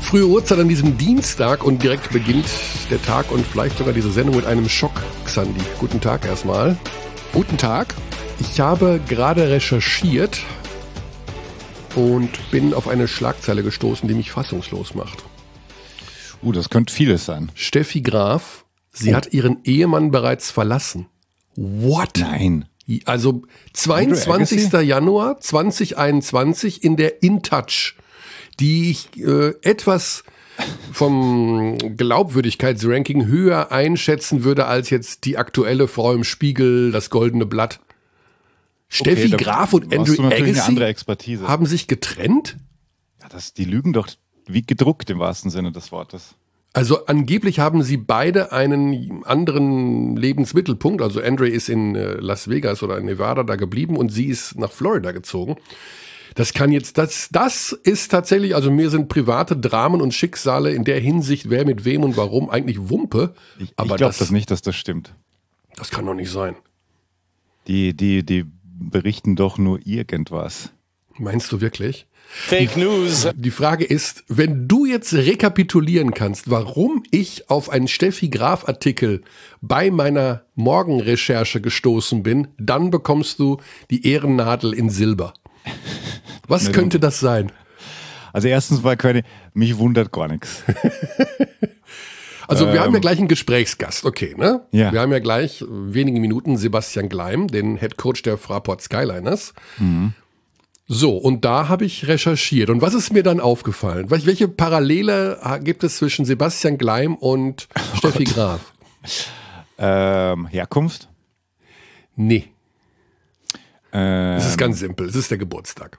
Frühe Uhrzeit an diesem Dienstag und direkt beginnt der Tag und vielleicht sogar diese Sendung mit einem Schock, Xandi. Guten Tag erstmal. Guten Tag. Ich habe gerade recherchiert und bin auf eine Schlagzeile gestoßen, die mich fassungslos macht. Das könnte vieles sein. Steffi Graf, sie hat ihren Ehemann bereits verlassen. What? Nein. Also 22. Januar 2021 in der InTouch, die ich etwas vom Glaubwürdigkeitsranking höher einschätzen würde als jetzt die aktuelle Frau im Spiegel, das Goldene Blatt. Steffi Graf und Andrew Agassi haben sich getrennt? Ja, die lügen doch wie gedruckt im wahrsten Sinne des Wortes. Also angeblich haben sie beide einen anderen Lebensmittelpunkt. Also Andre ist in Las Vegas oder in Nevada da geblieben und sie ist nach Florida gezogen. Das ist tatsächlich, also mir sind private Dramen und Schicksale in der Hinsicht, wer mit wem und warum, eigentlich Wumpe. Ich glaube das nicht, dass das stimmt. Das kann doch nicht sein. Die berichten doch nur irgendwas. Meinst du wirklich? Fake News. Die Frage ist, wenn du jetzt rekapitulieren kannst, warum ich auf einen Steffi Graf Artikel bei meiner Morgenrecherche gestoßen bin, dann bekommst du die Ehrennadel in Silber. Was könnte das sein? Also erstens mal mich wundert gar nichts. Also wir haben ja gleich einen Gesprächsgast, okay, ne? Ja. Wir haben ja gleich wenige Minuten Sebastian Gleim, den Headcoach der Fraport Skyliners. Mhm. So, und da habe ich recherchiert. Und was ist mir dann aufgefallen? Welche Parallele gibt es zwischen Sebastian Gleim und Steffi Graf? Herkunft? Nee. Es ist ganz simpel, es ist der Geburtstag.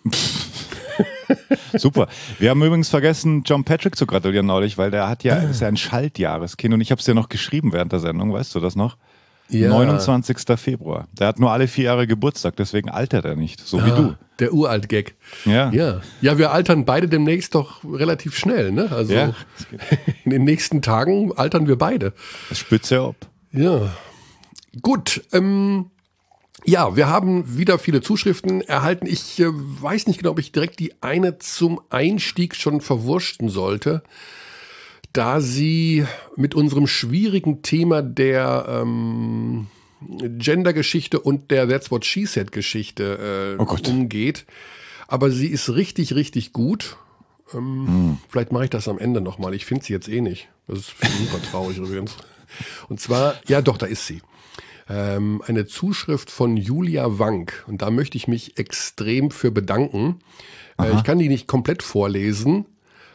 Super. Wir haben übrigens vergessen, John Patrick zu gratulieren neulich, weil der ist ja ein Schaltjahreskind und ich habe es dir noch geschrieben während der Sendung, weißt du das noch? Ja. 29. Februar. Der hat nur alle 4 Jahre Geburtstag, deswegen altert er nicht, so wie du. Der Uralt-Gag. Ja, wir altern beide demnächst doch relativ schnell, ne? Also in den nächsten Tagen altern wir beide. Das spitzt ja ab. Ja. Gut, wir haben wieder viele Zuschriften erhalten. Ich weiß nicht genau, ob ich direkt die eine zum Einstieg schon verwursten sollte, da sie mit unserem schwierigen Thema der Gender-Geschichte und der That's What She Said-Geschichte umgeht. Aber sie ist richtig, richtig gut. Vielleicht mache ich das am Ende nochmal. Ich finde sie jetzt eh nicht. Das ist super traurig übrigens. Und zwar, ja doch, da ist sie. Eine Zuschrift von Julia Wank. Und da möchte ich mich extrem für bedanken. Ich kann die nicht komplett vorlesen.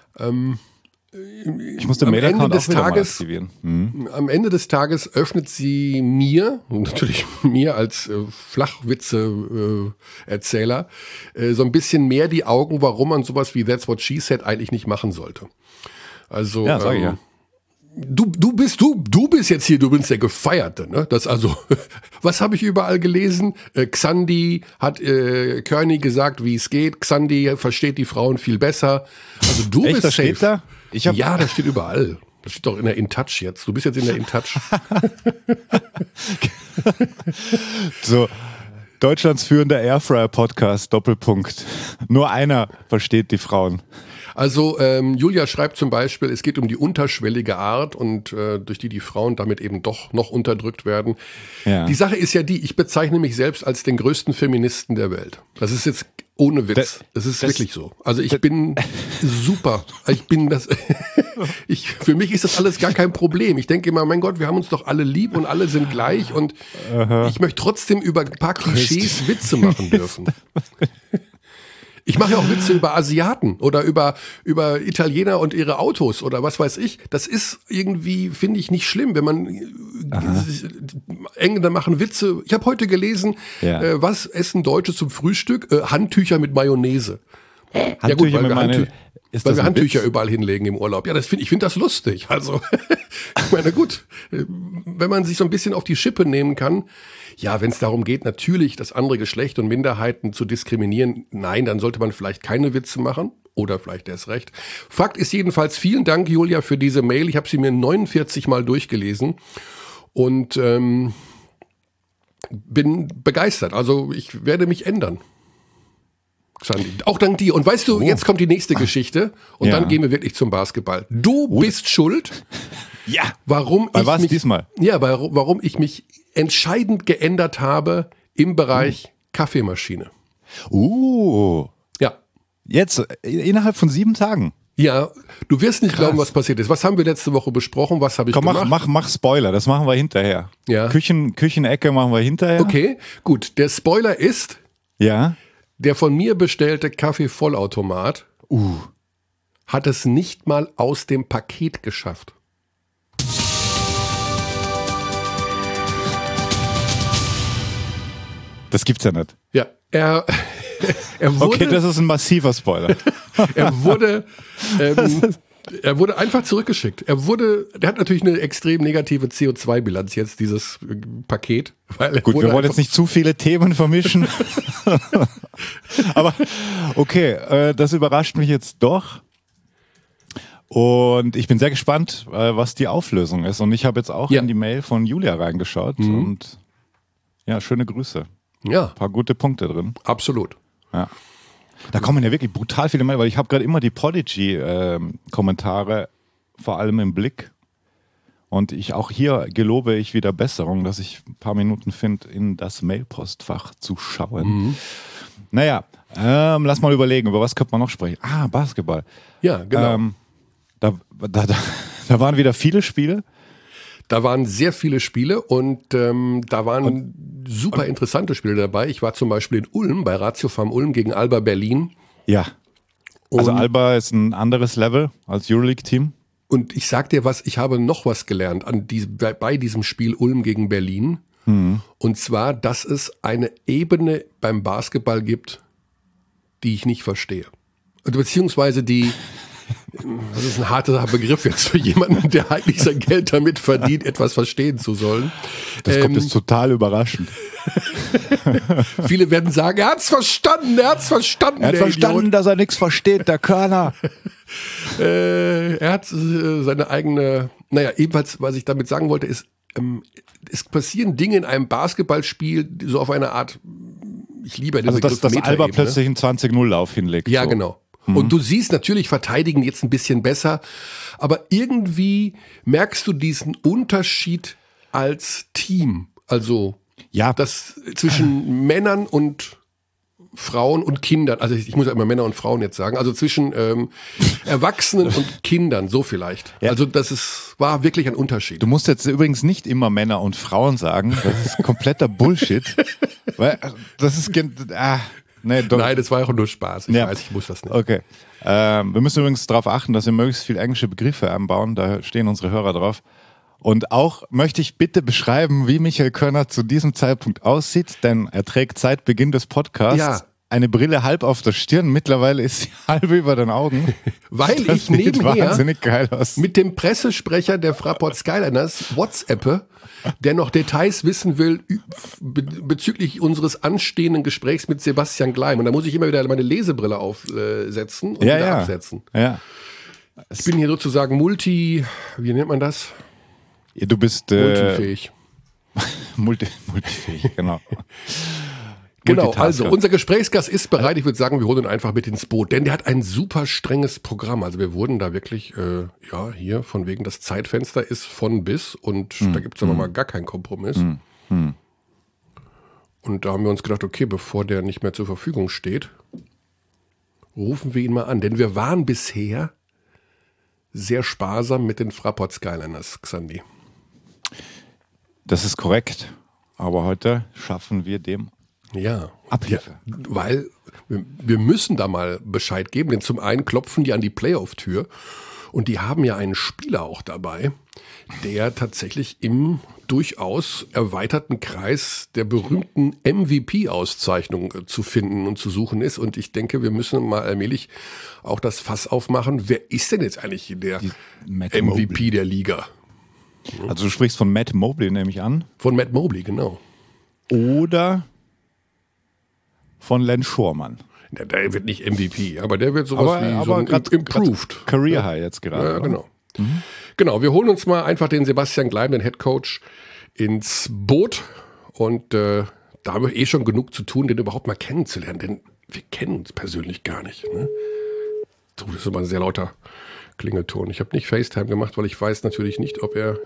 Ich muss den Mail-Account auch wieder mal aktivieren. Am Ende des Tages öffnet sie mir, und natürlich mir als Flachwitze-Erzähler, so ein bisschen mehr die Augen, warum man sowas wie That's What She Said eigentlich nicht machen sollte. Also, ja, sag ich ja. Du bist jetzt hier, du bist der Gefeierte, ne? Das also, was habe ich überall gelesen? Xandi hat Kearney gesagt, wie es geht. Xandi versteht die Frauen viel besser. Also du Echt, bist das safe. Steht da? Ja, das steht überall. Das steht doch in der InTouch jetzt. Du bist jetzt in der InTouch. So, Deutschlands führender Airfryer-Podcast, Doppelpunkt. Nur einer versteht die Frauen. Also Julia schreibt zum Beispiel, es geht um die unterschwellige Art und durch die Frauen damit eben doch noch unterdrückt werden. Ja. Die Sache ist ja die, ich bezeichne mich selbst als den größten Feministen der Welt. Das ist jetzt ohne Witz. Das ist wirklich so. Also ich bin super. Für mich ist das alles gar kein Problem. Ich denke immer, mein Gott, wir haben uns doch alle lieb und alle sind gleich und ich möchte trotzdem über ein paar Klischees Witze machen dürfen. Ich mache ja auch Witze über Asiaten oder über Italiener und ihre Autos oder was weiß ich. Das ist irgendwie, finde ich, nicht schlimm, wenn man Engländer machen Witze. Ich habe heute gelesen, was essen Deutsche zum Frühstück? Handtücher mit Mayonnaise. Handtücher gut, weil wir Handtücher überall hinlegen im Urlaub. Ja, ich finde das lustig. Also, ich meine, gut, wenn man sich so ein bisschen auf die Schippe nehmen kann, ja, wenn es darum geht, natürlich das andere Geschlecht und Minderheiten zu diskriminieren, nein, dann sollte man vielleicht keine Witze machen. Oder vielleicht erst recht. Fakt ist jedenfalls, vielen Dank, Julia, für diese Mail. Ich habe sie mir 49 Mal durchgelesen und bin begeistert. Also ich werde mich ändern. Xandi. Auch dank dir. Und weißt du, jetzt kommt die nächste Geschichte und dann gehen wir wirklich zum Basketball. Du bist schuld. Ja. Warum ich mich entscheidend geändert habe im Bereich Kaffeemaschine. Ja. Jetzt, innerhalb von 7 Tagen. Ja, du wirst nicht glauben, was passiert ist. Was haben wir letzte Woche besprochen? Was habe ich gemacht? Mach Spoiler, das machen wir hinterher. Ja. Küchenecke machen wir hinterher. Okay, gut. Der Spoiler ist, der von mir bestellte Kaffee-Vollautomat hat es nicht mal aus dem Paket geschafft. Das gibt's ja nicht. Ja, er wurde... Okay, das ist ein massiver Spoiler. Er wurde einfach zurückgeschickt. Der hat natürlich eine extrem negative CO2-Bilanz jetzt, dieses Paket. Gut, wir wollen jetzt nicht zu viele Themen vermischen. Aber okay, das überrascht mich jetzt doch. Und ich bin sehr gespannt, was die Auflösung ist. Und ich habe jetzt auch in die Mail von Julia reingeschaut. Und ja, schöne Grüße. Ja. Ein paar gute Punkte drin. Absolut. Ja. Da kommen ja wirklich brutal viele Mail, weil ich habe gerade immer die Podigy-Kommentare vor allem im Blick. Und auch hier gelobe ich wieder Besserung, dass ich ein paar Minuten finde, in das Mailpostfach zu schauen. Naja, lass mal überlegen, über was könnte man noch sprechen? Basketball. Ja, genau. Da waren wieder viele Spiele. Da waren sehr viele Spiele und da waren super interessante Spiele dabei. Ich war zum Beispiel in Ulm, bei Ratio Farm Ulm gegen Alba Berlin. Ja, also Alba ist ein anderes Level als Euroleague-Team. Und ich sag dir was, ich habe noch was gelernt bei diesem Spiel Ulm gegen Berlin. Und zwar, dass es eine Ebene beim Basketball gibt, die ich nicht verstehe. Beziehungsweise das ist ein harter Begriff jetzt für jemanden, der eigentlich sein Geld damit verdient, etwas verstehen zu sollen. Das kommt jetzt total überraschend. Viele werden sagen, er hat's verstanden. Er hat verstanden, dass er nichts versteht, der Körner. Er hat seine eigene, ebenfalls, was ich damit sagen wollte, ist, es passieren Dinge in einem Basketballspiel, so auf eine Art, ich liebe den Begriff, dass Alba plötzlich einen 20-0-Lauf hinlegt. Ja, so. Genau. Und du siehst natürlich, verteidigen jetzt ein bisschen besser, aber irgendwie merkst du diesen Unterschied als Team. Also das zwischen Männern und Frauen und Kindern, also ich muss ja immer Männer und Frauen jetzt sagen, also zwischen Erwachsenen und Kindern, so vielleicht. Ja. Also war wirklich ein Unterschied. Du musst jetzt übrigens nicht immer Männer und Frauen sagen, das ist kompletter Bullshit. Weil das ist... Nein, das war auch nur Spaß. Ich weiß, ich muss das nicht. Okay. Wir müssen übrigens darauf achten, dass wir möglichst viel englische Begriffe einbauen. Da stehen unsere Hörer drauf. Und auch möchte ich bitte beschreiben, wie Michael Körner zu diesem Zeitpunkt aussieht, denn er trägt seit Beginn des Podcasts eine Brille halb auf der Stirn. Mittlerweile ist sie halb über den Augen. Weil das ich nebenher wahnsinnig geil aus. Mit dem Pressesprecher der Fraport Skyliners WhatsAppe, der noch Details wissen will bezüglich unseres anstehenden Gesprächs mit Sebastian Gleim. Und da muss ich immer wieder meine Lesebrille aufsetzen und wieder absetzen. Ja. Ich bin hier sozusagen wie nennt man das? Ja, du bist multifähig. Multifähig, genau. Genau, also unser Gesprächsgast ist bereit. Ich würde sagen, wir holen ihn einfach mit ins Boot, denn der hat ein super strenges Programm. Also wir wurden da wirklich, hier von wegen das Zeitfenster ist von bis und da gibt es aber mal gar keinen Kompromiss. Und da haben wir uns gedacht, okay, bevor der nicht mehr zur Verfügung steht, rufen wir ihn mal an. Denn wir waren bisher sehr sparsam mit den Fraport Skyliners, Xandi. Das ist korrekt, aber heute schaffen wir dem Abhilfe. Ja, weil wir müssen da mal Bescheid geben, denn zum einen klopfen die an die Playoff-Tür und die haben ja einen Spieler auch dabei, der tatsächlich im durchaus erweiterten Kreis der berühmten MVP-Auszeichnung zu finden und zu suchen ist. Und ich denke, wir müssen mal allmählich auch das Fass aufmachen. Wer ist denn jetzt eigentlich der MVP der Liga? Also du sprichst von Matt Mobley, nehme ich an. Von Matt Mobley, genau. Oder von Len Schormann. Ja, der wird nicht MVP, aber der wird sowas wie so ein Improved. Career High jetzt gerade. Ja, genau. Genau, wir holen uns mal einfach den Sebastian Gleim, den Head Coach, ins Boot. Und da haben wir schon genug zu tun, den überhaupt mal kennenzulernen. Denn Wir kennen uns persönlich gar nicht. Ne? Das ist immer ein sehr lauter Klingelton. Ich habe nicht FaceTime gemacht, weil ich weiß natürlich nicht, ob er...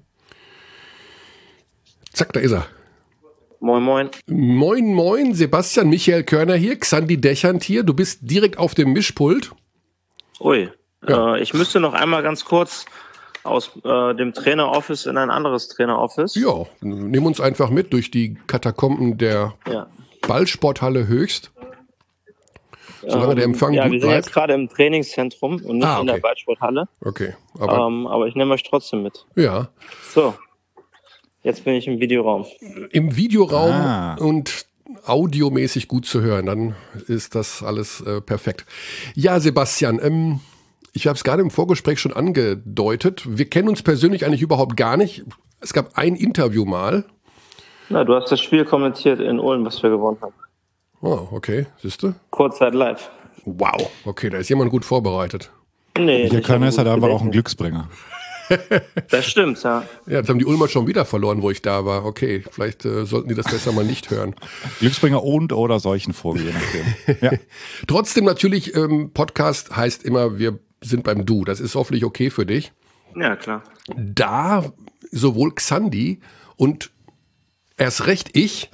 Zack, da ist er. Moin, moin. Moin, moin. Sebastian Michael Körner hier, Xandi Dechant hier. Du bist direkt auf dem Mischpult. Ui. Ja. Ich müsste noch einmal ganz kurz aus dem Traineroffice in ein anderes Traineroffice. Ja, nimm uns einfach mit durch die Katakomben der Ballsporthalle Höchst. Solange der Empfang gut bleibt. Wir sind jetzt gerade im Trainingszentrum und nicht in der Ballsporthalle. Okay. Aber ich nehme euch trotzdem mit. Ja. So, jetzt bin ich im Videoraum. Im Videoraum und audiomäßig gut zu hören, dann ist das alles perfekt. Ja, Sebastian, ich habe es gerade im Vorgespräch schon angedeutet. Wir kennen uns persönlich eigentlich überhaupt gar nicht. Es gab ein Interview mal. Na, du hast das Spiel kommentiert in Ulm, was wir gewonnen haben. Oh, okay. Siehst du? Kurzzeit live. Wow. Okay, da ist jemand gut vorbereitet. Nee. Hier Körner ist halt einfach auch ein Glücksbringer. Das stimmt, ja. Ja, jetzt haben die Ulmer schon wieder verloren, wo ich da war. Okay, vielleicht sollten die das besser mal nicht hören. Glücksbringer und oder Seuchenvogel, je nachdem. Ja. Trotzdem natürlich, Podcast heißt immer, wir sind beim Du. Das ist hoffentlich okay für dich. Ja, klar. Da sowohl Xandi und erst recht ich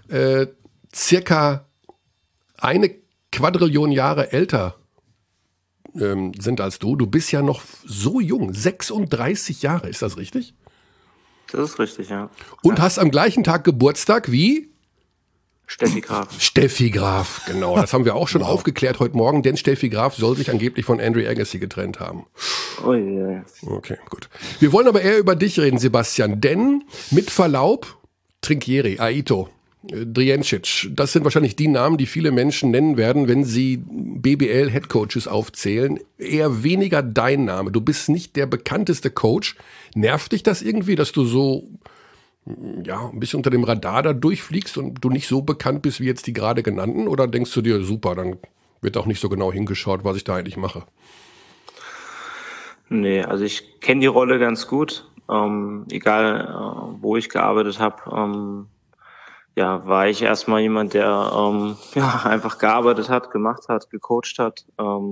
circa 1 Quadrillion Jahre älter sind als du. Du bist ja noch so jung, 36 Jahre, ist das richtig? Das ist richtig, ja. Und hast am gleichen Tag Geburtstag wie? Steffi Graf. Steffi Graf, genau. Das haben wir auch schon aufgeklärt heute Morgen, denn Steffi Graf soll sich angeblich von Andre Agassi getrennt haben. Oh je. Okay, gut. Wir wollen aber eher über dich reden, Sebastian, denn mit Verlaub, Trinkieri, Aito, Drijancic, das sind wahrscheinlich die Namen, die viele Menschen nennen werden, wenn sie BBL-Headcoaches aufzählen. Eher weniger dein Name. Du bist nicht der bekannteste Coach. Nervt dich das irgendwie, dass du so ein bisschen unter dem Radar da durchfliegst und du nicht so bekannt bist wie jetzt die gerade genannten? Oder denkst du dir, super, dann wird auch nicht so genau hingeschaut, was ich da eigentlich mache? Nee, also ich kenne die Rolle ganz gut. Egal, wo ich gearbeitet habe, war ich erstmal jemand, der einfach gearbeitet hat, gemacht hat, gecoacht hat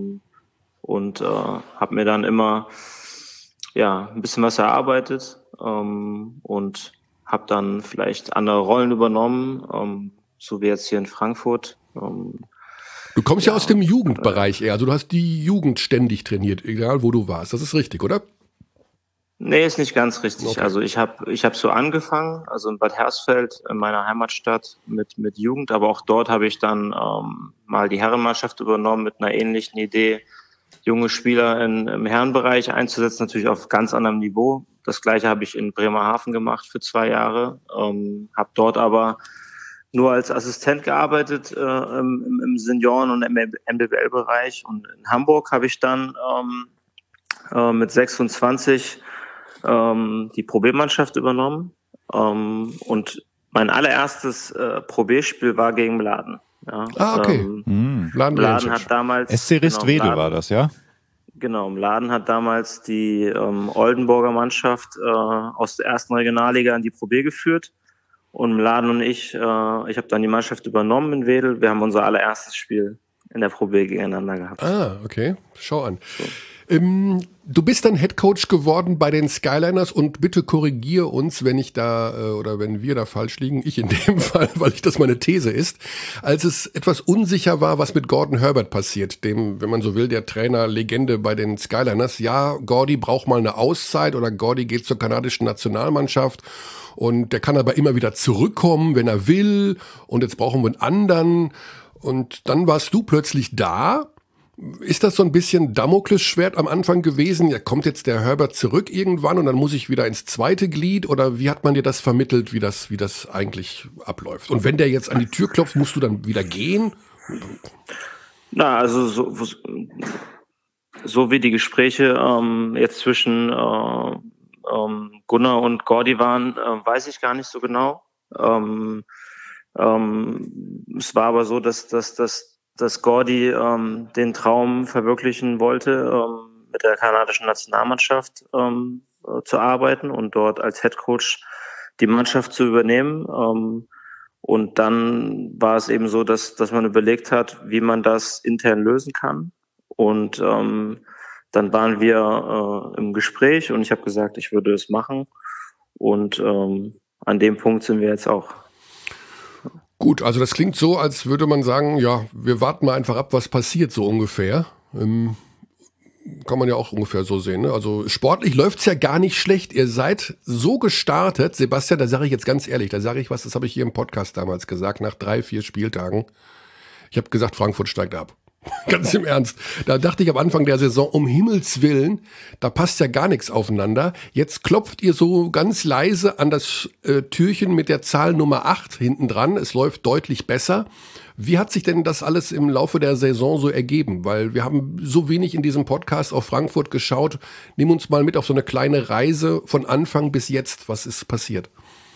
und habe mir dann immer ein bisschen was erarbeitet und habe dann vielleicht andere Rollen übernommen, so wie jetzt hier in Frankfurt. Du kommst ja aus dem Jugendbereich eher, also du hast die Jugend ständig trainiert, egal wo du warst. Das ist richtig, oder? Nee, ist nicht ganz richtig. Okay. Also ich hab so angefangen, also in Bad Hersfeld, in meiner Heimatstadt mit Jugend, aber auch dort habe ich dann mal die Herrenmannschaft übernommen mit einer ähnlichen Idee, junge Spieler im Herrenbereich einzusetzen, natürlich auf ganz anderem Niveau. Das Gleiche habe ich in Bremerhaven gemacht für 2 Jahre, habe dort aber nur als Assistent gearbeitet im Senioren- und MBBL-Bereich, und in Hamburg habe ich dann mit 26 die Pro B-Mannschaft übernommen, und mein allererstes Pro B-Spiel war gegen Mladen. Ja. Okay. Mladen hat damals... SC Ristwedel war das, ja? Genau, Mladen hat damals die Oldenburger Mannschaft aus der ersten Regionalliga in die Pro B geführt, und Mladen und ich habe dann die Mannschaft übernommen in Wedel. Wir haben unser allererstes Spiel in der Pro B gegeneinander gehabt. Ah, okay. Schau an. So. Du bist dann Headcoach geworden bei den Skyliners, und bitte korrigiere uns, wenn ich da oder wenn wir da falsch liegen. Ich in dem Fall, weil das meine These ist. Als es etwas unsicher war, was mit Gordon Herbert passiert, dem, wenn man so will, der Trainer-Legende bei den Skyliners. Ja, Gordy braucht mal eine Auszeit oder Gordy geht zur kanadischen Nationalmannschaft. Und der kann aber immer wieder zurückkommen, wenn er will. Und jetzt brauchen wir einen anderen. Und dann warst du plötzlich da. Ist das so ein bisschen Damoklesschwert am Anfang gewesen? Ja, kommt jetzt der Herbert zurück irgendwann und dann muss ich wieder ins zweite Glied? Oder wie hat man dir das vermittelt, wie das eigentlich abläuft? Und wenn der jetzt an die Tür klopft, musst du dann wieder gehen? Na, also so wie die Gespräche jetzt zwischen Gunnar und Gordy waren, weiß ich gar nicht so genau. Es war aber so, dass Gordy den Traum verwirklichen wollte, mit der kanadischen Nationalmannschaft zu arbeiten und dort als Headcoach die Mannschaft zu übernehmen. Und dann war es eben so, dass man überlegt hat, wie man das intern lösen kann. Und dann waren wir im Gespräch und ich habe gesagt, ich würde es machen. Und an dem Punkt sind wir jetzt auch. Gut, also das klingt so, als würde man sagen, ja, wir warten mal einfach ab, was passiert so ungefähr. Kann man ja auch ungefähr so sehen. Ne? Also sportlich läuft's ja gar nicht schlecht. Ihr seid so gestartet, Sebastian, da sage ich jetzt ganz ehrlich, da sage ich was, das habe ich hier im Podcast damals gesagt, nach 3-4 Spieltagen. Ich habe gesagt, Frankfurt steigt ab. Ganz im Ernst. Da dachte ich am Anfang der Saison, um Himmels Willen, da passt ja gar nichts aufeinander. Jetzt klopft ihr so ganz leise an das Türchen mit der Zahl Nummer 8 hinten dran. Es läuft deutlich besser. Wie hat sich denn das alles im Laufe der Saison so ergeben? Weil wir haben so wenig in diesem Podcast auf Frankfurt geschaut. Nimm uns mal mit auf so eine kleine Reise von Anfang bis jetzt. Was ist passiert?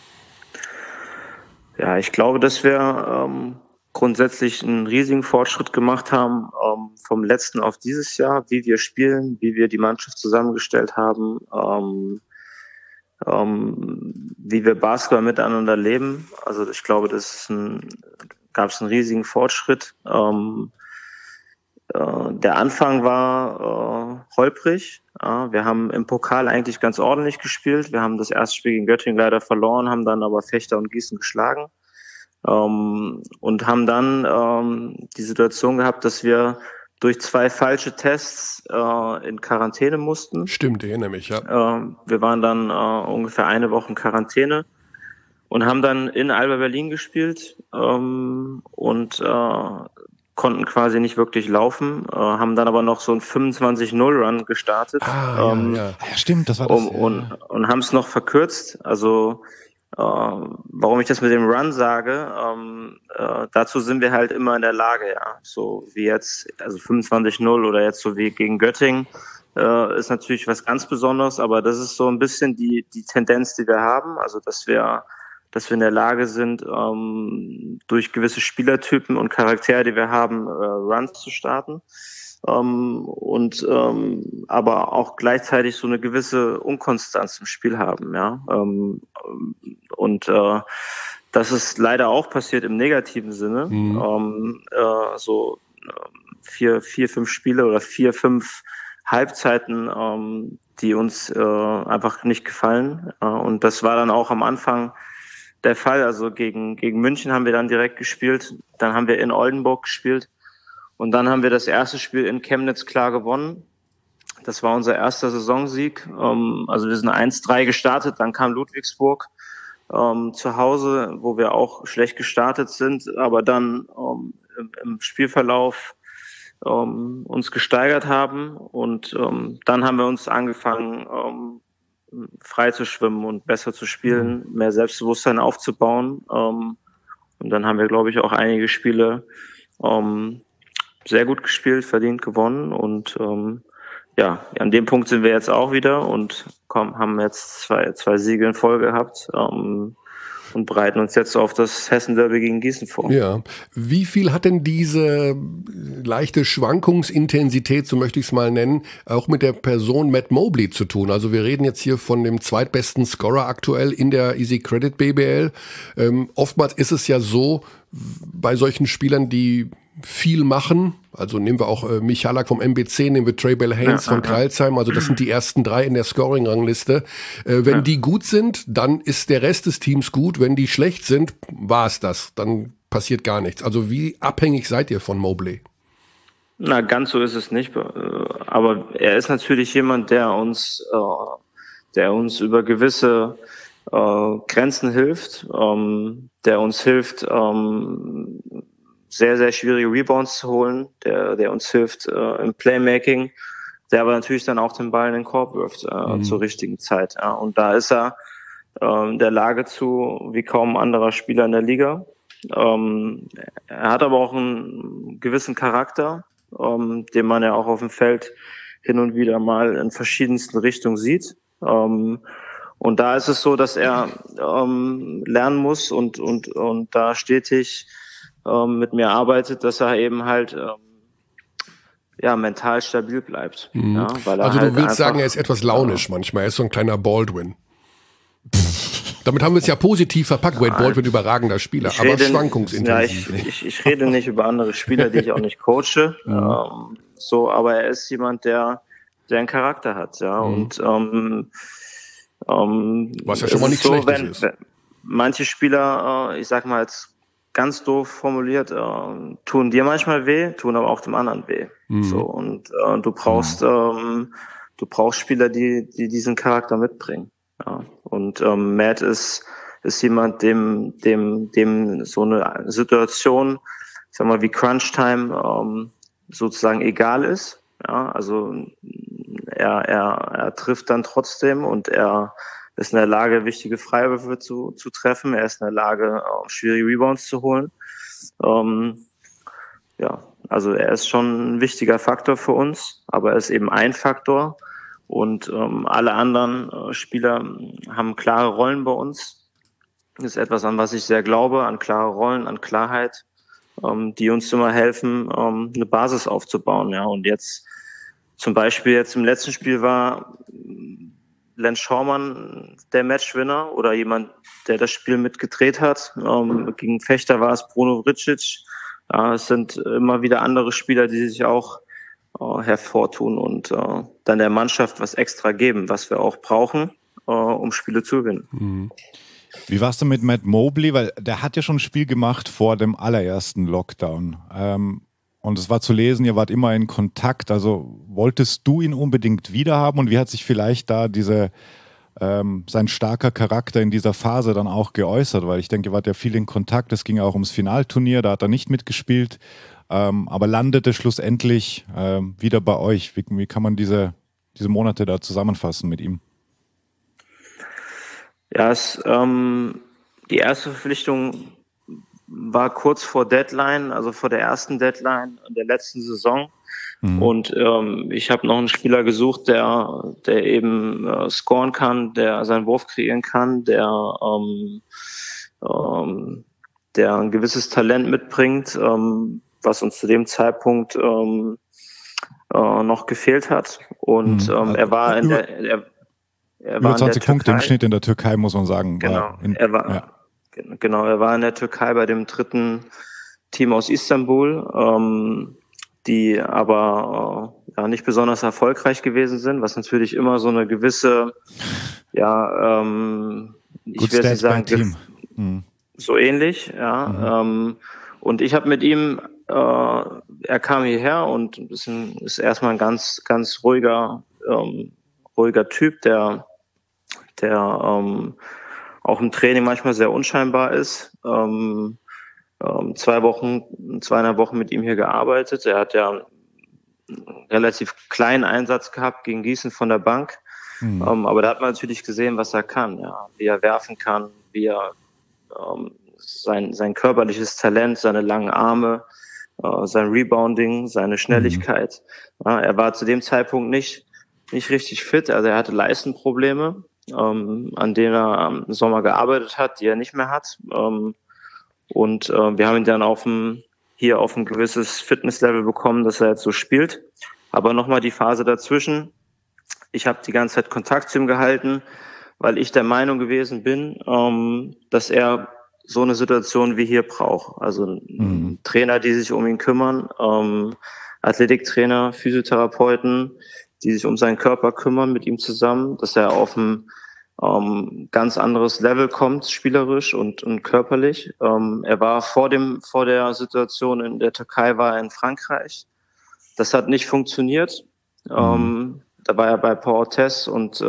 Ja, ich glaube, dass wir grundsätzlich einen riesigen Fortschritt gemacht haben vom letzten auf dieses Jahr, wie wir spielen, wie wir die Mannschaft zusammengestellt haben, wie wir Basketball miteinander leben. Also ich glaube, gab es einen riesigen Fortschritt. Der Anfang war holprig. Wir haben im Pokal eigentlich ganz ordentlich gespielt. Wir haben das erste Spiel gegen Göttingen leider verloren, haben dann aber Fechter und Gießen geschlagen. Und haben dann die Situation gehabt, dass wir durch 2 falsche Tests in Quarantäne mussten. Stimmt, ich erinnere mich, ja. Wir waren dann ungefähr eine Woche in Quarantäne und haben dann in Alba Berlin gespielt und konnten quasi nicht wirklich laufen, haben dann aber noch so einen 25-0-Run gestartet. Ja, stimmt, das war das. Und haben es noch verkürzt. Also warum ich das mit dem Run sage, dazu sind wir halt immer in der Lage, ja. So wie jetzt, also 25-0 oder jetzt so wie gegen Göttingen, ist natürlich was ganz Besonderes, aber das ist so ein bisschen die Tendenz, die wir haben, also dass wir in der Lage sind, durch gewisse Spielertypen und Charaktere, die wir haben, Runs zu starten. Aber auch gleichzeitig so eine gewisse Unkonstanz im Spiel haben, ja. Das ist leider auch passiert im negativen Sinne. So 4, 5 Spiele oder 4, 5 Halbzeiten, die uns einfach nicht gefallen. Und das war dann auch am Anfang der Fall. Also gegen München haben wir dann direkt gespielt. Dann haben wir in Oldenburg gespielt. Und dann haben wir das erste Spiel in Chemnitz klar gewonnen. Das war unser erster Saisonsieg. Also wir sind 1-3 gestartet, dann kam Ludwigsburg zu Hause, wo wir auch schlecht gestartet sind, aber dann im Spielverlauf uns gesteigert haben. Und dann haben wir uns angefangen, frei zu schwimmen und besser zu spielen, mehr Selbstbewusstsein aufzubauen. Und dann haben wir, glaube ich, auch einige Spiele sehr gut gespielt, verdient gewonnen und an dem Punkt sind wir jetzt auch wieder und haben jetzt zwei Siege in Folge gehabt und bereiten uns jetzt auf das Hessen-Derby gegen Gießen vor. Ja, wie viel hat denn diese leichte Schwankungsintensität, so möchte ich es mal nennen, auch mit der Person Matt Mobley zu tun? Also wir reden jetzt hier von dem zweitbesten Scorer aktuell in der Easy Credit BBL. Oftmals ist es ja so, bei solchen Spielern, die viel machen, also nehmen wir auch Michalak vom MBC, nehmen wir Trey Bell-Haynes von Crailsheim, also das sind die ersten 3 in der Scoring-Rangliste. Wenn die gut sind, dann ist der Rest des Teams gut. Wenn die schlecht sind, war es das. Dann passiert gar nichts. Also wie abhängig seid ihr von Mobley? Na, ganz so ist es nicht. Aber er ist natürlich jemand, der uns über gewisse Grenzen hilft, der uns hilft, sehr, sehr schwierige Rebounds zu holen, der uns hilft im Playmaking, der aber natürlich dann auch den Ball in den Korb wirft zur richtigen Zeit. Ja. Und da ist er der Lage zu wie kaum ein anderer Spieler in der Liga. Er hat aber auch einen gewissen Charakter, den man ja auch auf dem Feld hin und wieder mal in verschiedensten Richtungen sieht. Und da ist es so, dass er lernen muss und da stetig mit mir arbeitet, dass er eben halt mental stabil bleibt. Mhm. Ja, weil er also halt du willst sagen, er ist etwas launisch manchmal, er ist so ein kleiner Baldwin. Damit haben wir es ja positiv verpackt. Wade Baldwin, überragender Spieler, aber schwankungsintensiv. Ja, ich rede nicht über andere Spieler, die ich auch nicht coache. Aber er ist jemand, der einen Charakter hat, ja. Und was ja schon mal nicht so, schlecht ist. Wenn manche Spieler, ich sag mal jetzt ganz doof formuliert, tun dir manchmal weh, tun aber auch dem anderen weh. So, und du brauchst Spieler, die diesen Charakter mitbringen. Ja. Und Matt ist jemand, dem so eine Situation, ich sag mal, wie Crunch Time sozusagen egal ist. Ja, also er trifft dann trotzdem und er ist in der Lage, wichtige Freiwürfe zu treffen. Er ist in der Lage, schwierige Rebounds zu holen. Also er ist schon ein wichtiger Faktor für uns, aber er ist eben ein Faktor. Und alle anderen Spieler haben klare Rollen bei uns. Das ist etwas, an was ich sehr glaube, an klare Rollen, an Klarheit, die uns immer helfen, eine Basis aufzubauen. Ja, und jetzt zum Beispiel jetzt im letzten Spiel war Len Schaumann der Matchwinner oder jemand, der das Spiel mitgedreht hat. Gegen Fechter war es Bruno Vricic. Es sind immer wieder andere Spieler, die sich auch hervortun und dann der Mannschaft was extra geben, was wir auch brauchen, um Spiele zu gewinnen. Mhm. Wie war's denn mit Matt Mobley? Weil der hat ja schon ein Spiel gemacht vor dem allerersten Lockdown. Und es war zu lesen, ihr wart immer in Kontakt. Also wolltest du ihn unbedingt wiederhaben? Und wie hat sich vielleicht da sein starker Charakter in dieser Phase dann auch geäußert? Weil ich denke, ihr wart ja viel in Kontakt. Es ging ja auch ums Finalturnier, da hat er nicht mitgespielt. Aber landete schlussendlich wieder bei euch. Wie kann man diese Monate da zusammenfassen mit ihm? Ja, die erste Verpflichtung war kurz vor Deadline, also vor der ersten Deadline der letzten Saison. Und ich habe noch einen Spieler gesucht, der eben scoren kann, der seinen Wurf kreieren kann, der ein gewisses Talent mitbringt, was uns zu dem Zeitpunkt noch gefehlt hat. Und er war in der über 20 Punkte im Schnitt in der Türkei, muss man sagen. Genau, er war in der Türkei bei dem dritten Team aus Istanbul, die aber nicht besonders erfolgreich gewesen sind, was natürlich immer so eine gewisse, ich will nicht sagen, so ähnlich, ja. Und ich habe mit ihm, er kam hierher und ist erstmal ein ganz, ganz ruhiger Typ, der auch im Training manchmal sehr unscheinbar ist. 2,5 Wochen mit ihm hier gearbeitet. Er hat ja einen relativ kleinen Einsatz gehabt gegen Gießen von der Bank. Aber da hat man natürlich gesehen, was er kann, ja, wie er werfen kann, wie er sein körperliches Talent, seine langen Arme, sein Rebounding, seine Schnelligkeit. Ja, er war zu dem Zeitpunkt nicht richtig fit, also er hatte Leistenprobleme, an denen er im Sommer gearbeitet hat, die er nicht mehr hat. Und wir haben ihn dann auf ein gewisses Fitnesslevel bekommen, dass er jetzt so spielt. Aber nochmal die Phase dazwischen. Ich habe die ganze Zeit Kontakt zu ihm gehalten, weil ich der Meinung gewesen bin, dass er so eine Situation wie hier braucht. Also Trainer, die sich um ihn kümmern, Athletiktrainer, Physiotherapeuten, die sich um seinen Körper kümmern mit ihm zusammen, dass er auf ein ganz anderes Level kommt, spielerisch und körperlich. Er war vor der Situation in der Türkei, war er in Frankreich. Das hat nicht funktioniert. Da war er bei Pau Orthez und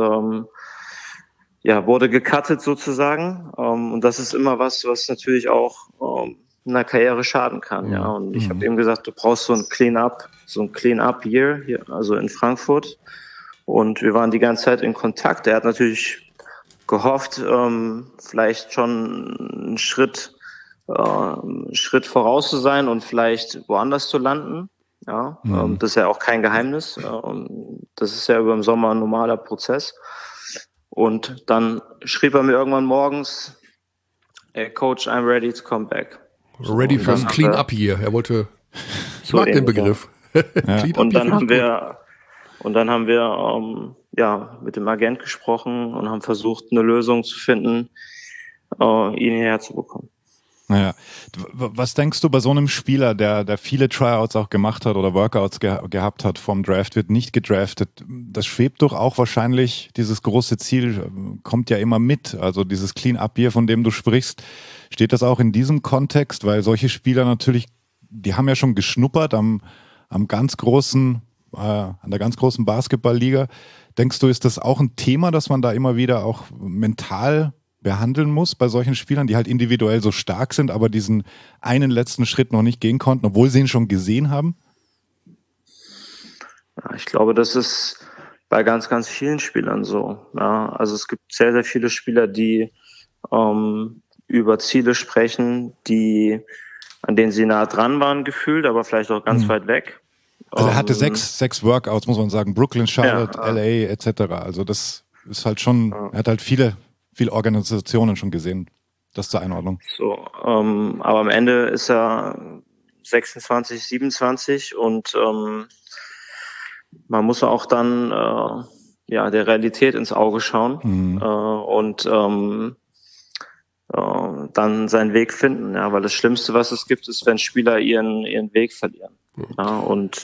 wurde gecuttet sozusagen. Und das ist immer was natürlich auch einer Karriere schaden kann. Ja. Und ich habe ihm gesagt, du brauchst so ein Clean-up-Year hier, also in Frankfurt. Und wir waren die ganze Zeit in Kontakt. Er hat natürlich gehofft, vielleicht schon einen Schritt voraus zu sein und vielleicht woanders zu landen. Ja, das ist ja auch kein Geheimnis. Das ist ja über den Sommer ein normaler Prozess. Und dann schrieb er mir irgendwann morgens, hey Coach, I'm ready to come back. Ready fürs Clean-up-Year. Er wollte, ich mag den Begriff. Ja. Und dann haben wir mit dem Agent gesprochen und haben versucht, eine Lösung zu finden, ihn hierher zu bekommen. Naja, was denkst du bei so einem Spieler, der viele Tryouts auch gemacht hat oder Workouts gehabt hat vom Draft, wird nicht gedraftet? Das schwebt doch auch wahrscheinlich, dieses große Ziel kommt ja immer mit. Also dieses Clean-Up-Year, von dem du sprichst, steht das auch in diesem Kontext? Weil solche Spieler natürlich, die haben ja schon geschnuppert an der ganz großen Basketballliga. Denkst du, ist das auch ein Thema, dass man da immer wieder auch mental behandeln muss bei solchen Spielern, die halt individuell so stark sind, aber diesen einen letzten Schritt noch nicht gehen konnten, obwohl sie ihn schon gesehen haben? Ja, ich glaube, das ist bei ganz, ganz vielen Spielern so. Ja, also es gibt sehr, sehr viele Spieler, die über Ziele sprechen, an denen sie nah dran waren gefühlt, aber vielleicht auch ganz weit weg. Also er hatte sechs Workouts, muss man sagen, Brooklyn, Charlotte, LA etc. Also das ist halt schon, er hat halt viele Organisationen schon gesehen. Das zur Einordnung. So, aber am Ende ist er 26, 27 und man muss auch dann der Realität ins Auge schauen und dann seinen Weg finden. Ja, weil das Schlimmste, was es gibt, ist, wenn Spieler ihren Weg verlieren. Ja, und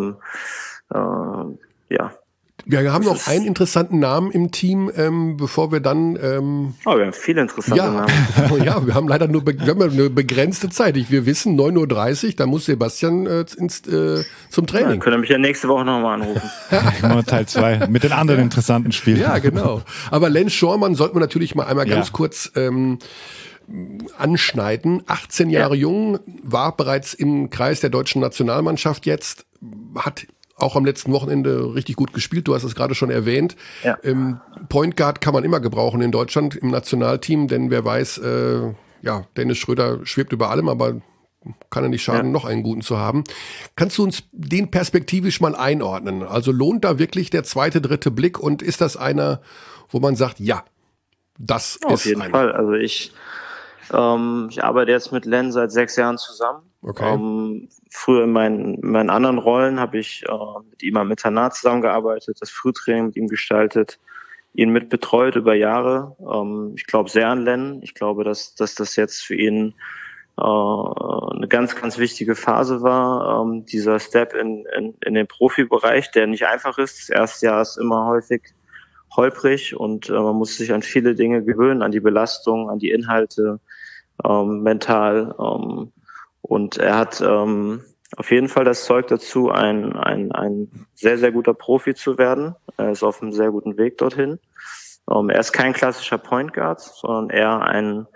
Wir haben noch einen interessanten Namen im Team, bevor wir dann... wir haben viele interessante Namen. Ja, wir haben leider nur eine begrenzte Zeit. Wir wissen, 9:30 Uhr, da muss Sebastian zum Training. Ja, könnt ihr mich ja nächste Woche nochmal anrufen. Teil 2 mit den anderen interessanten Spielen. Ja, genau. Aber Len Schormann sollten wir natürlich mal einmal ganz kurz anschneiden. 18 Jahre jung, war bereits im Kreis der deutschen Nationalmannschaft jetzt, hat auch am letzten Wochenende richtig gut gespielt. Du hast es gerade schon erwähnt. Ja. Point Guard kann man immer gebrauchen in Deutschland im Nationalteam, denn wer weiß, Dennis Schröder schwebt über allem, aber kann ja nicht schaden, noch einen guten zu haben. Kannst du uns den perspektivisch mal einordnen? Also lohnt da wirklich der zweite, dritte Blick und ist das einer, wo man sagt, ja, das ist auf jeden Fall. Also ich arbeite jetzt mit Len seit 6 Jahren zusammen. Okay. Früher in meinen anderen Rollen habe ich mit ihm am Internat zusammengearbeitet, das Frühtraining mit ihm gestaltet, ihn mitbetreut über Jahre. Ich glaube sehr an Len. Ich glaube, dass das jetzt für ihn eine ganz, ganz wichtige Phase war. Dieser Step in den Profibereich, der nicht einfach ist. Das erste Jahr ist immer häufig holprig und man muss sich an viele Dinge gewöhnen, an die Belastung, an die Inhalte, mental. Und er hat auf jeden Fall das Zeug dazu, ein sehr, sehr guter Profi zu werden. Er ist auf einem sehr guten Weg dorthin. Er ist kein klassischer Point Guard, sondern eher ein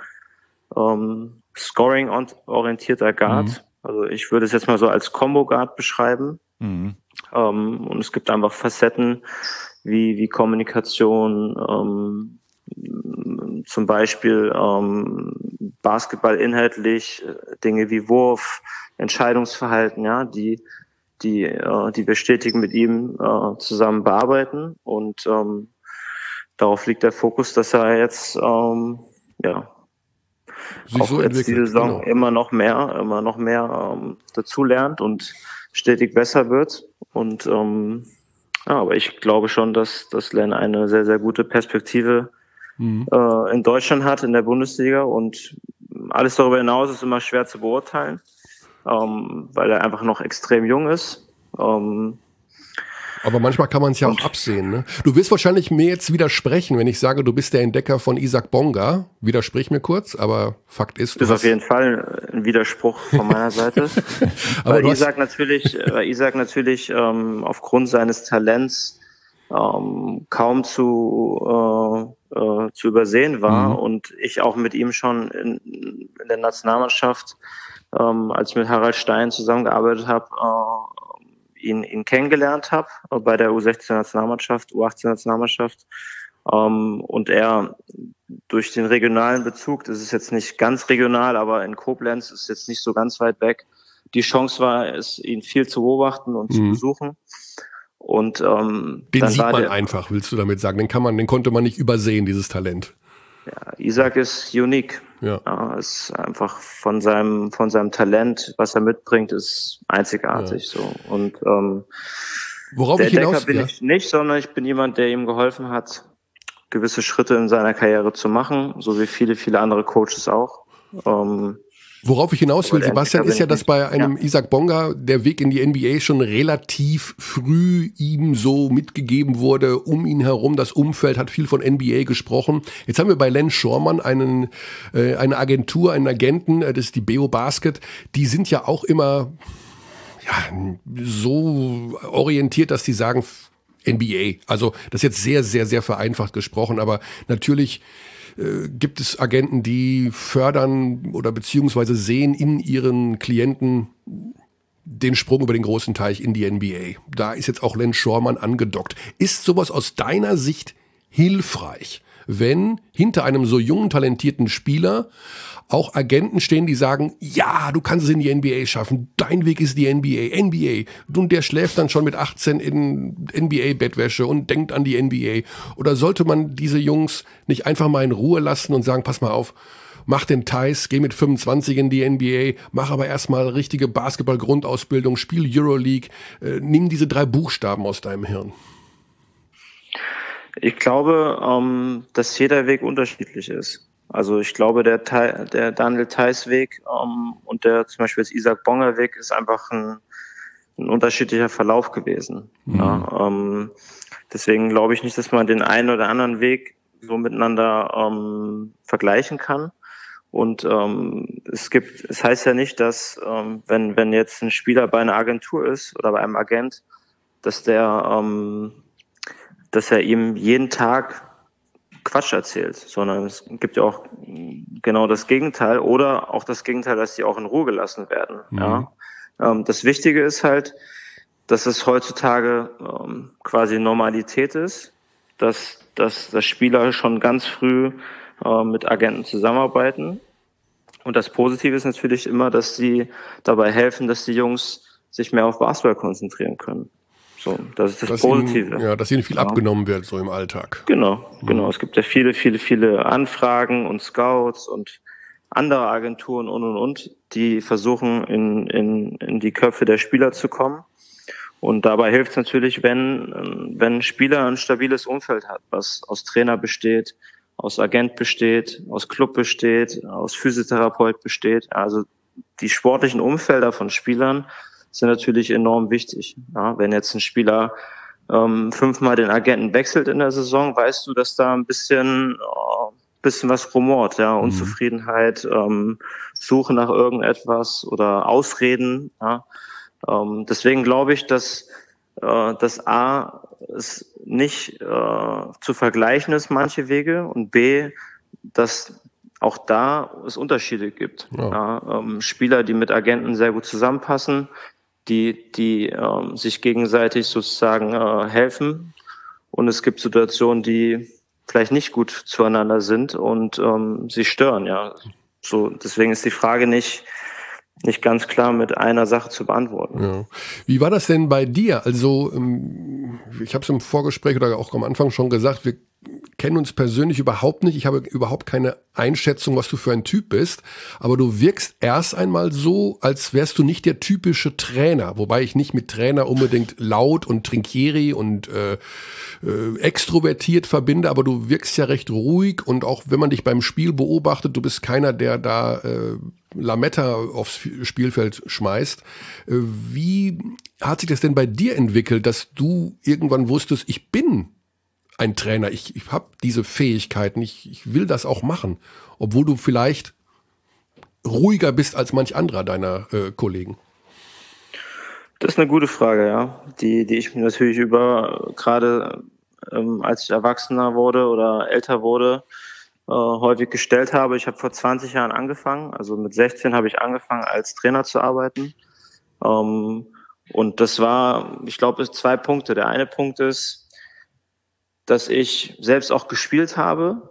scoring-orientierter Guard. Also ich würde es jetzt mal so als Combo Guard beschreiben. Und es gibt einfach Facetten wie Kommunikation, zum Beispiel Basketball inhaltlich, Dinge wie Wurf, Entscheidungsverhalten, ja, die wir stetig mit ihm zusammen bearbeiten und darauf liegt der Fokus, dass er jetzt auch so jetzt diese Saison immer noch mehr dazu lernt und stetig besser wird und aber ich glaube schon, dass Len eine sehr, sehr gute Perspektive in Deutschland hat, in der Bundesliga und alles darüber hinaus ist immer schwer zu beurteilen, weil er einfach noch extrem jung ist. Aber manchmal kann man es ja auch absehen. Ne? Du wirst wahrscheinlich mir jetzt widersprechen, wenn ich sage, du bist der Entdecker von Isaac Bonga. Widersprich mir kurz, aber Fakt ist... Das ist auf jeden Fall ein Widerspruch von meiner Seite. weil Isaac natürlich aufgrund seines Talents kaum zu übersehen war und ich auch mit ihm schon in der Nationalmannschaft, als ich mit Harald Stein zusammengearbeitet habe, ihn kennengelernt habe bei der U16-Nationalmannschaft, U18-Nationalmannschaft und er durch den regionalen Bezug, das ist jetzt nicht ganz regional, aber in Koblenz ist jetzt nicht so ganz weit weg, die Chance war es, ihn viel zu beobachten und zu besuchen. Und den sieht man einfach, willst du damit sagen? Den konnte man nicht übersehen, dieses Talent. Ja, Isaac ist unique. Ja, ist einfach von seinem Talent, was er mitbringt, ist einzigartig. Ja. So. Und worauf der ich hinaus Entdecker bin ich nicht, sondern ich bin jemand, der ihm geholfen hat, gewisse Schritte in seiner Karriere zu machen, so wie viele, viele andere Coaches auch. Worauf ich hinaus will, Sebastian, ist ja, dass bei einem Isaac Bonga der Weg in die NBA schon relativ früh ihm so mitgegeben wurde, um ihn herum. Das Umfeld hat viel von NBA gesprochen. Jetzt haben wir bei Len Schormann eine Agentur, einen Agenten, das ist die Beo Basket. Die sind ja auch immer so orientiert, dass die sagen NBA. Also das ist jetzt sehr, sehr, sehr vereinfacht gesprochen, aber natürlich gibt es Agenten, die fördern oder beziehungsweise sehen in ihren Klienten den Sprung über den großen Teich in die NBA. Da ist jetzt auch Len Schormann angedockt. Ist sowas aus deiner Sicht hilfreich, wenn hinter einem so jungen, talentierten Spieler auch Agenten stehen, die sagen, ja, du kannst es in die NBA schaffen, dein Weg ist die NBA. Und der schläft dann schon mit 18 in NBA-Bettwäsche und denkt an die NBA. Oder sollte man diese Jungs nicht einfach mal in Ruhe lassen und sagen, pass mal auf, mach den Theis, geh mit 25 in die NBA, mach aber erstmal richtige Basketball-Grundausbildung, spiel Euroleague, nimm diese 3 Buchstaben aus deinem Hirn. Ich glaube, dass jeder Weg unterschiedlich ist. Also ich glaube, der Daniel Theis Weg und der zum Beispiel jetzt Isaac Bonga Weg ist einfach ein unterschiedlicher Verlauf gewesen. Mhm. Ja, deswegen glaube ich nicht, dass man den einen oder anderen Weg so miteinander vergleichen kann. Und es heißt ja nicht, dass wenn jetzt ein Spieler bei einer Agentur ist oder bei einem Agent, dass er ihm jeden Tag Quatsch erzählt, sondern es gibt ja auch genau das Gegenteil oder auch das Gegenteil, dass die auch in Ruhe gelassen werden. Mhm. Ja. Das Wichtige ist halt, dass es heutzutage quasi Normalität ist, dass Spieler schon ganz früh mit Agenten zusammenarbeiten. Und das Positive ist natürlich immer, dass sie dabei helfen, dass die Jungs sich mehr auf Basketball konzentrieren können. So, das ist das Positive. Dass ihnen viel abgenommen wird, so im Alltag. Genau. Es gibt ja viele Anfragen und Scouts und andere Agenturen und, die versuchen, in die Köpfe der Spieler zu kommen. Und dabei hilft es natürlich, wenn ein Spieler ein stabiles Umfeld hat, was aus Trainer besteht, aus Agent besteht, aus Club besteht, aus Physiotherapeut besteht. Also die sportlichen Umfelder von Spielern sind natürlich enorm wichtig. Ja, wenn jetzt ein Spieler 5-mal den Agenten wechselt in der Saison, weißt du, dass da ein bisschen was rumort, ja, Unzufriedenheit, Suche nach irgendetwas oder Ausreden. Ja. Deswegen glaube ich, dass A, es nicht zu vergleichen ist, manche Wege, und B, dass auch da es Unterschiede gibt. Ja, Spieler, die mit Agenten sehr gut zusammenpassen, die sich gegenseitig sozusagen helfen. Und es gibt Situationen, die vielleicht nicht gut zueinander sind und sie stören. Ja, so deswegen ist die Frage nicht ganz klar mit einer Sache zu beantworten. Ja. Wie war das denn bei dir? Also ich habe es im Vorgespräch oder auch am Anfang schon gesagt, wir kennen uns persönlich überhaupt nicht. Ich habe überhaupt keine Einschätzung, was du für ein Typ bist. Aber du wirkst erst einmal so, als wärst du nicht der typische Trainer. Wobei ich nicht mit Trainer unbedingt laut und Trinkieri und extrovertiert verbinde. Aber du wirkst ja recht ruhig. Und auch wenn man dich beim Spiel beobachtet, du bist keiner, der da Lametta aufs Spielfeld schmeißt. Wie hat sich das denn bei dir entwickelt, dass du irgendwann wusstest, ich bin ein Trainer, ich habe diese Fähigkeiten, ich will das auch machen, obwohl du vielleicht ruhiger bist als manch anderer deiner Kollegen? Das ist eine gute Frage, ja, die ich mir natürlich gerade als ich erwachsener wurde oder älter wurde, häufig gestellt habe. Ich habe vor 20 Jahren angefangen, also mit 16 habe ich angefangen, als Trainer zu arbeiten. Und das war, ich glaube, 2 Punkte. Der eine Punkt ist, dass ich selbst auch gespielt habe,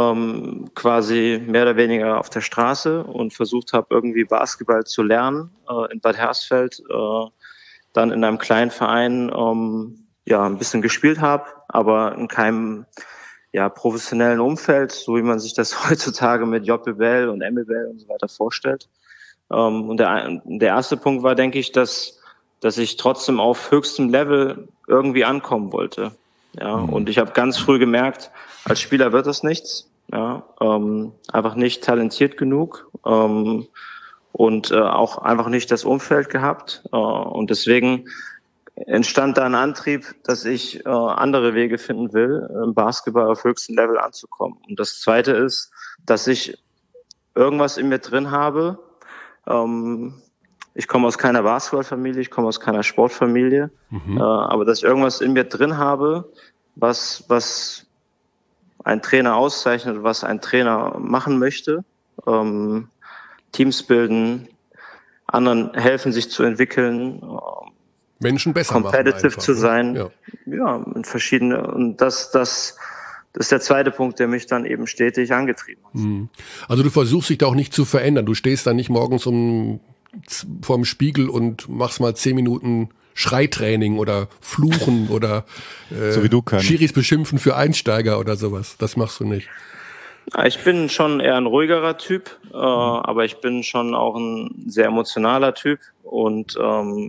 quasi mehr oder weniger auf der Straße und versucht habe, irgendwie Basketball zu lernen in Bad Hersfeld, dann in einem kleinen Verein ein bisschen gespielt habe, aber in keinem professionellen Umfeld, so wie man sich das heutzutage mit JBL und MBL und so weiter vorstellt. Und der erste Punkt war, denke ich, dass ich trotzdem auf höchstem Level irgendwie ankommen wollte. Ja, und ich habe ganz früh gemerkt, als Spieler wird das nichts. Ja, einfach nicht talentiert genug und auch einfach nicht das Umfeld gehabt. Und deswegen entstand da ein Antrieb, dass ich andere Wege finden will, im Basketball auf höchstem Level anzukommen. Und das Zweite ist, dass ich irgendwas in mir drin habe. Ich komme aus keiner Basketballfamilie, ich komme aus keiner Sportfamilie, aber dass ich irgendwas in mir drin habe, was ein Trainer auszeichnet, was ein Trainer machen möchte. Teams bilden, anderen helfen, sich zu entwickeln, Menschen besser competitive machen zu sein. Ja, in verschiedene, und das ist der zweite Punkt, der mich dann eben stetig angetrieben hat. Also du versuchst dich da auch nicht zu verändern. Du stehst da nicht morgens vorm Spiegel und machst mal 10 Minuten Schreitraining oder Fluchen oder so wie du kannst. Schiris beschimpfen für Einsteiger oder sowas. Das machst du nicht. Ich bin schon eher ein ruhigerer Typ, aber ich bin schon auch ein sehr emotionaler Typ und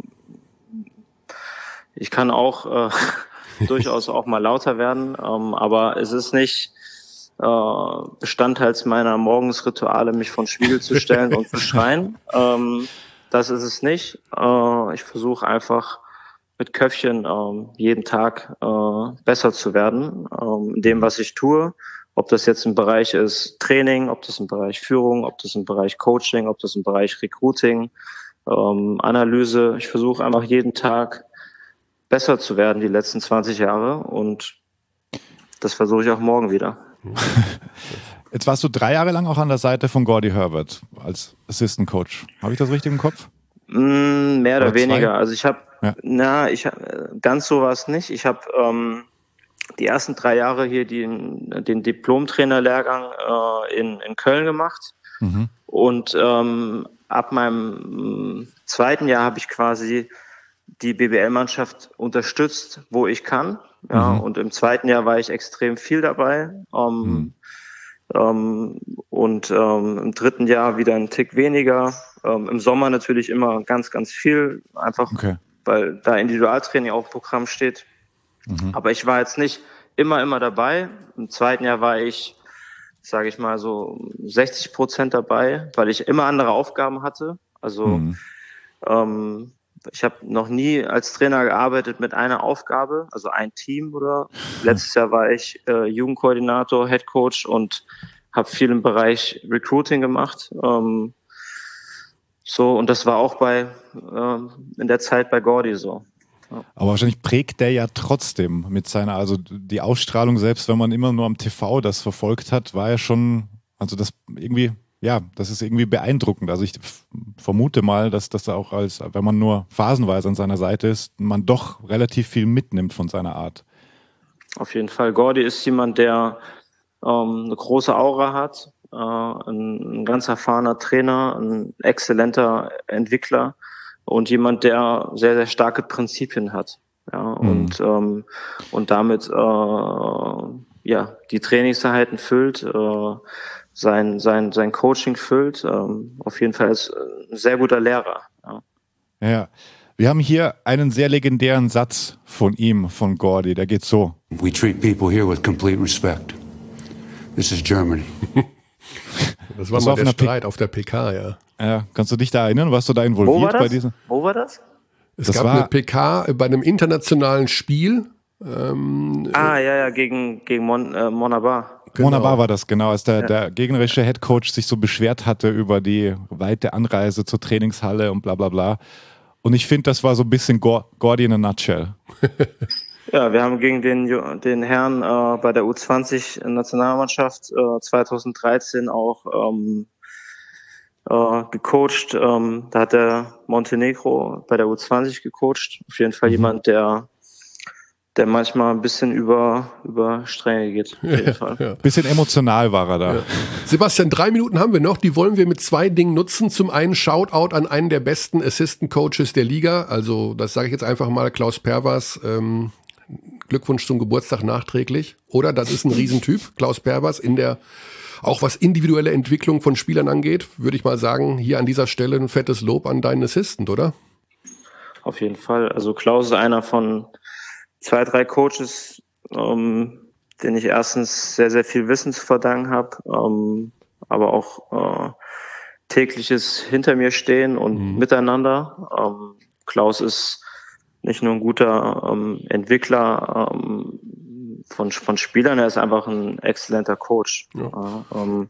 ich kann auch durchaus auch mal lauter werden, aber es ist nicht Bestandteil meiner Morgensrituale, mich vor den Spiegel zu stellen und zu schreien. Das ist es nicht. Ich versuche einfach mit Köpfchen jeden Tag besser zu werden in dem, was ich tue. Ob das jetzt im Bereich ist Training, ob das im Bereich Führung, ob das im Bereich Coaching, ob das im Bereich Recruiting, Analyse. Ich versuche einfach jeden Tag besser zu werden die letzten 20 Jahre und das versuche ich auch morgen wieder. Jetzt warst du 3 Jahre lang auch an der Seite von Gordy Herbert als Assistant Coach. Habe ich das richtig im Kopf? Mehr oder weniger. 2? Also ich habe, ganz so war es nicht. Ich habe die ersten 3 Jahre hier den Diplom-Trainer-Lehrgang in Köln gemacht. Und ab meinem 2. Jahr habe ich quasi die BBL-Mannschaft unterstützt, wo ich kann. Ja, und im 2. Jahr war ich extrem viel dabei. Und im 3. Jahr wieder einen Tick weniger. Im Sommer natürlich immer ganz, ganz viel, einfach weil da Individualtraining auf dem Programm steht. Aber ich war jetzt nicht immer dabei. Im 2. Jahr war ich, sage ich mal, so 60% dabei, weil ich immer andere Aufgaben hatte. Also ich habe noch nie als Trainer gearbeitet mit einer Aufgabe, also ein Team oder. Letztes Jahr war ich Jugendkoordinator, Head Coach und habe viel im Bereich Recruiting gemacht. Und das war auch in der Zeit bei Gordy so. Ja. Aber wahrscheinlich prägt der ja trotzdem mit seiner, also die Ausstrahlung, selbst wenn man immer nur am TV das verfolgt hat, war ja schon, also das irgendwie, ja, das ist irgendwie beeindruckend. Also ich vermute mal, dass das auch wenn man nur phasenweise an seiner Seite ist, man doch relativ viel mitnimmt von seiner Art. Auf jeden Fall. Gordy ist jemand, der eine große Aura hat, ein ganz erfahrener Trainer, ein exzellenter Entwickler und jemand, der sehr, sehr starke Prinzipien hat. Ja, und damit die Trainingseinheiten füllt, sein Coaching füllt. Auf jeden Fall ist ein sehr guter Lehrer. Ja. Wir haben hier einen sehr legendären Satz von ihm, von Gordy, der geht so. We treat people here with complete respect. This is Germany. Das war mal der Streit auf der PK, ja. Ja, kannst du dich da erinnern? Warst du da involviert bei diesem? Wo war das? Es gab eine PK bei einem internationalen Spiel. Gegen Monabar. Genau. Monabar war das, genau, als der gegnerische Headcoach sich so beschwert hatte über die weite Anreise zur Trainingshalle und bla bla bla. Und ich finde, das war so ein bisschen Gordy in a nutshell. Ja, wir haben gegen den Herrn bei der U20-Nationalmannschaft 2013 auch gecoacht. Da hat der Montenegro bei der U20 gecoacht. Auf jeden Fall jemand, der manchmal ein bisschen über Stränge geht. Auf jeden Fall. Ja. Bisschen emotional war er da. Ja. Sebastian, 3 Minuten haben wir noch. Die wollen wir mit 2 Dingen nutzen. Zum einen Shoutout an einen der besten Assistant Coaches der Liga. Also das sage ich jetzt einfach mal, Klaus Perwas. Glückwunsch zum Geburtstag nachträglich. Oder das ist ein Riesentyp, Klaus Perwas, auch was individuelle Entwicklung von Spielern angeht, würde ich mal sagen, hier an dieser Stelle ein fettes Lob an deinen Assistant, oder? Auf jeden Fall. Also Klaus ist einer von 2, 3 Coaches, den ich erstens sehr, sehr viel Wissen zu verdanken habe, aber auch tägliches hinter mir stehen und miteinander. Klaus ist nicht nur ein guter Entwickler von Spielern, er ist einfach ein exzellenter Coach. Ja.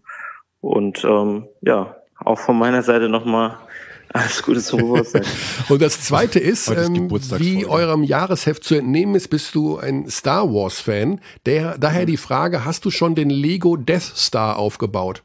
Auch von meiner Seite nochmal alles Gute zum Geburtstag. Und das Zweite ist, wie eurem Jahresheft zu entnehmen ist, bist du ein Star Wars Fan. Daher die Frage, hast du schon den Lego Death Star aufgebaut?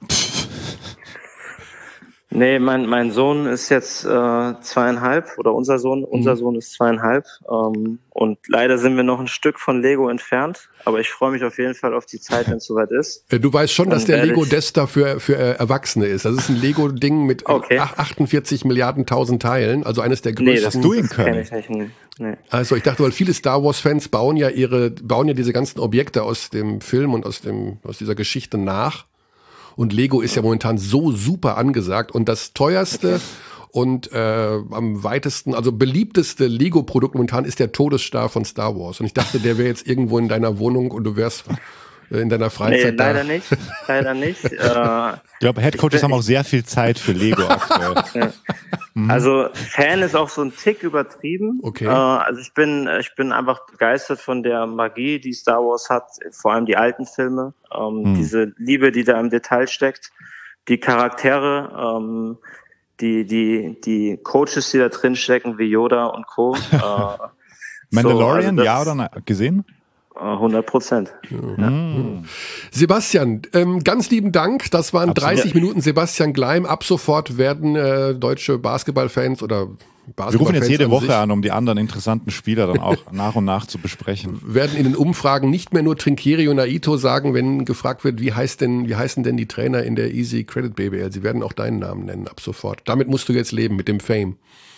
Nee, mein Sohn ist jetzt 2,5 oder unser Sohn ist 2,5 und leider sind wir noch ein Stück von Lego entfernt, aber ich freue mich auf jeden Fall auf die Zeit, wenn es soweit ist. Du weißt schon, dass der Lego Death Star für Erwachsene ist. Das ist ein Lego-Ding mit 48 Milliarden tausend Teilen, also eines der größten. Nee, das kenne ich nicht. Nee. Also ich dachte, weil viele Star Wars-Fans bauen ja diese ganzen Objekte aus dem Film und aus dieser Geschichte nach. Und Lego ist ja momentan so super angesagt. Und das teuerste und am weitesten, also beliebteste Lego-Produkt momentan ist der Todesstar von Star Wars. Und ich dachte, der wäre jetzt irgendwo in deiner Wohnung und du wärst in deiner Freizeit leider nicht. Ich glaube, Headcoaches haben auch sehr viel Zeit für Lego aktuell. Also Fan ist auch so ein Tick übertrieben. Okay. Also ich bin einfach begeistert von der Magie, die Star Wars hat, vor allem die alten Filme. Diese Liebe, die da im Detail steckt, die Charaktere, die Coaches, die da drin stecken, wie Yoda und Co. Mandalorian, ja oder nein? Gesehen? 100%. Ja. Sebastian, ganz lieben Dank. Das waren 30 Minuten Sebastian Gleim. Ab sofort werden deutsche Basketballfans oder Basketballfans. Wir rufen jetzt jede Woche an, um die anderen interessanten Spieler dann auch nach und nach zu besprechen. Werden in den Umfragen nicht mehr nur Trinkieri und Aito sagen, wenn gefragt wird, wie heißen denn die Trainer in der Easy Credit BBL? Sie werden auch deinen Namen nennen ab sofort. Damit musst du jetzt leben, mit dem Fame.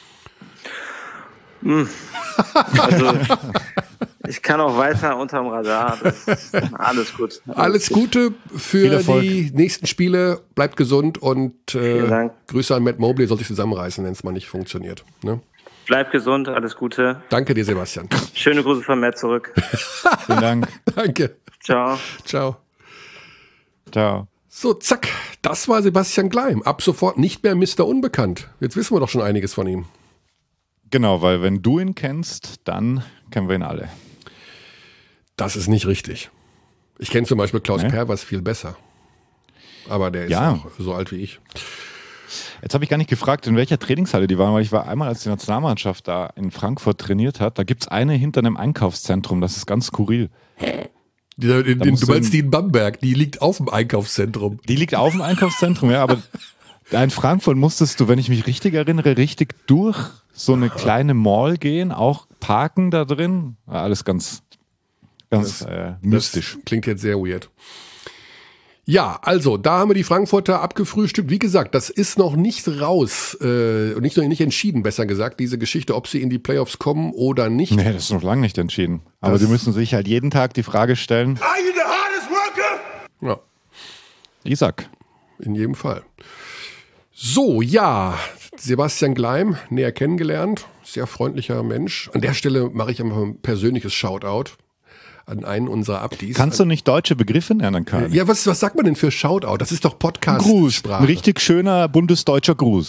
Also ich kann auch weiter unterm Radar. Das ist alles gut. Alles Gute für die nächsten Spiele. Bleibt gesund und Grüße an Matt Mobley. Soll sich zusammenreißen, wenn es mal nicht funktioniert. Ne? Bleibt gesund. Alles Gute. Danke dir, Sebastian. Schöne Grüße von Matt zurück. Vielen Dank. Danke. Ciao. Ciao. Ciao. So, zack. Das war Sebastian Gleim. Ab sofort nicht mehr Mr. Unbekannt. Jetzt wissen wir doch schon einiges von ihm. Genau, weil wenn du ihn kennst, dann kennen wir ihn alle. Das ist nicht richtig. Ich kenne zum Beispiel Klaus Pervers viel besser. Aber der ist auch so alt wie ich. Jetzt habe ich gar nicht gefragt, in welcher Trainingshalle die waren, weil ich war einmal, als die Nationalmannschaft da in Frankfurt trainiert hat. Da gibt es eine hinter einem Einkaufszentrum, das ist ganz skurril. Du meinst die in Bamberg, die liegt auf dem Einkaufszentrum. Die liegt auf dem Einkaufszentrum, ja, aber in Frankfurt musstest du, wenn ich mich richtig erinnere, richtig durch so eine kleine Mall gehen, auch parken da drin. Ja, alles ganz mystisch. Das klingt jetzt sehr weird. Ja, also, da haben wir die Frankfurter abgefrühstückt. Wie gesagt, das ist noch nicht raus, nicht entschieden, besser gesagt, diese Geschichte, ob sie in die Playoffs kommen oder nicht. Nee, das ist noch lange nicht entschieden. Aber sie müssen sich halt jeden Tag die Frage stellen. Are you the hardest worker? Ja. Isaac. In jedem Fall. So, ja, Sebastian Gleim, näher kennengelernt, sehr freundlicher Mensch. An der Stelle mache ich einfach ein persönliches Shoutout an einen unserer Abdis. Kannst du nicht deutsche Begriffe lernen, Karl? Ja, was sagt man denn für Shoutout? Das ist doch Podcast-Sprache. Ein richtig schöner bundesdeutscher Gruß.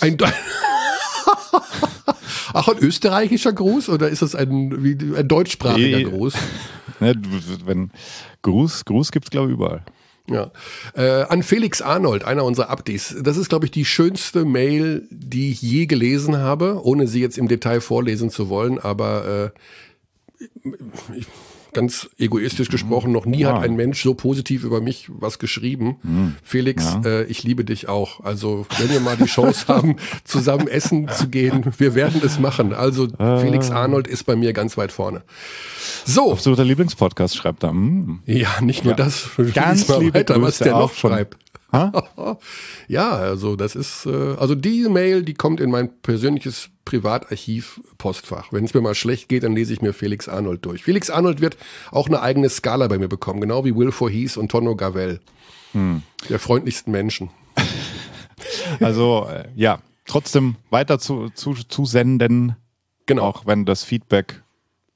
Ach, ein österreichischer Gruß oder ist das ein deutschsprachiger Gruß? Wenn Gruß gibt es, glaube ich, überall. Ja. An Felix Arnold, einer unserer Abdis. Das ist, glaube ich, die schönste Mail, die ich je gelesen habe, ohne sie jetzt im Detail vorlesen zu wollen, aber ganz egoistisch gesprochen, noch nie hat ein Mensch so positiv über mich was geschrieben. Felix, ich liebe dich auch. Also, wenn wir mal die Chance haben, zusammen essen zu gehen, wir werden es machen. Also, Felix Arnold ist bei mir ganz weit vorne. So. Absoluter Lieblingspodcast schreibt er. Ja, nicht nur das. Ganz liebe weiter, was der noch schon schreibt. Ja, also das ist, also die Mail, die kommt in mein persönliches Privatarchiv-Postfach. Wenn es mir mal schlecht geht, dann lese ich mir Felix Arnold durch. Felix Arnold wird auch eine eigene Skala bei mir bekommen, genau wie Will Voorhees und Tonno Gavel. Der freundlichsten Menschen. Also, ja, trotzdem weiter zu senden. Genau. Auch wenn das Feedback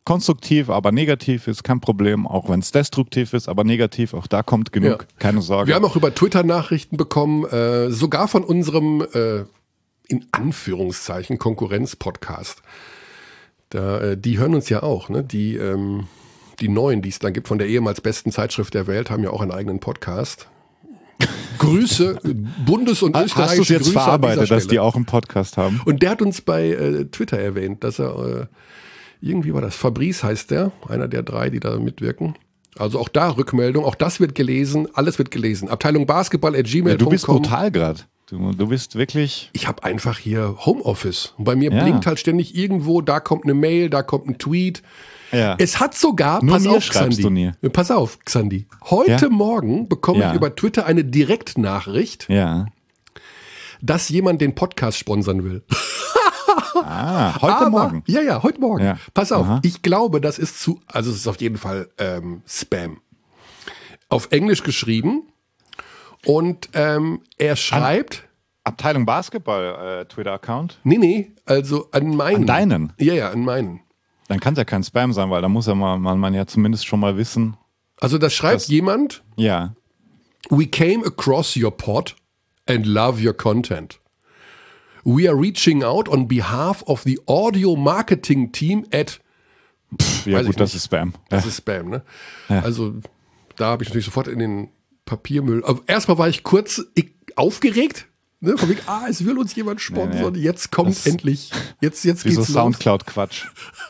konstruktiv, aber negativ ist, kein Problem. Auch wenn es destruktiv ist, aber negativ, auch da kommt genug, keine Sorge. Wir haben auch über Twitter Nachrichten bekommen, sogar von unserem, in Anführungszeichen, Konkurrenz-Podcast. Die hören uns ja auch, ne? Die Neuen, die es dann gibt, von der ehemals besten Zeitschrift der Welt, haben ja auch einen eigenen Podcast. Grüße, Bundes- und österreichische Hast du es jetzt Grüße verarbeitet, dass die auch einen Podcast haben? Und der hat uns bei Twitter erwähnt, dass er, irgendwie war das, Fabrice heißt der, einer der 3, die da mitwirken. Also auch da Rückmeldung, auch das wird gelesen, alles wird gelesen. Abteilung Basketball@gmail.com. Ja, du bist brutal gerade. Du bist wirklich... Ich habe einfach hier Homeoffice. Und bei mir blinkt halt ständig irgendwo, da kommt eine Mail, da kommt ein Tweet. Ja. Es hat sogar, Nur pass mir auf, schreibst du nie. Pass auf, Xandi. Heute Morgen bekomme ich über Twitter eine Direktnachricht, dass jemand den Podcast sponsern will. Heute Morgen? Ja, heute Morgen. Ja. Pass auf, ich glaube, das ist also es ist auf jeden Fall Spam. Auf Englisch geschrieben und er schreibt... Abteilung Basketball Twitter-Account? Nee, also an meinen. An deinen? Ja, an meinen. Dann kann es ja kein Spam sein, weil da muss ja man ja zumindest schon mal wissen. Also das schreibt jemand. Ja. We came across your pod and love your content. We are reaching out on behalf of the audio marketing team at... Ja gut, das ist Spam. Das ist Spam, ne? Ja. Also da habe ich natürlich sofort in den Papiermüll... Aber erstmal war ich kurz aufgeregt. Ne, von wegen, es will uns jemand sponsern, jetzt kommt das endlich, jetzt geht's los. Wie so Soundcloud-Quatsch.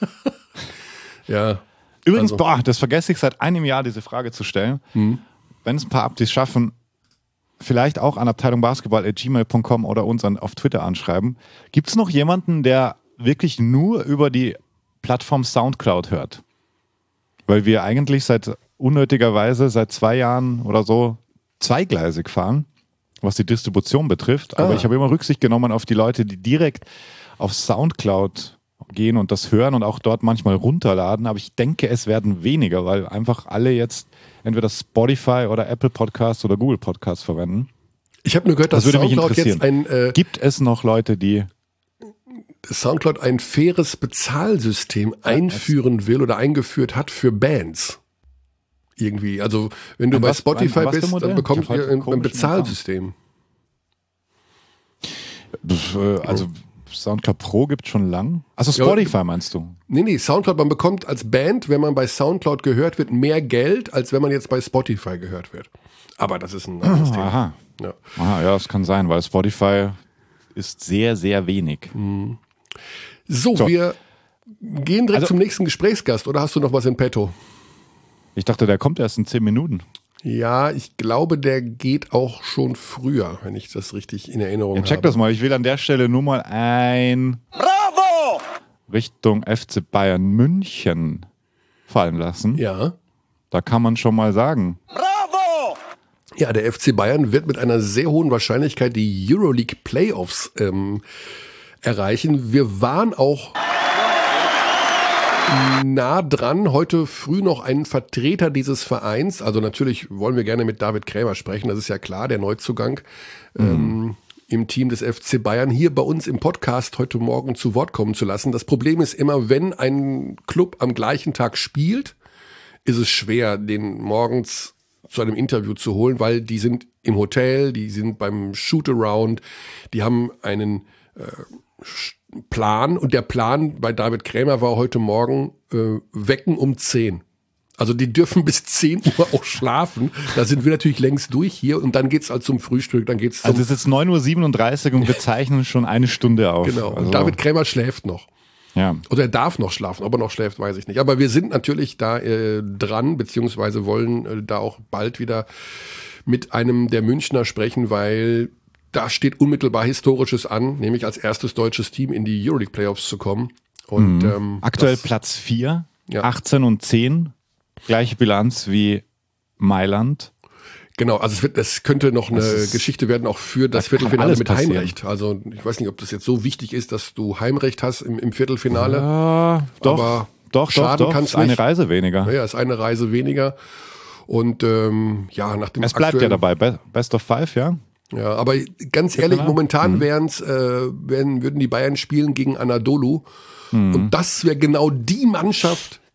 Ja. Übrigens, das vergesse ich seit einem Jahr, diese Frage zu stellen. Wenn es ein paar Abdis schaffen, vielleicht auch an abteilungbasketball@gmail.com oder uns auf Twitter anschreiben. Gibt es noch jemanden, der wirklich nur über die Plattform Soundcloud hört? Weil wir eigentlich unnötigerweise seit 2 Jahren oder so zweigleisig fahren, was die Distribution betrifft. Aber ich habe immer Rücksicht genommen auf die Leute, die direkt auf Soundcloud gehen und das hören und auch dort manchmal runterladen. Aber ich denke, es werden weniger, weil einfach alle jetzt entweder Spotify oder Apple Podcasts oder Google Podcasts verwenden. Ich habe nur gehört, dass Soundcloud jetzt gibt es noch Leute, die Soundcloud ein faires Bezahlsystem einführen will oder eingeführt hat für Bands? Irgendwie. Also wenn du bei Spotify bist, dann bekommst du ein Bezahlsystem. Also Soundcloud Pro gibt es schon lang. Also Spotify meinst du? Nee, Soundcloud, man bekommt als Band, wenn man bei Soundcloud gehört wird, mehr Geld, als wenn man jetzt bei Spotify gehört wird. Aber das ist ein anderes Thema. Aha. Ja. Aha, ja, das kann sein, weil Spotify ist sehr, sehr wenig. So, wir gehen direkt zum nächsten Gesprächsgast, oder hast du noch was in petto? Ich dachte, der kommt erst in 10 Minuten. Ja, ich glaube, der geht auch schon früher, wenn ich das richtig in Erinnerung habe. Check das mal. Ich will an der Stelle nur mal Bravo! Richtung FC Bayern München fallen lassen. Ja. Da kann man schon mal sagen. Bravo! Ja, der FC Bayern wird mit einer sehr hohen Wahrscheinlichkeit die Euroleague Playoffs erreichen. Wir waren auch nah dran, heute früh noch einen Vertreter dieses Vereins, also natürlich wollen wir gerne mit David Krämer sprechen, das ist ja klar, der Neuzugang im Team des FC Bayern, hier bei uns im Podcast heute Morgen zu Wort kommen zu lassen. Das Problem ist immer, wenn ein Club am gleichen Tag spielt, ist es schwer, den morgens zu einem Interview zu holen, weil die sind im Hotel, die sind beim Shoot-Around, die haben einen Plan und der Plan bei David Krämer war heute Morgen wecken um 10. Also die dürfen bis 10 Uhr auch schlafen. Da sind wir natürlich längst durch hier und dann geht's halt zum Frühstück. Dann geht's also es ist 9:37 Uhr und wir zeichnen schon eine Stunde auf. Genau, und David Krämer schläft noch. Ja. Oder er darf noch schlafen, ob er noch schläft, weiß ich nicht. Aber wir sind natürlich da dran, beziehungsweise wollen da auch bald wieder mit einem der Münchner sprechen, weil da steht unmittelbar Historisches an, nämlich als erstes deutsches Team in die Euroleague Playoffs zu kommen. Und, aktuell Platz 4, 18-10, gleiche Bilanz wie Mailand. Genau, also es könnte noch eine Geschichte werden, auch für das Viertelfinale mit Heimrecht. Also ich weiß nicht, ob das jetzt so wichtig ist, dass du Heimrecht hast im Viertelfinale. Ja, doch, kann's ist eine Reise weniger. Ja, ist eine Reise weniger. Und nach dem es bleibt ja dabei, Best of 5, ja. Ja, aber ganz ehrlich, momentan würden die Bayern spielen gegen Anadolu. Und das wäre genau die Mannschaft,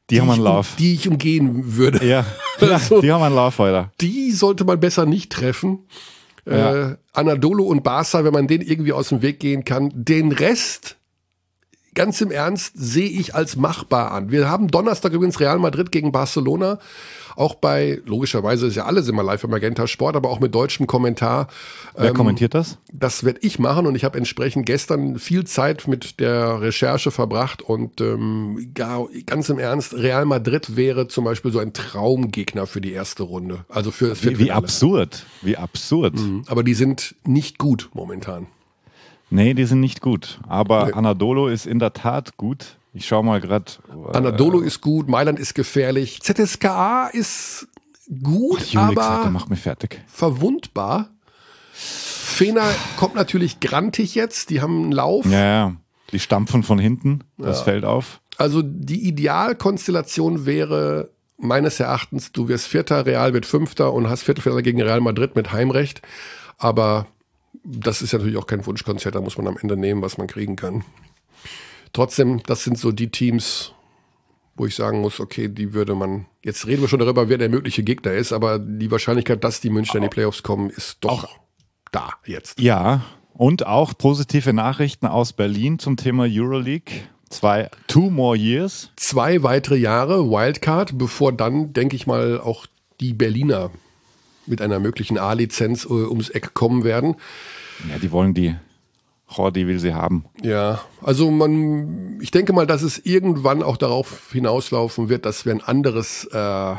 Die haben einen Lauf. Die ich umgehen würde. Ja, also, die haben einen Lauf, Alter. Die sollte man besser nicht treffen. Ja. Anadolu und Barca, wenn man denen irgendwie aus dem Weg gehen kann. Den Rest, ganz im Ernst, sehe ich als machbar an. Wir haben Donnerstag übrigens Real Madrid gegen Barcelona. Auch logischerweise ist ja alles immer live im Magenta Sport, aber auch mit deutschem Kommentar. Wer kommentiert das? Das werde ich machen und ich habe entsprechend gestern viel Zeit mit der Recherche verbracht und ganz im Ernst, Real Madrid wäre zum Beispiel so ein Traumgegner für die erste Runde. Also für das Wie absurd. Aber die sind nicht gut momentan. Nee, die sind nicht gut. Aber Anadolu ist in der Tat gut. Ich schaue mal gerade. Anadolu ist gut, Mailand ist gefährlich. ZSKA ist gut, aber der macht mich fertig. Verwundbar. Fener kommt natürlich grantig jetzt, die haben einen Lauf. Ja, die stampfen von hinten, das fällt auf. Also die Idealkonstellation wäre meines Erachtens, du wirst Vierter, Real wird Fünfter und hast Viertelfinale gegen Real Madrid mit Heimrecht. Aber das ist ja natürlich auch kein Wunschkonzert, da muss man am Ende nehmen, was man kriegen kann. Trotzdem, das sind so die Teams, wo ich sagen muss, okay, die würde man, jetzt reden wir schon darüber, wer der mögliche Gegner ist, aber die Wahrscheinlichkeit, dass die Münchner in die Playoffs kommen, ist doch da jetzt. Ja, und auch positive Nachrichten aus Berlin zum Thema Euroleague. 2 more years. 2 weitere Jahre Wildcard, bevor dann, denke ich mal, auch die Berliner mit einer möglichen A-Lizenz ums Eck kommen werden. Ja, die wollen die will sie haben. Ja, also ich denke mal, dass es irgendwann auch darauf hinauslaufen wird, dass wir ein anderes einen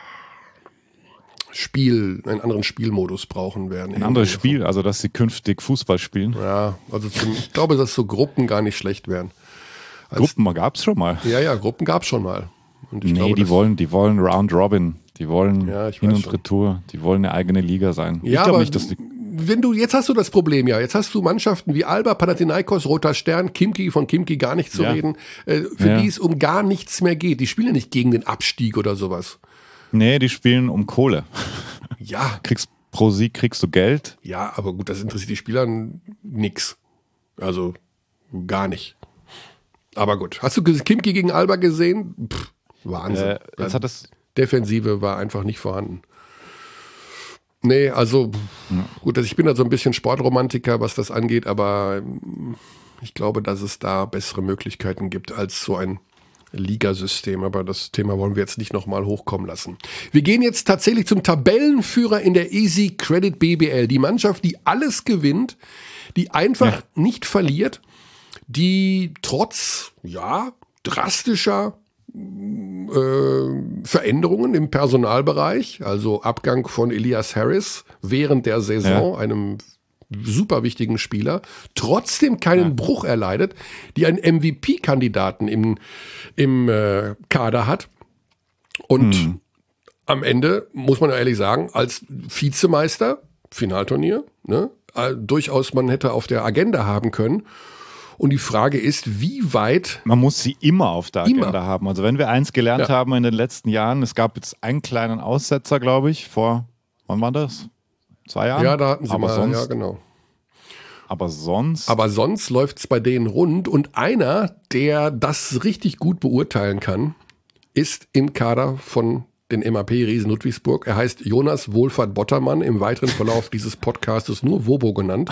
anderen Spielmodus brauchen werden. Ein anderes Spiel, also dass sie künftig Fußball spielen. Ja, also ich glaube, dass so Gruppen gar nicht schlecht wären. Gruppen gab es schon mal. Ja, Gruppen gab es schon mal. Und ich glaube, die wollen Round Robin, die wollen Hin- und Retour, die wollen eine eigene Liga sein. Ja, ich glaube nicht, dass die jetzt hast du das Problem jetzt hast du Mannschaften wie Alba, Panathinaikos, Roter Stern, von Khimki gar nicht zu reden, für die es um gar nichts mehr geht. Die spielen ja nicht gegen den Abstieg oder sowas. Nee, die spielen um Kohle. Ja. Pro Sieg kriegst du Geld. Ja, aber gut, das interessiert die Spieler nix. Also gar nicht. Aber gut, hast du Khimki gegen Alba gesehen? Wahnsinn. Jetzt hat es Defensive war einfach nicht vorhanden. Nee, also gut, ich bin da so ein bisschen Sportromantiker, was das angeht, aber ich glaube, dass es da bessere Möglichkeiten gibt als so ein Ligasystem. Aber das Thema wollen wir jetzt nicht nochmal hochkommen lassen. Wir gehen jetzt tatsächlich zum Tabellenführer in der Easy Credit BBL. Die Mannschaft, die alles gewinnt, die einfach nicht verliert, die trotz drastischer Veränderungen im Personalbereich, also Abgang von Elias Harris während der Saison, einem super wichtigen Spieler, trotzdem keinen Bruch erleidet, die einen MVP-Kandidaten im Kader hat und am Ende, muss man ehrlich sagen, als Vizemeister, Finalturnier, durchaus man hätte auf der Agenda haben können. Und die Frage ist, wie weit... Man muss sie immer auf der Agenda haben. Also wenn wir eins gelernt haben in den letzten Jahren, es gab jetzt einen kleinen Aussetzer, glaube ich, vor, wann war das? 2 Jahren? Ja, da hatten sie genau. Aber sonst läuft es bei denen rund. Und einer, der das richtig gut beurteilen kann, ist im Kader von den MAP-Riesen Ludwigsburg. Er heißt Jonas Wohlfahrt Bottermann, im weiteren Verlauf dieses Podcastes nur Wobo genannt.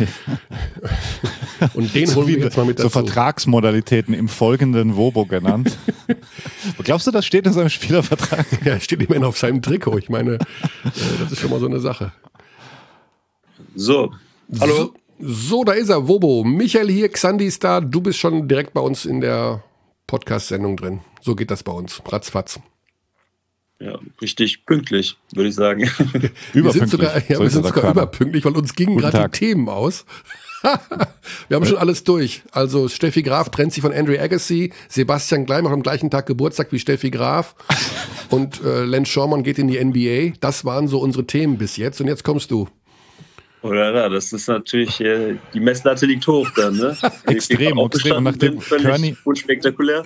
Und den holen wir jetzt mal mit dazu. So Vertragsmodalitäten im Folgenden Wobo genannt. Glaubst du, das steht in seinem Spielervertrag? Ja, steht immerhin auf seinem Trikot. Ich meine, das ist schon mal so eine Sache. So, hallo. So, da ist er, Wobo. Michael hier, Xandi ist da. Du bist schon direkt bei uns in der Podcast-Sendung drin. So geht das bei uns. Ratzfatz. Ja, richtig pünktlich, würde ich sagen. Wir sind sogar überpünktlich, weil uns gingen gerade die Themen aus. Wir haben schon alles durch. Also Steffi Graf trennt sich von Andre Agassi, Sebastian Gleim macht am gleichen Tag Geburtstag wie Steffi Graf und Lance Schormann geht in die NBA. Das waren so unsere Themen bis jetzt und jetzt kommst du. Oder das ist natürlich, die Messlatte liegt hoch dann, ne? Extrem. Und nachdem Körny unspektakulär.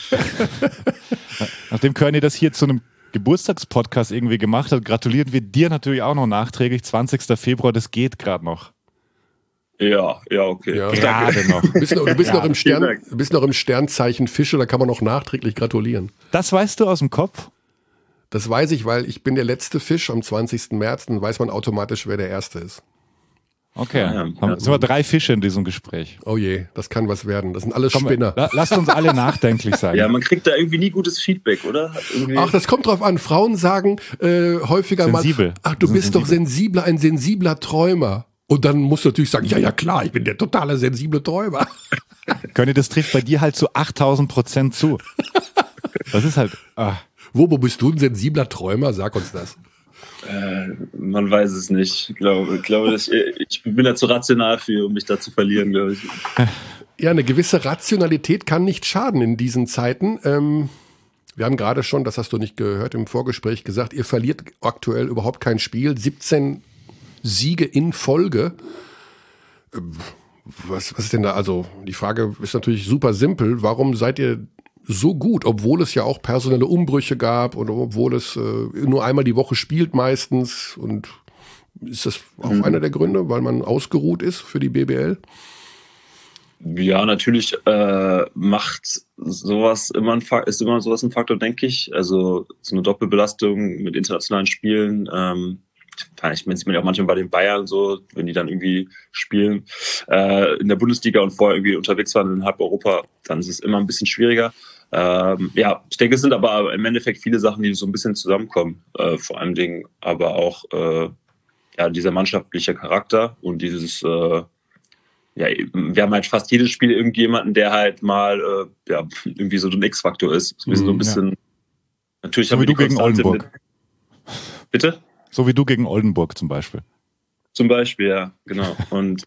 Nachdem Körny das hier zu einem Geburtstagspodcast irgendwie gemacht hat, gratulieren wir dir natürlich auch noch nachträglich. 20. Februar, das geht gerade noch. Ja, okay. Ja. Gerade noch. Du bist noch im Sternzeichen Fische, da kann man noch nachträglich gratulieren. Das weißt du aus dem Kopf? Das weiß ich, weil ich bin der letzte Fisch am 20. März, dann weiß man automatisch, wer der Erste ist. Okay, sind wir 3 Fische in diesem Gespräch. Oh je, das kann was werden. Das sind alles Spinner. Lasst uns alle nachdenklich sein. Ja, man kriegt da irgendwie nie gutes Feedback, oder? Ach, das kommt drauf an. Frauen sagen häufiger sensibel. Mal, ach, du bist doch ein sensibler Träumer. Und dann musst du natürlich sagen, ja klar, ich bin der totale sensible Träumer. Conny, das trifft bei dir halt zu 8000% zu. Das ist halt... Wo bist du ein sensibler Träumer? Sag uns das. Man weiß es nicht. Ich glaube, ich bin da zu rational für, um mich da zu verlieren, glaube ich. Ja, eine gewisse Rationalität kann nicht schaden in diesen Zeiten. Wir haben gerade schon, das hast du nicht gehört, im Vorgespräch gesagt, ihr verliert aktuell überhaupt kein Spiel. 17 Siege in Folge. Was ist denn da? Also die Frage ist natürlich super simpel. Warum seid ihr so gut, obwohl es ja auch personelle Umbrüche gab und obwohl es nur einmal die Woche spielt meistens? Und ist das auch einer der Gründe, weil man ausgeruht ist für die BBL? Ja, natürlich macht sowas immer sowas ein Faktor, denke ich. Also so eine Doppelbelastung mit internationalen Spielen. Ich meine, sieht man ja auch manchmal bei den Bayern so, wenn die dann irgendwie spielen in der Bundesliga und vorher irgendwie unterwegs waren in halb Europa, dann ist es immer ein bisschen schwieriger. Ich denke, es sind aber im Endeffekt viele Sachen, die so ein bisschen zusammenkommen. Vor allen Dingen aber auch dieser mannschaftliche Charakter und dieses wir haben halt fast jedes Spiel irgendjemanden, der halt mal irgendwie so ein X-Faktor ist. So ein bisschen. Natürlich so haben wie du gegen Oldenburg. Bitte? So wie du gegen Oldenburg zum Beispiel. Zum Beispiel, ja, genau. Und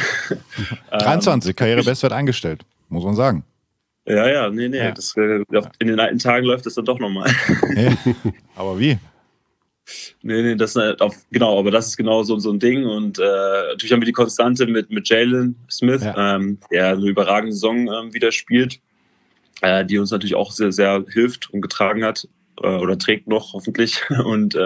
23, Karrierebestwert eingestellt, muss man sagen. Ja. Das, in den alten Tagen läuft das dann doch nochmal. Ja, aber wie? Nee, aber das ist genau so ein Ding. Und natürlich haben wir die Konstante mit Jalen Smith, der eine überragende Saison wieder spielt, die uns natürlich auch sehr, sehr hilft und getragen hat oder trägt noch hoffentlich. Und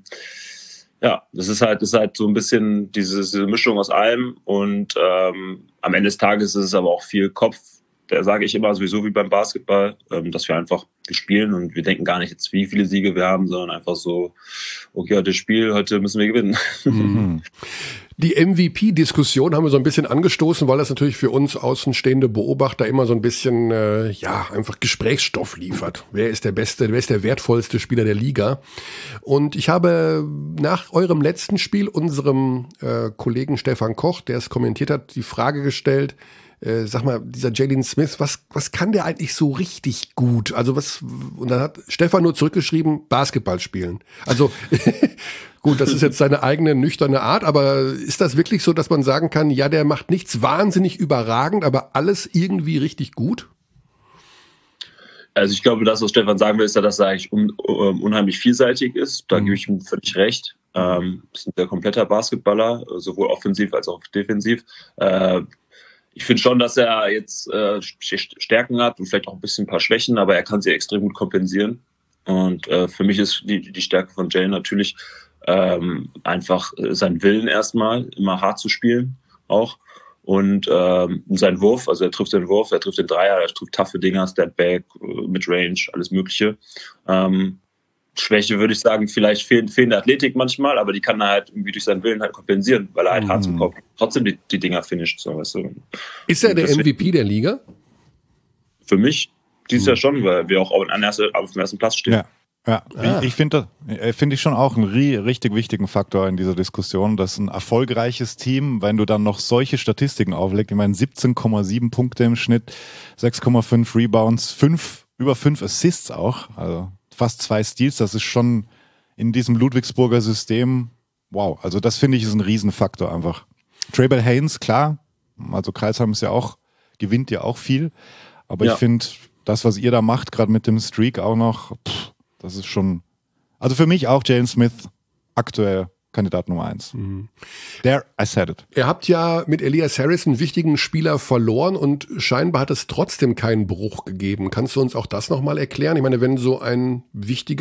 das ist halt so ein bisschen diese Mischung aus allem. Und am Ende des Tages ist es aber auch viel Kopf. Da sage ich immer sowieso wie beim Basketball, dass wir spielen und wir denken gar nicht jetzt, wie viele Siege wir haben, sondern einfach so, okay, heute müssen wir gewinnen. Mhm. Die MVP-Diskussion haben wir so ein bisschen angestoßen, weil das natürlich für uns außenstehende Beobachter immer so ein bisschen, einfach Gesprächsstoff liefert. Wer ist der Beste, wer ist der wertvollste Spieler der Liga? Und ich habe nach eurem letzten Spiel unserem Kollegen Stefan Koch, der es kommentiert hat, die Frage gestellt, sag mal, dieser Jalen Smith, was kann der eigentlich so richtig gut? Also und dann hat Stefan nur zurückgeschrieben, Basketball spielen. Also gut, das ist jetzt seine eigene nüchterne Art, aber ist das wirklich so, dass man sagen kann, ja, der macht nichts wahnsinnig überragend, aber alles irgendwie richtig gut? Also ich glaube, das, was Stefan sagen will, ist ja, dass er eigentlich unheimlich vielseitig ist. Da gebe ich ihm völlig recht. Ist ein kompletter Basketballer, sowohl offensiv als auch defensiv. Ich finde schon, dass er jetzt Stärken hat und vielleicht auch ein paar Schwächen, aber er kann sie extrem gut kompensieren. Und für mich ist die Stärke von Jalen natürlich einfach sein Willen erstmal, immer hart zu spielen auch. Und sein Wurf, also er trifft den Wurf, er trifft den Dreier, er trifft taffe Dinger, Stepback, Midrange, alles Mögliche. Schwäche würde ich sagen, vielleicht fehlende Athletik manchmal, aber die kann er halt irgendwie durch seinen Willen halt kompensieren, weil er halt hart zum Kopf trotzdem die Dinger finisht. So, weißt du. Ist er der MVP der Liga? Für mich dieses Jahr schon, weil wir auch auf dem ersten Platz stehen. Ja. Ich finde ich schon auch einen richtig wichtigen Faktor in dieser Diskussion, dass ein erfolgreiches Team, wenn du dann noch solche Statistiken auflegst, ich meine 17,7 Punkte im Schnitt, 6,5 Rebounds, über 5 Assists auch, also fast 2 Steals, das ist schon in diesem Ludwigsburger System, wow, also das finde ich ist ein Riesenfaktor einfach. Treybell Haynes, klar, also Kreisheim gewinnt ja auch viel, aber ich finde, das, was ihr da macht, gerade mit dem Streak auch noch, das ist schon, also für mich auch Jalen Smith aktuell Kandidat Nummer 1. There, I said it. Ihr habt ja mit Elias Harris einen wichtigen Spieler verloren und scheinbar hat es trotzdem keinen Bruch gegeben. Kannst du uns auch das nochmal erklären? Ich meine, wenn so ein wichtiger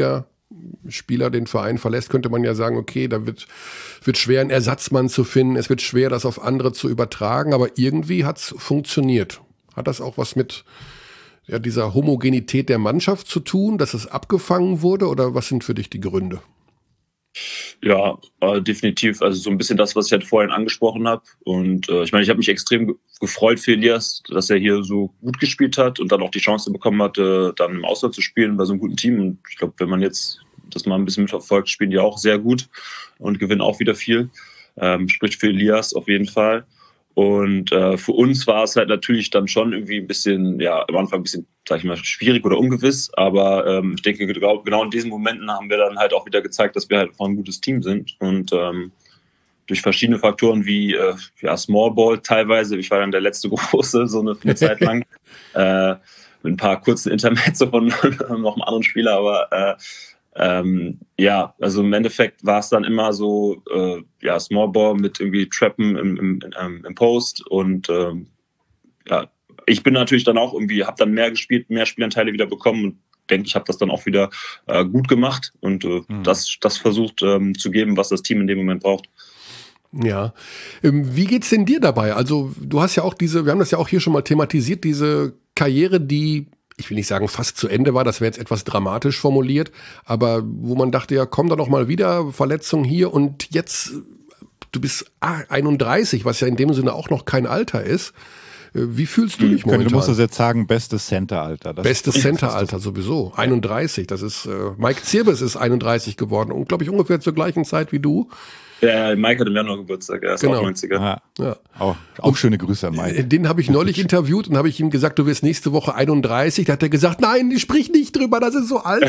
Spieler den Verein verlässt, könnte man ja sagen, okay, da wird schwer, einen Ersatzmann zu finden, es wird schwer, das auf andere zu übertragen, aber irgendwie hat es funktioniert. Hat das auch was mit dieser Homogenität der Mannschaft zu tun, dass es abgefangen wurde, oder was sind für dich die Gründe? Ja, definitiv. Also so ein bisschen das, was ich halt vorhin angesprochen habe. Und ich meine, ich habe mich extrem gefreut für Elias, dass er hier so gut gespielt hat und dann auch die Chance bekommen hatte, dann im Ausland zu spielen bei so einem guten Team. Und ich glaube, wenn man jetzt das mal ein bisschen mitverfolgt, spielen die auch sehr gut und gewinnen auch wieder viel. Spricht für Elias auf jeden Fall. Und für uns war es halt natürlich dann schon irgendwie ein bisschen, am Anfang ein bisschen, sag ich mal, schwierig oder ungewiss. Aber ich denke, genau in diesen Momenten haben wir dann halt auch wieder gezeigt, dass wir halt ein gutes Team sind. Und durch verschiedene Faktoren wie Small Ball teilweise, ich war dann der letzte Große, so eine Zeit lang, mit ein paar kurzen Intermezzo von noch einem anderen Spieler, aber also im Endeffekt war es dann immer so, Small Ball mit irgendwie Trappen im Post und ich bin natürlich dann auch irgendwie, habe dann mehr gespielt, mehr Spielanteile wieder bekommen und denke, ich habe das dann auch wieder gut gemacht und das versucht zu geben, was das Team in dem Moment braucht. Ja. Wie geht's denn dir dabei? Also du hast ja auch wir haben das ja auch hier schon mal thematisiert, diese Karriere, die, ich will nicht sagen fast zu Ende war, das wäre jetzt etwas dramatisch formuliert, aber wo man dachte, ja komm da noch mal wieder, Verletzung hier und jetzt, du bist 31, was ja in dem Sinne auch noch kein Alter ist. Wie fühlst du dich momentan? Du musst das jetzt sagen, bestes Center-Alter. Bestes Center-Alter sowieso, 31, das ist, Mike Zirbes ist 31 geworden und glaube ich ungefähr zur gleichen Zeit wie du. Der Mike hat im Januar Geburtstag, er ist auch 90er. Ja. Auch schöne Grüße an Mike. Den habe ich neulich interviewt und habe ich ihm gesagt, du wirst nächste Woche 31. Da hat er gesagt, nein, ich sprich nicht drüber, das ist so alt.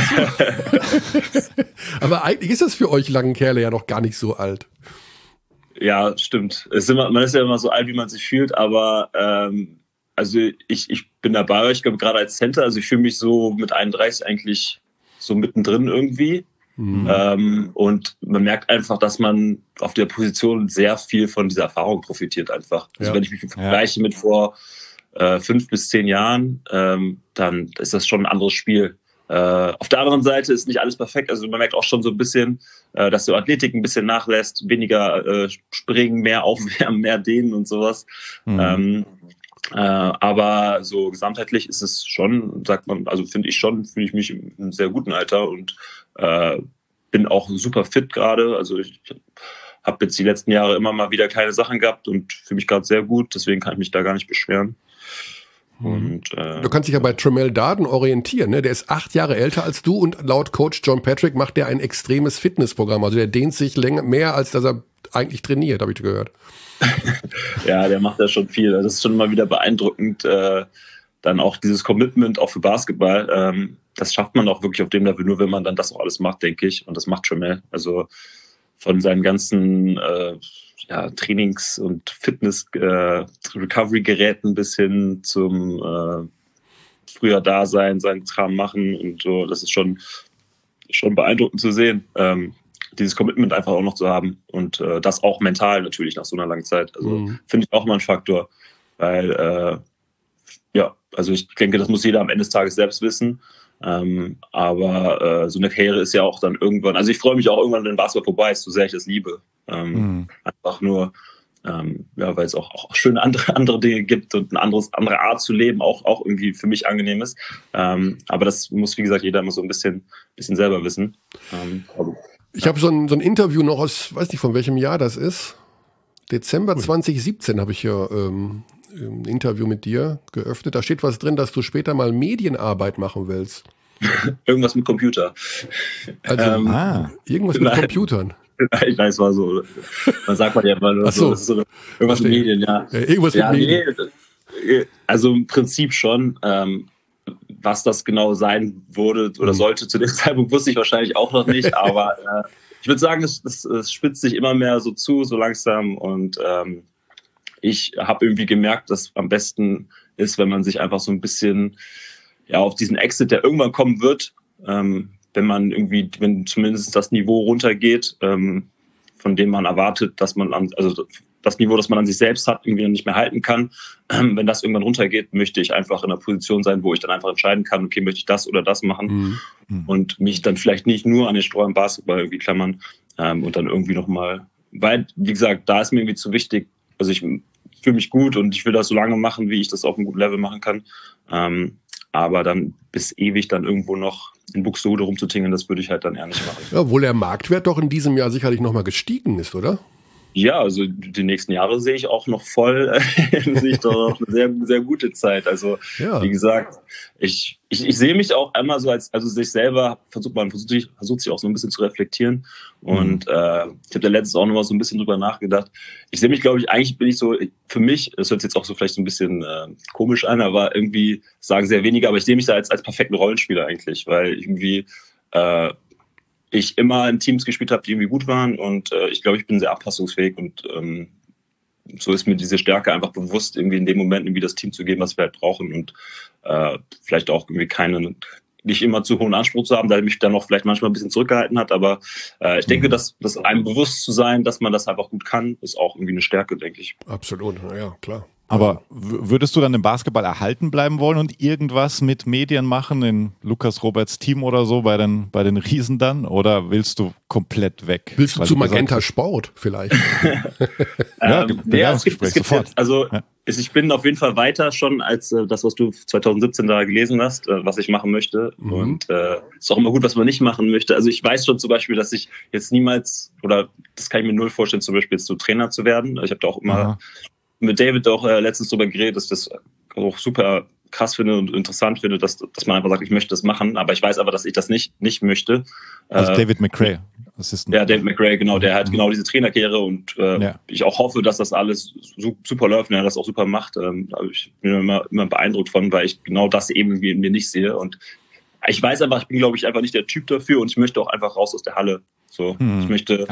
Aber eigentlich ist das für euch langen Kerle ja noch gar nicht so alt. Ja, stimmt. Man ist ja immer so alt, wie man sich fühlt, aber also ich bin dabei, ich glaube gerade als Center, also ich fühle mich so mit 31 eigentlich so mittendrin irgendwie. Und man merkt einfach, dass man auf der Position sehr viel von dieser Erfahrung profitiert einfach. Also wenn ich mich vergleiche mit vor 5 bis 10 Jahren, dann ist das schon ein anderes Spiel. Auf der anderen Seite ist nicht alles perfekt. Also man merkt auch schon so ein bisschen, dass die Athletik ein bisschen nachlässt, weniger springen, mehr aufwärmen, mehr dehnen und sowas. Aber so gesamtheitlich ist es schon, sagt man, also fühle ich mich in einem sehr guten Alter und bin auch super fit gerade. Also ich habe jetzt die letzten Jahre immer mal wieder kleine Sachen gehabt und fühle mich gerade sehr gut, deswegen kann ich mich da gar nicht beschweren. Und, du kannst dich ja bei Tremel Darden orientieren, ne? Der ist 8 Jahre älter als du und laut Coach John Patrick macht der ein extremes Fitnessprogramm. Also der dehnt sich mehr, als dass er eigentlich trainiert, habe ich gehört. Ja, der macht ja schon viel. Das ist schon mal wieder beeindruckend. Dann auch dieses Commitment auch für Basketball. Das schafft man auch wirklich auf dem Level, nur wenn man dann das auch alles macht, denke ich. Und das macht Tremel. Also von seinen ganzen Trainings- und Fitness-Recovery-Geräten bis hin zum früher da sein, seinen Kram machen und so. Das ist schon beeindruckend zu sehen. Dieses Commitment einfach auch noch zu haben und das auch mental natürlich nach so einer langen Zeit. Also finde ich auch mal ein Faktor, weil also ich denke, das muss jeder am Ende des Tages selbst wissen. Aber so eine Karriere ist ja auch dann irgendwann, also ich freue mich auch irgendwann, wenn Basketball vorbei ist, so sehr ich das liebe. Einfach nur, weil es auch schöne andere Dinge gibt und eine andere Art zu leben auch irgendwie für mich angenehm ist. Aber das muss, wie gesagt, jeder immer so ein bisschen selber wissen. Ich habe so ein Interview noch aus, weiß nicht von welchem Jahr das ist. Dezember 2017 habe ich hier ein Interview mit dir geöffnet. Da steht was drin, dass du später mal Medienarbeit machen willst. Irgendwas mit Computer. Also irgendwas mit Computern. Ich weiß, war so. Man sagt man ja mal nur so, irgendwas mit Medien, ja. Irgendwas mit Medien. Nee, also im Prinzip schon. Was das genau sein würde oder sollte zu dem Zeitpunkt, wusste ich wahrscheinlich auch noch nicht. Aber ich würde sagen, es spitzt sich immer mehr so zu, so langsam. Und ich habe irgendwie gemerkt, dass am besten ist, wenn man sich einfach so ein bisschen auf diesen Exit, der irgendwann kommen wird, wenn zumindest das Niveau runtergeht, von dem man erwartet, dass das Niveau, das man an sich selbst hat, irgendwie nicht mehr halten kann. Wenn das irgendwann runtergeht, möchte ich einfach in einer Position sein, wo ich dann einfach entscheiden kann, okay, möchte ich das oder das machen und mich dann vielleicht nicht nur an den Stroh im Basketball irgendwie klammern und dann irgendwie nochmal, weil, wie gesagt, da ist mir irgendwie zu wichtig, also ich fühle mich gut und ich will das so lange machen, wie ich das auf einem guten Level machen kann. Aber dann bis ewig dann irgendwo noch in Buxtehude rumzutingeln, das würde ich halt dann eher nicht machen. Ja, obwohl der Marktwert doch in diesem Jahr sicherlich nochmal gestiegen ist, oder? Ja, also die nächsten Jahre sehe ich auch noch voll, sehe ich doch noch eine sehr, sehr gute Zeit. Also wie gesagt, ich sehe mich auch einmal so als, also sich selber versucht sich auch so ein bisschen zu reflektieren. Und ich habe da letztens auch noch mal so ein bisschen drüber nachgedacht. Ich sehe mich, glaube ich, eigentlich bin ich so, für mich, das hört sich jetzt auch so vielleicht so ein bisschen komisch an, aber irgendwie sagen sehr wenige, aber ich sehe mich da als perfekten Rollenspieler eigentlich, weil irgendwie ich immer in Teams gespielt habe, die irgendwie gut waren und ich glaube, ich bin sehr anpassungsfähig und so ist mir diese Stärke einfach bewusst, irgendwie in dem Moment irgendwie das Team zu geben, was wir halt brauchen und vielleicht auch irgendwie nicht immer zu hohen Anspruch zu haben, da mich dann noch vielleicht manchmal ein bisschen zurückgehalten hat, aber ich denke, dass einem bewusst zu sein, dass man das einfach gut kann, ist auch irgendwie eine Stärke, denke ich. Absolut, ja, klar. Aber würdest du dann im Basketball erhalten bleiben wollen und irgendwas mit Medien machen, in Lukas Roberts Team oder so, bei den Riesen dann? Oder willst du komplett weg? Willst du zu Magenta Sport vielleicht? Bewerbungsgespräch sofort. Ich bin auf jeden Fall weiter schon als das, was du 2017 da gelesen hast, was ich machen möchte. Und ist auch immer gut, was man nicht machen möchte. Also ich weiß schon zum Beispiel, dass ich jetzt niemals, oder das kann ich mir null vorstellen, zum Beispiel jetzt so Trainer zu werden. Ich habe da auch immer mit David auch letztens drüber geredet, dass ich das auch super krass finde und interessant finde, dass man einfach sagt, ich möchte das machen, aber ich weiß aber, dass ich das nicht möchte. Also David McRae. Ja, David McRae, genau, der hat genau diese Trainerkarriere und ich auch hoffe, dass das alles super läuft und er das auch super macht. Ich bin immer beeindruckt von, weil ich genau das eben in mir nicht sehe und ich weiß einfach, ich bin, glaube ich, einfach nicht der Typ dafür und ich möchte auch einfach raus aus der Halle. So, ich möchte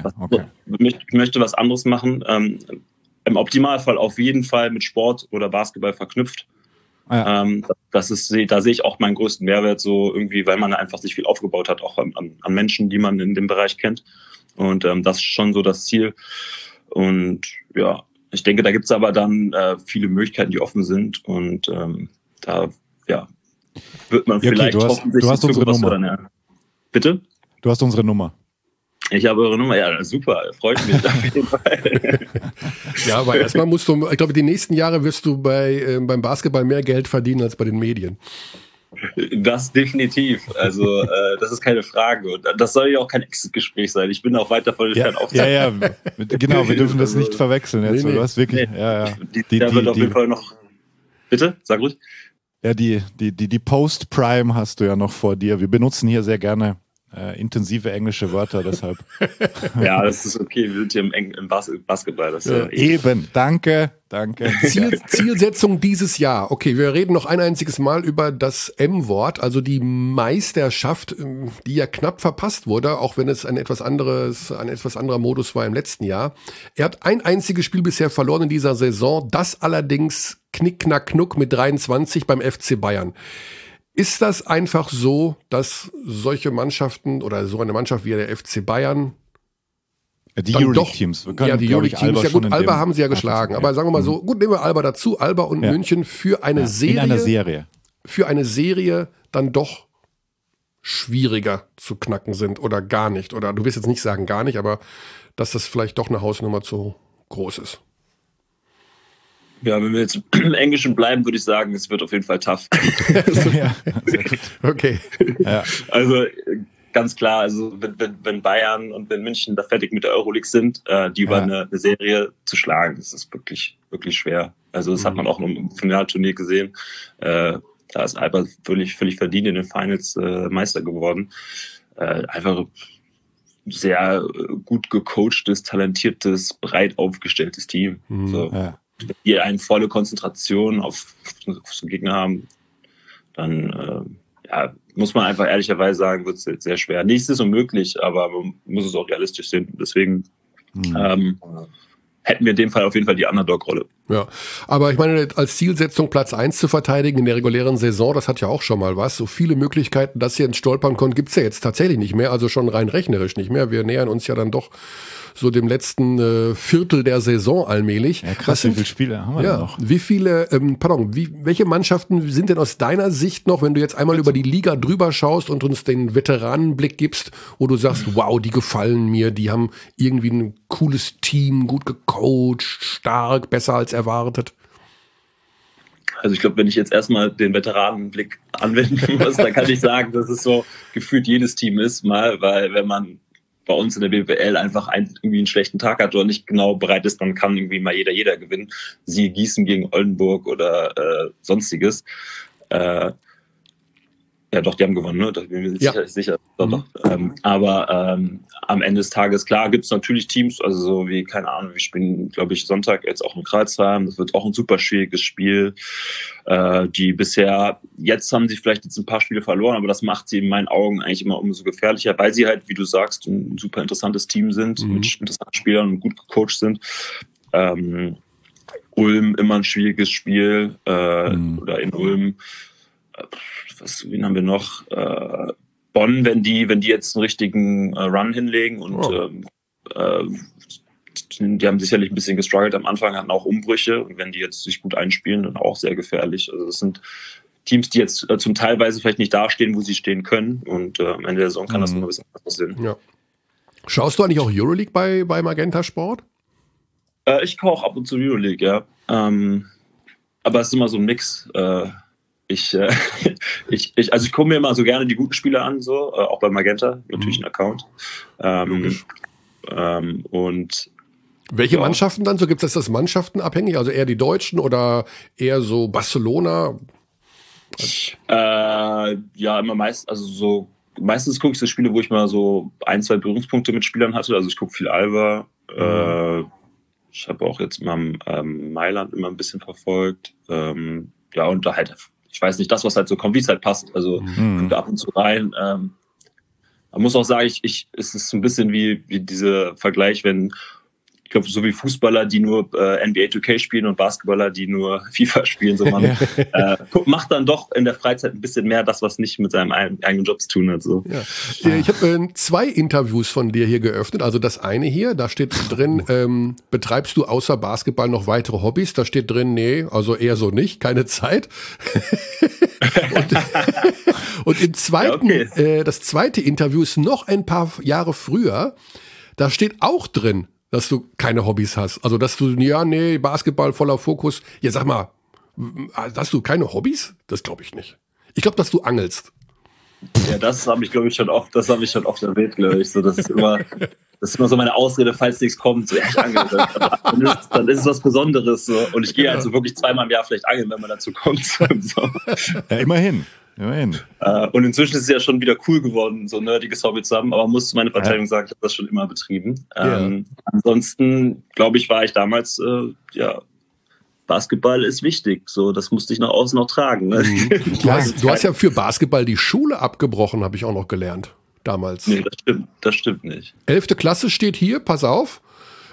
ich möchte was anderes machen. Im Optimalfall auf jeden Fall mit Sport oder Basketball verknüpft. Da sehe ich auch meinen größten Mehrwert so irgendwie, weil man einfach sich viel aufgebaut hat, auch an Menschen, die man in dem Bereich kennt. Und das ist schon so das Ziel. Und ja, ich denke, da gibt es aber dann viele Möglichkeiten, die offen sind. Und da wird man vielleicht hoffentlich... Du hast unsere Nummer. Bitte? Du hast unsere Nummer. Ich habe eure Nummer, ja, super, freut mich auf jeden Fall. Ja, aber erstmal musst du, ich glaube, die nächsten Jahre wirst du beim Basketball mehr Geld verdienen als bei den Medien. Das definitiv, also das ist keine Frage und das soll ja auch kein Exit-Gespräch sein, ich bin auch weit davon entfernt aufzunehmen. Ja, genau, wir dürfen das nicht verwechseln jetzt, du hast wirklich, Da wird auf jeden Fall noch, bitte, sag ruhig. Ja, die Post-Prime hast du ja noch vor dir, wir benutzen hier sehr gerne intensive englische Wörter, deshalb. Ja, das ist okay, wir sind hier im Basketball. Das eben, danke. Zielsetzung dieses Jahr. Okay, wir reden noch ein einziges Mal über das M-Wort, also die Meisterschaft, die ja knapp verpasst wurde, auch wenn es ein etwas anderer Modus war im letzten Jahr. Er hat ein einziges Spiel bisher verloren in dieser Saison, das allerdings knick-knack-knuck mit 23 beim FC Bayern. Ist das einfach so, dass solche Mannschaften oder so eine Mannschaft wie der FC Bayern die Euroleague-Teams. Ja, die Euroleague-Teams. Ja gut, Alba haben sie ja geschlagen. Aber sagen wir mal so, gut, nehmen wir Alba dazu. Alba und München für eine Serie. Für eine Serie dann doch schwieriger zu knacken sind oder gar nicht. Oder du wirst jetzt nicht sagen gar nicht, aber dass das vielleicht doch eine Hausnummer zu groß ist. Ja, wenn wir jetzt im Englischen bleiben, würde ich sagen, es wird auf jeden Fall tough. Ja, sehr gut. Okay. Ja. Also ganz klar, also wenn Bayern und wenn München da fertig mit der Euroleague sind, die über eine Serie zu schlagen, das ist wirklich, wirklich schwer. Also das hat man auch im Finalturnier gesehen. Da ist Alba völlig verdient in den Finals Meister geworden. Einfach sehr gut gecoachtes, talentiertes, breit aufgestelltes Team. Die eine volle Konzentration auf den Gegner haben, dann muss man einfach ehrlicherweise sagen, wird es sehr schwer. Nichts ist unmöglich, aber man muss es auch realistisch sehen. Deswegen hätten wir in dem Fall auf jeden Fall die Underdog-Rolle. Ja, aber ich meine, als Zielsetzung Platz 1 zu verteidigen in der regulären Saison, das hat ja auch schon mal was. So viele Möglichkeiten, dass ihr ins Stolpern kommt, gibt's ja jetzt tatsächlich nicht mehr, also schon rein rechnerisch nicht mehr. Wir nähern uns ja dann doch so dem letzten Viertel der Saison allmählich. Ja, krass, wie viele Spiele haben wir denn noch? Wie viele, welche Mannschaften sind denn aus deiner Sicht noch, wenn du jetzt einmal über die Liga drüber schaust und uns den Veteranenblick gibst, wo du sagst, wow, die gefallen mir, die haben irgendwie ein cooles Team, gut gecoacht, stark, besser als erwartet? Also ich glaube, wenn ich jetzt erstmal den Veteranenblick anwenden muss, dann kann ich sagen, dass es so gefühlt jedes Team ist, weil wenn man bei uns in der BWL einfach irgendwie einen schlechten Tag hat oder nicht genau bereit ist, dann kann irgendwie mal jeder gewinnen. Siehe Gießen gegen Oldenburg oder sonstiges. Ja, doch, die haben gewonnen, ne? Da bin ich mir sicher. Doch. Aber am Ende des Tages, klar, gibt es natürlich Teams, also so wie, keine Ahnung, wir spielen, glaube ich, Sonntag jetzt auch in Kreuzheim. Das wird auch ein super schwieriges Spiel. Die bisher, jetzt haben sie vielleicht jetzt ein paar Spiele verloren, aber das macht sie in meinen Augen eigentlich immer umso gefährlicher, weil sie halt, wie du sagst, ein super interessantes Team sind, mit interessanten Spielern und gut gecoacht sind. Ulm, immer ein schwieriges Spiel, oder in Ulm. Wen haben wir noch? Bonn, wenn die jetzt einen richtigen Run hinlegen und die haben sicherlich ein bisschen gestruggelt am Anfang, hatten auch Umbrüche und wenn die jetzt sich gut einspielen, dann auch sehr gefährlich. Also das sind Teams, die jetzt zum Teilweise vielleicht nicht dastehen, wo sie stehen können und am Ende der Saison kann das immer ein bisschen anders sein. Ja. Schaust du eigentlich auch Euroleague bei Magenta Sport? Ich schaue auch ab und zu Euroleague, ja. Aber es ist immer so ein Mix. Ich gucke mir immer so gerne die guten Spieler an, so auch bei Magenta, natürlich ein Account. Und welche Mannschaften dann? So gibt es das mannschaftenabhängig, also eher die Deutschen oder eher so Barcelona? Immer meistens gucke ich so Spiele, wo ich mal so 1-2 Berührungspunkte mit Spielern hatte. Also ich gucke viel Alba. Ich habe auch jetzt mal Mailand immer ein bisschen verfolgt. Und da halt, ich weiß nicht, das, was halt so kommt, wie es halt passt. Also da ab und zu rein. Man muss auch sagen, es ist so ein bisschen wie dieser Vergleich, wenn, ich glaube, so wie Fußballer, die nur NBA 2K spielen und Basketballer, die nur FIFA spielen, so man macht dann doch in der Freizeit ein bisschen mehr das, was nicht mit seinem eigenen Job zu tun hat. So. Ja. Ich habe 2 Interviews von dir hier geöffnet. Also das eine hier, da steht drin, betreibst du außer Basketball noch weitere Hobbys? Da steht drin, nee, also eher so nicht, keine Zeit. und im zweiten, das zweite Interview ist noch ein paar Jahre früher. Da steht auch drin, dass du keine Hobbys hast. Also, dass du, Basketball voller Fokus. Ja, sag mal, hast du keine Hobbys? Das glaube ich nicht. Ich glaube, dass du angelst. Ja, das habe ich, glaube ich, schon oft erwähnt, glaube ich. So, das ist immer so meine Ausrede, falls nichts kommt. So, ja, ich angel. Dann ist es was Besonderes. So. Und ich gehe halt so wirklich 2-mal im Jahr vielleicht angeln, wenn man dazu kommt. So. Ja, immerhin. Und inzwischen ist es ja schon wieder cool geworden, so ein nerdiges Hobby zu haben, aber muss zu meiner Verteidigung sagen, ich habe das schon immer betrieben. Ansonsten, glaube ich, war ich damals, Basketball ist wichtig, so das musste ich nach außen noch tragen. Ne? Du hast ja für Basketball die Schule abgebrochen, habe ich auch noch gelernt, damals. Nee, das stimmt nicht. 11. Klasse steht hier, pass auf.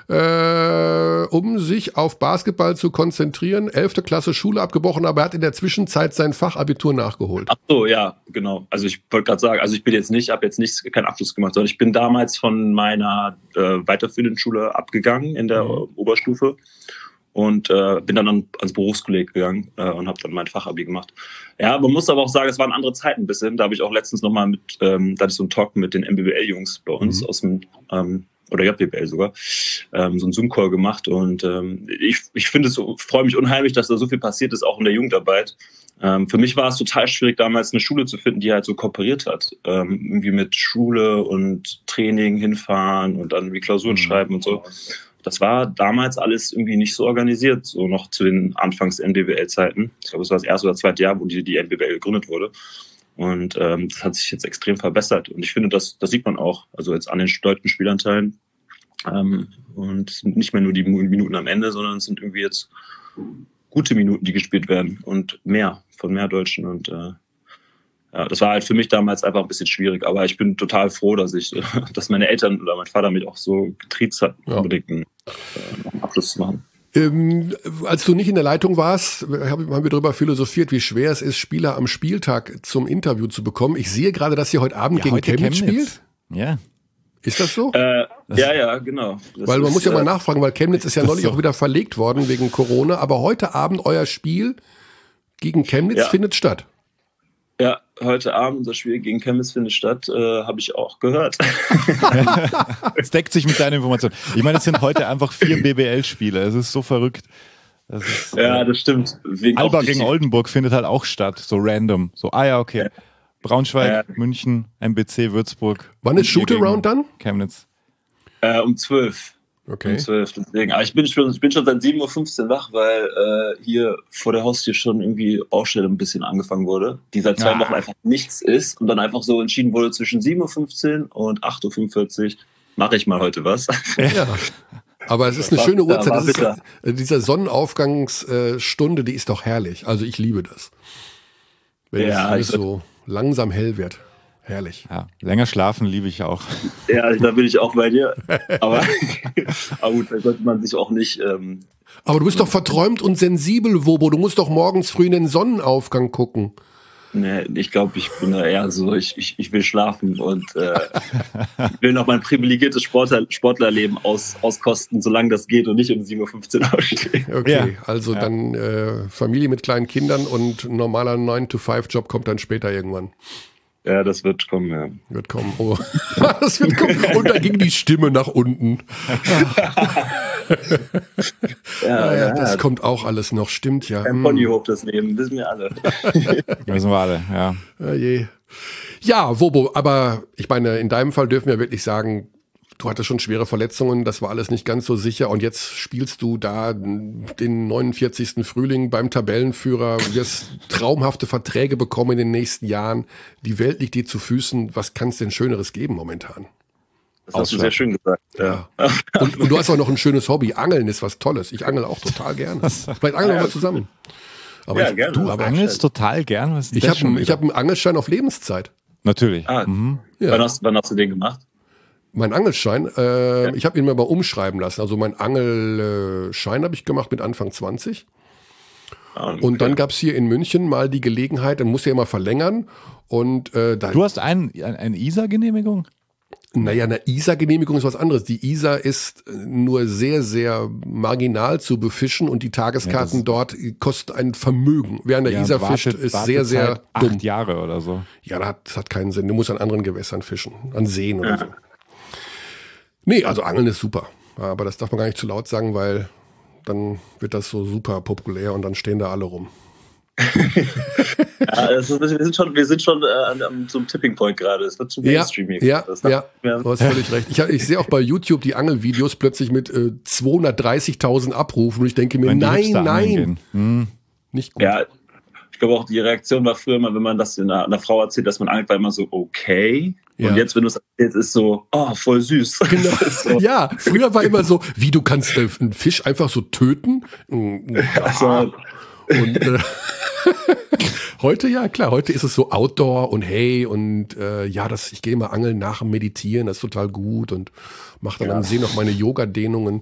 Um sich auf Basketball zu konzentrieren. 11. Klasse Schule abgebrochen, aber er hat in der Zwischenzeit sein Fachabitur nachgeholt. Ach so, ja, genau. Also ich wollte gerade sagen, ich bin jetzt nicht, keinen Abschluss gemacht, sondern ich bin damals von meiner weiterführenden Schule abgegangen in der Oberstufe und bin dann ans Berufskolleg gegangen und habe dann mein Fachabi gemacht. Ja, man muss aber auch sagen, es waren andere Zeiten ein bisschen. Da habe ich auch letztens nochmal da hatte ich so einen Talk mit den MBBL-Jungs bei uns aus dem oder JBL sogar, so einen Zoom-Call gemacht und ich freue mich unheimlich, dass da so viel passiert ist, auch in der Jugendarbeit. Für mich war es total schwierig, damals eine Schule zu finden, die halt so kooperiert hat. Irgendwie mit Schule und Training hinfahren und dann wie Klausuren schreiben und so. Das war damals alles irgendwie nicht so organisiert, so noch zu den Anfangs-NBBL-Zeiten. Ich glaube, es war das erste oder zweite Jahr, wo die NBBL gegründet wurde. Und das hat sich jetzt extrem verbessert. Und ich finde, das sieht man auch. Also jetzt an den deutschen Spielanteilen. Und nicht mehr nur die Minuten am Ende, sondern es sind irgendwie jetzt gute Minuten, die gespielt werden. Und von mehr Deutschen. Und das war halt für mich damals einfach ein bisschen schwierig. Aber ich bin total froh, dass meine Eltern oder mein Vater mich auch so getriezt hat, unbedingt einen Abschluss zu machen. Als du nicht in der Leitung warst, haben wir darüber philosophiert, wie schwer es ist, Spieler am Spieltag zum Interview zu bekommen. Ich sehe gerade, dass ihr heute Abend gegen Chemnitz spielt. Ja. Ist das so? Ja, genau. Weil man muss ja mal nachfragen, weil Chemnitz ist ja neulich auch wieder verlegt worden wegen Corona. Aber heute Abend euer Spiel gegen Chemnitz findet statt. Ja, heute Abend das Spiel gegen Chemnitz findet statt, habe ich auch gehört. Es deckt sich mit deiner Information. Ich meine, es sind heute einfach 4 BBL-Spiele. Es ist so verrückt. Das stimmt. Alba gegen Oldenburg findet halt auch statt, so random. So, okay. Ja. Braunschweig, München, MBC, Würzburg. Wann ist Shootaround dann? Chemnitz. Um 12. Okay. Um 12, deswegen. Aber ich bin schon seit 7.15 Uhr wach, weil hier vor der Haustür schon irgendwie Ausstellung ein bisschen angefangen wurde, die seit 2 Wochen einfach nichts ist und dann einfach so entschieden wurde, zwischen 7.15 Uhr und 8.45 Uhr mache ich mal heute was. Ja. Aber es ist eine schöne Uhrzeit. Diese Sonnenaufgangsstunde, die ist doch herrlich. Also ich liebe das. Wenn es alles so langsam hell wird. Herrlich. Ja, länger schlafen liebe ich auch. Ja, da bin ich auch bei dir. Aber gut, da sollte man sich auch nicht... Aber du bist doch verträumt und sensibel, Wobo. Du musst doch morgens früh in den Sonnenaufgang gucken. Nee, ich glaube, ich bin da eher so, ich will schlafen und will noch mein privilegiertes Sportlerleben auskosten, solange das geht und nicht um 7.15 Uhr aufstehen. Okay, also dann Familie mit kleinen Kindern und ein normaler 9-to-5-Job kommt dann später irgendwann. Ja, das wird kommen, ja. Wird kommen, oh. Das wird kommen. Und da ging die Stimme nach unten. Das kommt auch alles noch, stimmt ja. Ein Ponyhof das Leben, wissen wir alle. Wissen wir alle, ja. Ja, Wobo, aber ich meine, in deinem Fall dürfen wir wirklich sagen, du hattest schon schwere Verletzungen, das war alles nicht ganz so sicher und jetzt spielst du da den 49. Frühling beim Tabellenführer, wirst traumhafte Verträge bekommen in den nächsten Jahren, die Welt liegt dir zu Füßen, was kann es denn Schöneres geben momentan? Das hast du sehr schön gesagt. Ja. Und du hast auch noch ein schönes Hobby, Angeln ist was Tolles, ich angel auch total gerne. Vielleicht angeln wir mal zusammen. Aber gerne. Du angelst total gern? Was ist ich habe einen Angelschein auf Lebenszeit. Natürlich. Ja. Wann hast du den gemacht? Mein Angelschein, ich habe ihn mir mal umschreiben lassen. Also mein Angelschein habe ich gemacht mit Anfang 20. Okay. Und dann gab es hier in München mal die Gelegenheit, dann musst du ja immer verlängern. Und, du hast eine ISA-Genehmigung? Naja, eine ISA-Genehmigung ist was anderes. Die ISA ist nur sehr, sehr marginal zu befischen und die Tageskarten dort kosten ein Vermögen. Wer an der ISA fischt, ist sehr, sehr dumm. 8 Jahre oder so. Ja, das hat keinen Sinn. Du musst an anderen Gewässern fischen, an Seen oder so. Nee, also Angeln ist super. Aber das darf man gar nicht zu laut sagen, weil dann wird das so super populär und dann stehen da alle rum. Wir sind schon zum Tipping Point gerade. Es wird zum Mainstreaming. Ja, du hast völlig recht. Ich sehe auch bei YouTube die Angelvideos plötzlich mit 230.000 Abrufen und ich denke mir, nein. Nicht gut. Ja, ich glaube auch, die Reaktion war früher immer, wenn man das einer Frau erzählt, dass man angelt, war immer so, okay. Und jetzt, wenn du es erzählst, ist so, voll süß. Genau. So. Ja, früher war immer so, wie du kannst einen Fisch einfach so töten. Und heute, ja klar, heute ist es so Outdoor und hey und ich gehe mal angeln nach dem Meditieren, das ist total gut und mache dann am See noch meine Yoga-Dehnungen.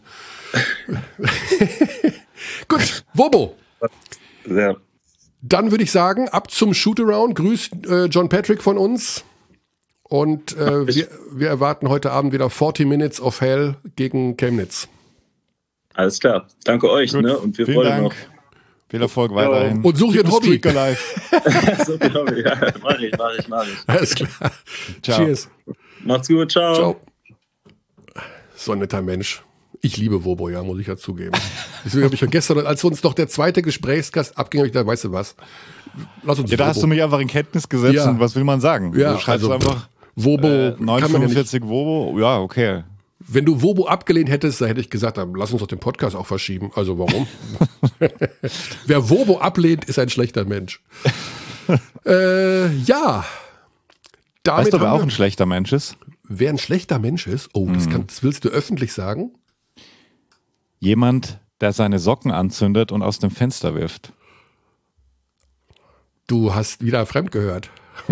Gut, Wobo. Ja. Dann würde ich sagen, ab zum Shootaround. Grüßt John Patrick von uns. Und wir erwarten heute Abend wieder 40 Minutes of Hell gegen Chemnitz. Alles klar. Danke euch. Ne? Und wir freuen uns noch. Viel Erfolg weiterhin. Und such dir ein Hobby. So ein Hobby. Ja, mach ich. Alles klar. Ciao. Cheers. Macht's gut. Ciao. So ein netter Mensch. Ich liebe Wobo, ja, muss ich ja zugeben. Deswegen habe ich ja gestern, als uns noch der zweite Gesprächsgast abging, habe ich gedacht, weißt du was? Lass uns da hast du mich einfach in Kenntnis gesetzt und was will man sagen? Ja, du schreibst einfach Wobo, 945 Wobo, ja, okay. Wenn du Wobo abgelehnt hättest, dann hätte ich gesagt, dann lass uns doch den Podcast auch verschieben. Also warum? Wer Wobo ablehnt, ist ein schlechter Mensch. Ja. Weißt du, wer auch ein schlechter Mensch ist? Wer ein schlechter Mensch ist? Oh, das willst du öffentlich sagen? Jemand, der seine Socken anzündet und aus dem Fenster wirft. Du hast wieder fremd gehört.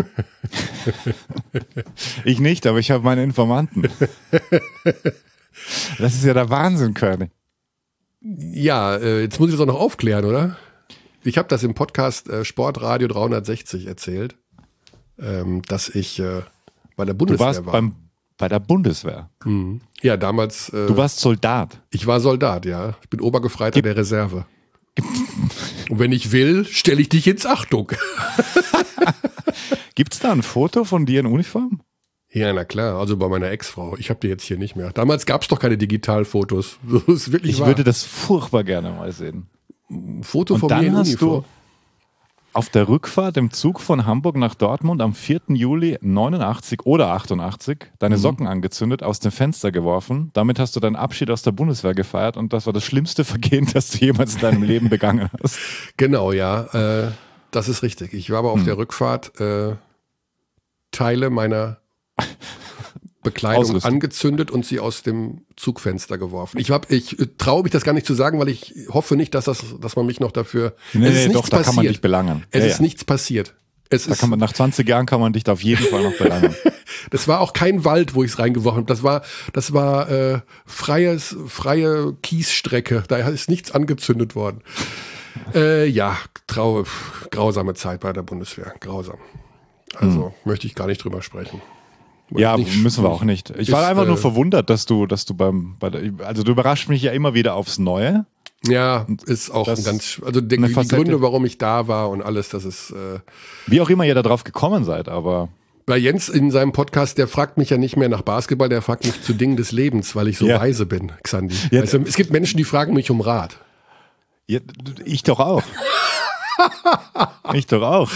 Ich nicht, aber ich habe meine Informanten. Das ist ja der Wahnsinn, Körny. Ja, jetzt muss ich das auch noch aufklären, oder? Ich habe das im Podcast Sportradio 360 erzählt, dass ich bei der Bundeswehr war. Bei der Bundeswehr? Mhm. Ja, damals. Du warst Soldat? Ich war Soldat, ja. Ich bin Obergefreiter der Reserve. Und wenn ich will, stelle ich dich ins Achtung. Gibt es da ein Foto von dir in Uniform? Ja, na klar, also bei meiner Ex-Frau. Ich habe die jetzt hier nicht mehr. Damals gab es doch keine Digitalfotos. Das ist wirklich ich würde das furchtbar gerne mal sehen. Ein Foto von mir in Uniform. Du auf der Rückfahrt im Zug von Hamburg nach Dortmund am 4. Juli 89 oder 88 deine Socken angezündet, aus dem Fenster geworfen. Damit hast du deinen Abschied aus der Bundeswehr gefeiert und das war das schlimmste Vergehen, das du jemals in deinem Leben begangen hast. Genau, ja. Das ist richtig. Ich war aber auf der Rückfahrt Teile meiner Bekleidung angezündet und sie aus dem Zugfenster geworfen. Ich traue mich das gar nicht zu sagen, weil ich hoffe nicht, dass man mich noch dafür... Nee, doch, da kann man dich belangen. Es ist nichts passiert. Nach 20 Jahren kann man dich da auf jeden Fall noch belangen. Das war auch kein Wald, wo ich es reingeworfen habe. Das war freie Kiesstrecke. Da ist nichts angezündet worden. Ja, grausame Zeit bei der Bundeswehr. Grausam. Also möchte ich gar nicht drüber sprechen. Ja, müssen wir auch nicht. Ich war einfach nur verwundert, dass du also du überraschst mich ja immer wieder aufs Neue. Ja, ist auch die Gründe, warum ich da war und alles, das ist... wie auch immer ihr da drauf gekommen seid, aber... Bei Jens in seinem Podcast, der fragt mich ja nicht mehr nach Basketball, der fragt mich zu Dingen des Lebens, weil ich so weise bin, Xandi. Ja. Also, es gibt Menschen, die fragen mich um Rat. Ja, ich doch auch. Ich doch auch.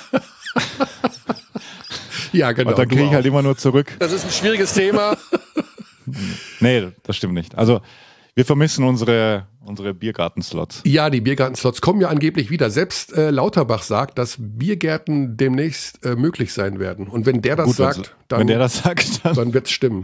Ja, genau. Und dann kriege ich halt immer nur zurück. Das ist ein schwieriges Thema. Nee, das stimmt nicht. Also wir vermissen unsere Biergarten-Slots. Ja, die Biergarten-Slots kommen ja angeblich wieder. Selbst Lauterbach sagt, dass Biergärten demnächst möglich sein werden. Und wenn der das sagt, dann wird es stimmen.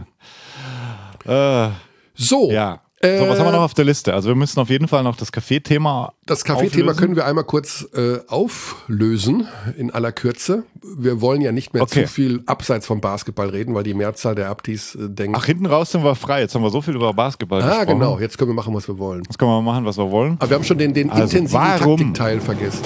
So. Ja. So, was haben wir noch auf der Liste? Also wir müssen auf jeden Fall noch das Kaffeethema können wir einmal kurz auflösen in aller Kürze. Wir wollen ja nicht mehr zu viel abseits vom Basketball reden, weil die Mehrzahl der Abtis denkt... Ach, hinten raus sind wir frei. Jetzt haben wir so viel über Basketball gesprochen. Genau. Jetzt können wir machen, was wir wollen. Jetzt können wir machen, was wir wollen. Aber wir haben schon den intensiven Taktikteil vergessen.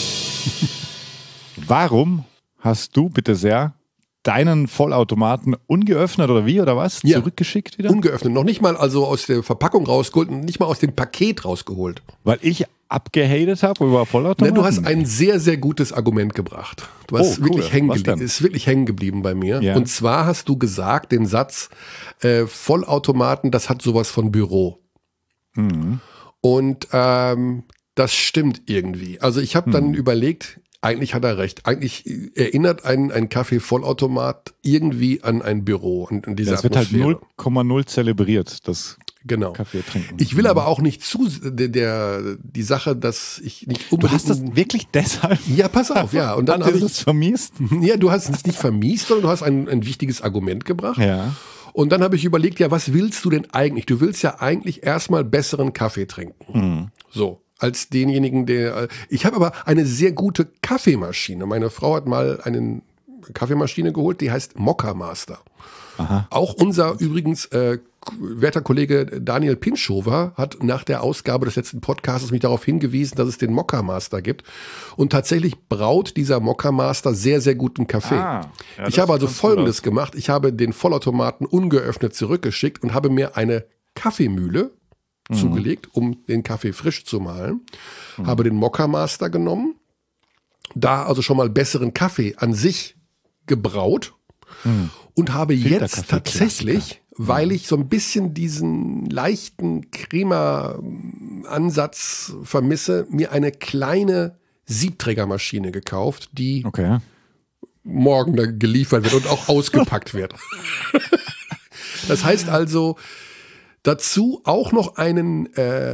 Warum hast du bitte sehr deinen Vollautomaten ungeöffnet oder wie oder was? Ja. Zurückgeschickt wieder? Ungeöffnet. Noch nicht mal also aus der Verpackung rausgeholt und nicht mal aus dem Paket rausgeholt. Weil ich abgehatet habe über Vollautomaten? Du hast ein sehr, sehr gutes Argument gebracht. Du hast wirklich hängen geblieben bei mir. Ja. Und zwar hast du gesagt, den Satz, Vollautomaten, das hat sowas von Büro. Mhm. Und das stimmt irgendwie. Also ich habe dann überlegt, eigentlich hat er recht. Eigentlich erinnert ein Kaffee-Vollautomat irgendwie an ein Büro und diese das Atmosphäre. Wird halt 0,0 zelebriert, das Kaffee trinken. Ich will aber auch nicht die Sache, dass ich nicht unbedingt... Du hast das wirklich deshalb? Ja, pass auf, ja. Und dann habe ich es vermiest? Ja, du hast es nicht vermiest, sondern du hast ein wichtiges Argument gebracht. Ja. Und dann habe ich überlegt, ja, was willst du denn eigentlich? Du willst ja eigentlich erstmal besseren Kaffee trinken. Mhm. So. Als denjenigen, ich habe aber eine sehr gute Kaffeemaschine. Meine Frau hat mal eine Kaffeemaschine geholt, die heißt Mokka Master. Aha. Auch unser übrigens werter Kollege Daniel Pinschover hat nach der Ausgabe des letzten Podcasts mich darauf hingewiesen, dass es den Mokka Master gibt. Und tatsächlich braut dieser Mokka Master sehr, sehr guten Kaffee. Ich habe also Folgendes gemacht. Ich habe den Vollautomaten ungeöffnet zurückgeschickt und habe mir eine Kaffeemühle zugelegt, um den Kaffee frisch zu mahlen. Habe den Mokka Master genommen, da also schon mal besseren Kaffee an sich gebraut und habe jetzt tatsächlich, weil ich so ein bisschen diesen leichten Crema-Ansatz vermisse, mir eine kleine Siebträgermaschine gekauft, die morgen da geliefert wird und auch ausgepackt wird. Das heißt also, dazu auch noch einen,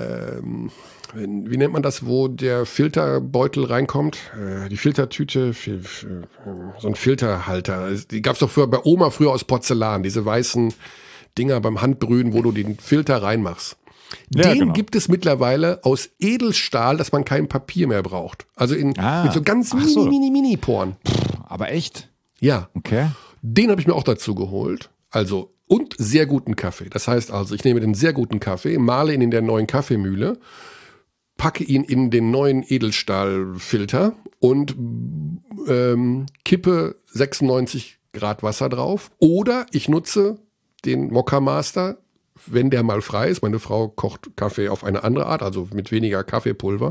wie nennt man das, wo der Filterbeutel reinkommt? Die Filtertüte, so ein Filterhalter. Die gab es doch bei Oma früher aus Porzellan, diese weißen Dinger beim Handbrühen, wo du den Filter reinmachst. Den gibt es mittlerweile aus Edelstahl, dass man kein Papier mehr braucht. Also mit so ganz mini Poren. Aber echt? Ja. Okay. Den habe ich mir auch dazu geholt. Also und sehr guten Kaffee. Das heißt also, ich nehme den sehr guten Kaffee, mahle ihn in der neuen Kaffeemühle, packe ihn in den neuen Edelstahlfilter und kippe 96 Grad Wasser drauf. Oder ich nutze den Mokka Master, wenn der mal frei ist. Meine Frau kocht Kaffee auf eine andere Art, also mit weniger Kaffeepulver.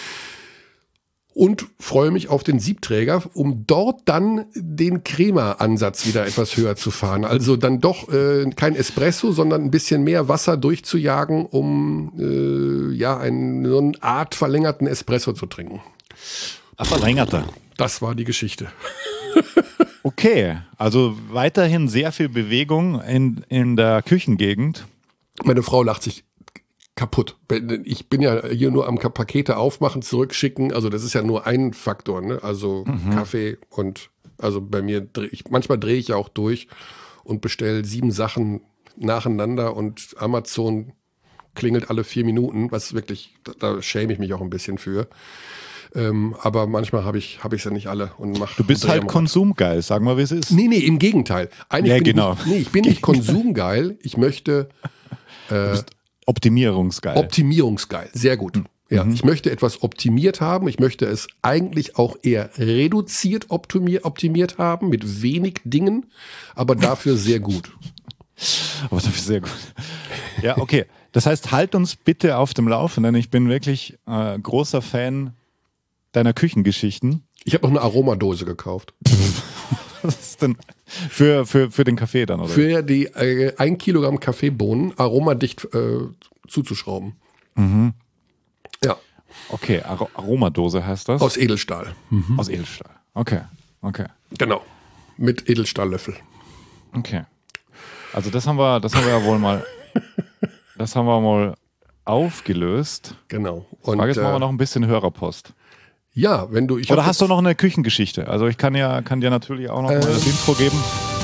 Und freue mich auf den Siebträger, um dort dann den Crema-Ansatz wieder etwas höher zu fahren. Also dann doch kein Espresso, sondern ein bisschen mehr Wasser durchzujagen, um so eine Art verlängerten Espresso zu trinken. Verlängerter. Das war die Geschichte. Okay, also weiterhin sehr viel Bewegung in der Küchengegend. Meine Frau lacht sich kaputt. Ich bin ja hier nur am Pakete aufmachen, zurückschicken. Also das ist ja nur ein Faktor, ne? Also Kaffee und also bei mir, manchmal drehe ich ja auch durch und bestelle 7 Sachen nacheinander und Amazon klingelt alle 4 Minuten, was wirklich, da schäme ich mich auch ein bisschen für. Aber manchmal habe ich ja nicht alle und mache. Du bist halt konsumgeil, sag mal, wie es ist. Nee, im Gegenteil. Eigentlich ich bin nicht konsumgeil. Ich möchte du bist optimierungsgeil. Optimierungsgeil, sehr gut. Ja, ich möchte etwas optimiert haben. Ich möchte es eigentlich auch eher reduziert optimiert haben, mit wenig Dingen, aber dafür sehr gut. Aber dafür sehr gut. Ja, okay. Das heißt, halt uns bitte auf dem Laufenden. Ich bin wirklich großer Fan deiner Küchengeschichten. Ich habe noch eine Aromadose gekauft. Was ist denn für den Kaffee dann, oder? Für die 1 Kilogramm Kaffeebohnen aromadicht zuzuschrauben. Mhm. Ja. Okay, Aromadose heißt das? Aus Edelstahl. Mhm. Aus Edelstahl. Okay. Genau. Mit Edelstahllöffel. Okay. Also das haben wir ja wohl mal, das haben wir mal aufgelöst. Genau. Und jetzt machen wir noch ein bisschen Hörerpost. Ja, wenn du... Oder hast du noch eine Küchengeschichte? Also ich kann dir natürlich auch noch mal das Intro geben.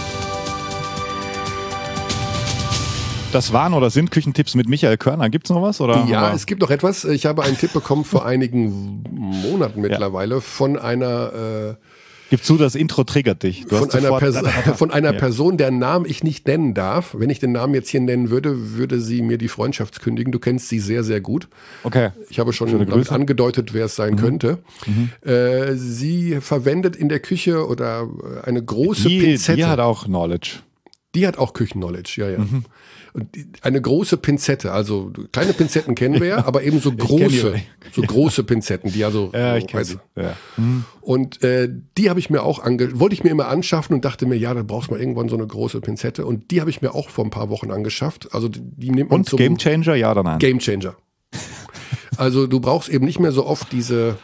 Das waren oder sind Küchentipps mit Michael Körner. Gibt es noch was? Oder? Ja, es gibt noch etwas. Ich habe einen Tipp bekommen vor einigen Monaten mittlerweile von einer... Gib zu, das Intro triggert dich. Von einer Person, deren Namen ich nicht nennen darf. Wenn ich den Namen jetzt hier nennen würde, würde sie mir die Freundschaft kündigen. Du kennst sie sehr, sehr gut. Okay. Ich habe schon damit angedeutet, wer es sein könnte. Sie verwendet in der Küche oder eine große Pinzette. Die hat auch Knowledge. Die hat auch Küchen-Knowledge, ja. Und eine große Pinzette, also kleine Pinzetten kennen wir ja, aber eben so große Pinzetten, die also. Ja, ich kenne sie. Ja. Und die habe ich mir auch wollte ich mir immer anschaffen und dachte mir, ja, da brauchst du mal irgendwann so eine große Pinzette. Und die habe ich mir auch vor ein paar Wochen angeschafft. Also die nimmt man zum Game Changer, ja oder nein? Game Changer. Also du brauchst eben nicht mehr so oft diese.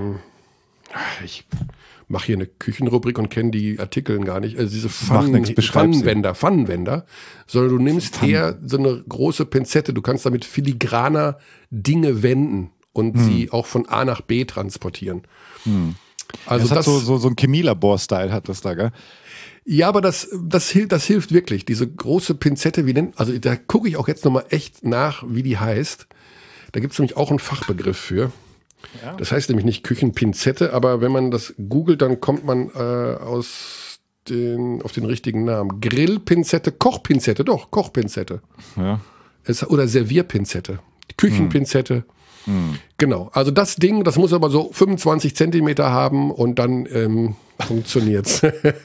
Ich mache hier eine Küchenrubrik und kenne die Artikel gar nicht. Also diese Pfannenwender, sondern du nimmst eher so eine große Pinzette. Du kannst damit filigraner Dinge wenden und sie auch von A nach B transportieren. Also das hat so ein Chemielabor-Style hat das da, gell? Ja, aber das hilft wirklich. Diese große Pinzette, also da gucke ich auch jetzt nochmal echt nach, wie die heißt. Da gibt es nämlich auch einen Fachbegriff für. Ja. Das heißt nämlich nicht Küchenpinzette, aber wenn man das googelt, dann kommt man auf den richtigen Namen. Grillpinzette, Kochpinzette. Ja. Oder Servierpinzette. Küchenpinzette. Genau. Also das Ding, das muss aber so 25 Zentimeter haben und dann funktioniert's.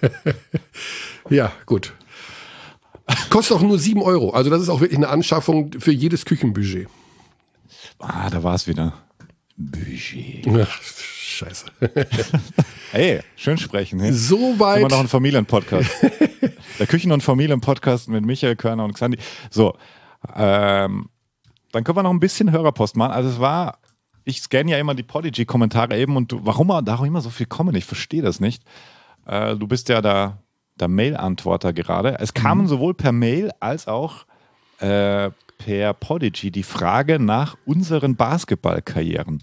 Ja, gut. Kostet auch nur 7 €. Also das ist auch wirklich eine Anschaffung für jedes Küchenbudget. Da war es wieder. Budget. Ach, scheiße. Hey, schön sprechen. Hey. Soweit. Immer noch ein Familienpodcast. Der Küchen- und Familienpodcast mit Michael Körner und Xandi. So, dann können wir noch ein bisschen Hörerpost machen. Also ich scanne ja immer die Podigy-Kommentare eben und warum da auch immer so viel kommen, ich verstehe das nicht. Du bist ja der Mail-Antworter gerade. Es kamen sowohl per Mail als auch per Podigy die Frage nach unseren Basketballkarrieren.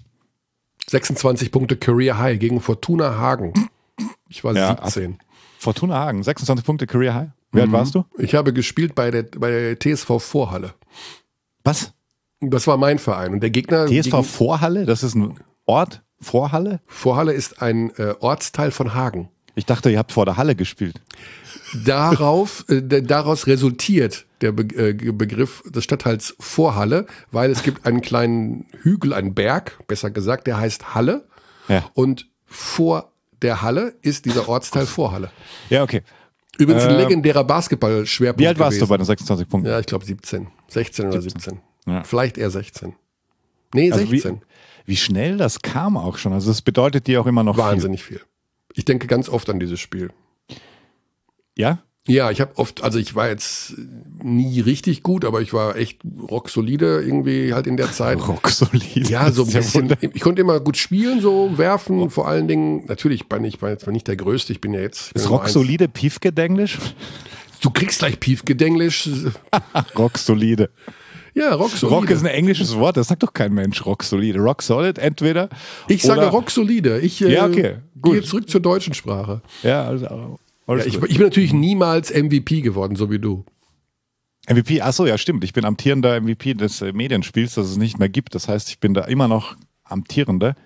26 Punkte Career High gegen Fortuna Hagen. Ich war 17. Fortuna Hagen, 26 Punkte Career High. Wie alt warst du? Ich habe gespielt bei der TSV Vorhalle. Was? Das war mein Verein. Und der Gegner... TSV Vorhalle? Das ist ein Ort? Vorhalle? Vorhalle ist ein Ortsteil von Hagen. Ich dachte, ihr habt vor der Halle gespielt. Daraus resultiert der Begriff des Stadtteils Vorhalle, weil es gibt einen kleinen Hügel, einen Berg, besser gesagt, der heißt Halle. Ja. Und vor der Halle ist dieser Ortsteil Vorhalle. Ja, okay. Übrigens ein legendärer Basketball-Schwerpunkt. Wie alt warst du bei den 26 Punkten? Ja, ich glaube 17. 16 oder 17. Ja. Vielleicht eher 16. Nee, Also 16. Wie schnell das kam auch schon. Also es bedeutet dir auch immer noch wahnsinnig viel. Ich denke ganz oft an dieses Spiel. Ja? Ja, ich habe oft, also ich war jetzt nie richtig gut, aber ich war echt rocksolide irgendwie halt in der Zeit. Rocksolide? Ja, so ein bisschen. Ich konnte immer gut spielen, so werfen, vor allen Dingen. Natürlich, ich war jetzt nicht der Größte, ich bin ja jetzt. Ist rocksolide Piefgedenglisch? Du kriegst gleich Piefgedenglisch. Rocksolide. Ja, rocksolide. Rock ist ein englisches Wort, das sagt doch kein Mensch, rocksolide. Rock solid entweder. Ich sage rocksolide. Ja, okay, gut. Gehe jetzt zurück zur deutschen Sprache. Ja, also. Ja, ich bin natürlich niemals MVP geworden, so wie du. MVP, achso, ja stimmt. Ich bin amtierender MVP des Medienspiels, das es nicht mehr gibt. Das heißt, ich bin da immer noch amtierender.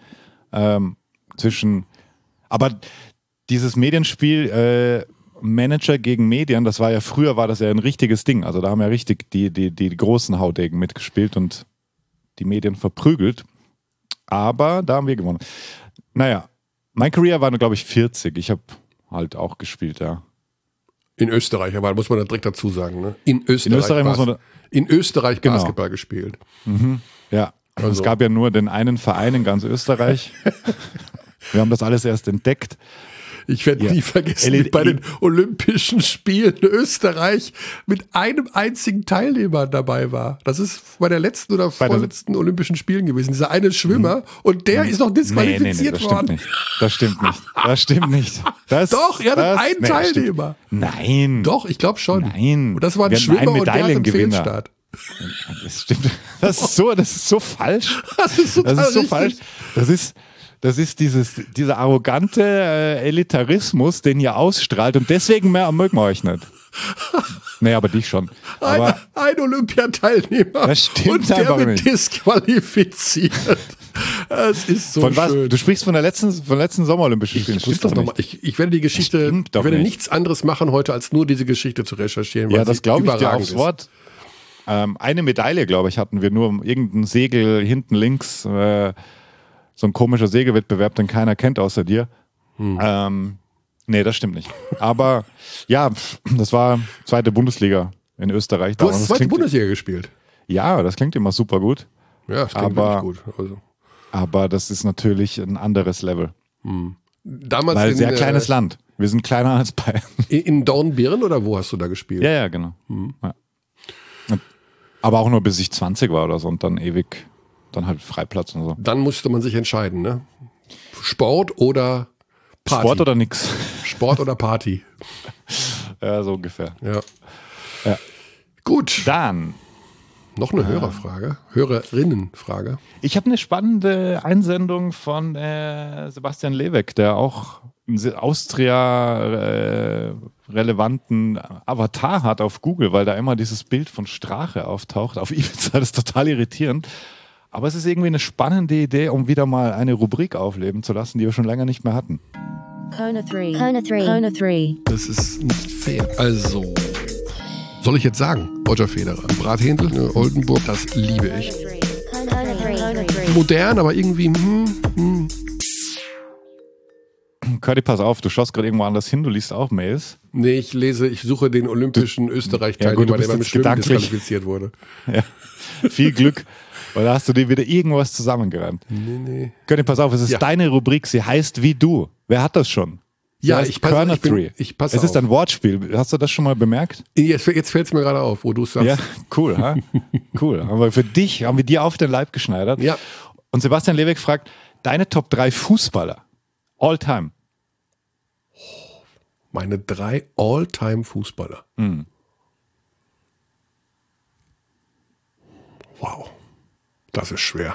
Aber dieses Medienspiel Manager gegen Medien, früher war das ja ein richtiges Ding. Also da haben ja richtig die großen Haudegen mitgespielt und die Medien verprügelt. Aber da haben wir gewonnen. Naja, mein Career war, glaube ich, 40. Ich habe halt auch gespielt, ja. In Österreich, aber muss man da direkt dazu sagen, ne? In Österreich genau. Basketball gespielt. Mhm. Ja, also. Es gab ja nur den einen Verein in ganz Österreich. Wir haben das alles erst entdeckt. Ich werde nie vergessen, wie bei den Olympischen Spielen in Österreich mit einem einzigen Teilnehmer dabei war. Das ist bei der letzten oder vorletzten Olympischen Spielen gewesen. Dieser eine Schwimmer und der ist noch disqualifiziert worden. Das stimmt nicht. Das stimmt nicht. Doch, er hat einen Teilnehmer. Nein. Doch, ich glaube schon. Nein. Und das war ein Schwimmer und der hat einen Fehlstart. Das stimmt. Das ist so falsch. Das ist so falsch. Das ist dieser arrogante Elitarismus, den ihr ausstrahlt und deswegen mögen wir euch nicht. Nee, aber dich schon. Aber ein Olympiateilnehmer das stimmt und der wird nicht. Disqualifiziert. Das ist so von was? schön. Du sprichst von letzten Sommerolympischen Spielen. Ich werde die Geschichte, ich werde nichts anderes machen heute, als nur diese Geschichte zu recherchieren. Ja, das glaube ich dir aufs Wort. Eine Medaille, glaube ich, hatten wir nur um irgendein Segel hinten links. So ein komischer Segelwettbewerb, den keiner kennt außer dir. Nee, das stimmt nicht. Aber ja, das war zweite Bundesliga in Österreich. Du hast zweite Bundesliga gespielt? Ja, das klingt immer super gut. Ja, das klingt wirklich gut. Also. Aber das ist natürlich ein anderes Level. Damals weil sehr kleines Land. Wir sind kleiner als Bayern. In Dornbirn oder wo hast du da gespielt? Ja, genau. Ja. Aber auch nur bis ich 20 war oder so und dann ewig... Dann halt Freiplatz und so. Dann musste man sich entscheiden, ne? Sport oder Party? Sport oder nix. Sport oder Party. Ja, so ungefähr. Ja. Gut. Dann. Noch eine Hörerfrage. Hörerinnenfrage. Ich habe eine spannende Einsendung von Sebastian Leweck, der auch einen Austria-relevanten Avatar hat auf Google, weil da immer dieses Bild von Strache auftaucht. Auf Ibiza, das ist total irritierend. Aber es ist irgendwie eine spannende Idee, um wieder mal eine Rubrik aufleben zu lassen, die wir schon länger nicht mehr hatten. Kona 3. Kona 3. Kona 3. Das ist nicht fair. Also, soll ich jetzt sagen, Roger Federer. Brathändel, Oldenburg, das liebe ich. Kona 3. Modern, aber irgendwie... Curdy, pass auf, du schaust gerade irgendwo anders hin, du liest auch Mails. Nee, ich suche den olympischen Österreich-Teilnehmer, der beim Schwimmen disqualifiziert wurde. Ja. Viel Glück. Oder hast du dir wieder irgendwas zusammengereimt? Nee. Curdy, pass auf, es ist deine Rubrik, sie heißt wie du. Wer hat das schon? Ja, ich passe auf. Es ist ein Wortspiel. Hast du das schon mal bemerkt? Jetzt fällt es mir gerade auf, wo du es sagst. Ja, cool. Ha? Cool. Haben wir dir auf den Leib geschneidert. Ja. Und Sebastian Leweck fragt, deine Top 3 Fußballer all time. Meine 3 All-Time-Fußballer. Wow. Das ist schwer.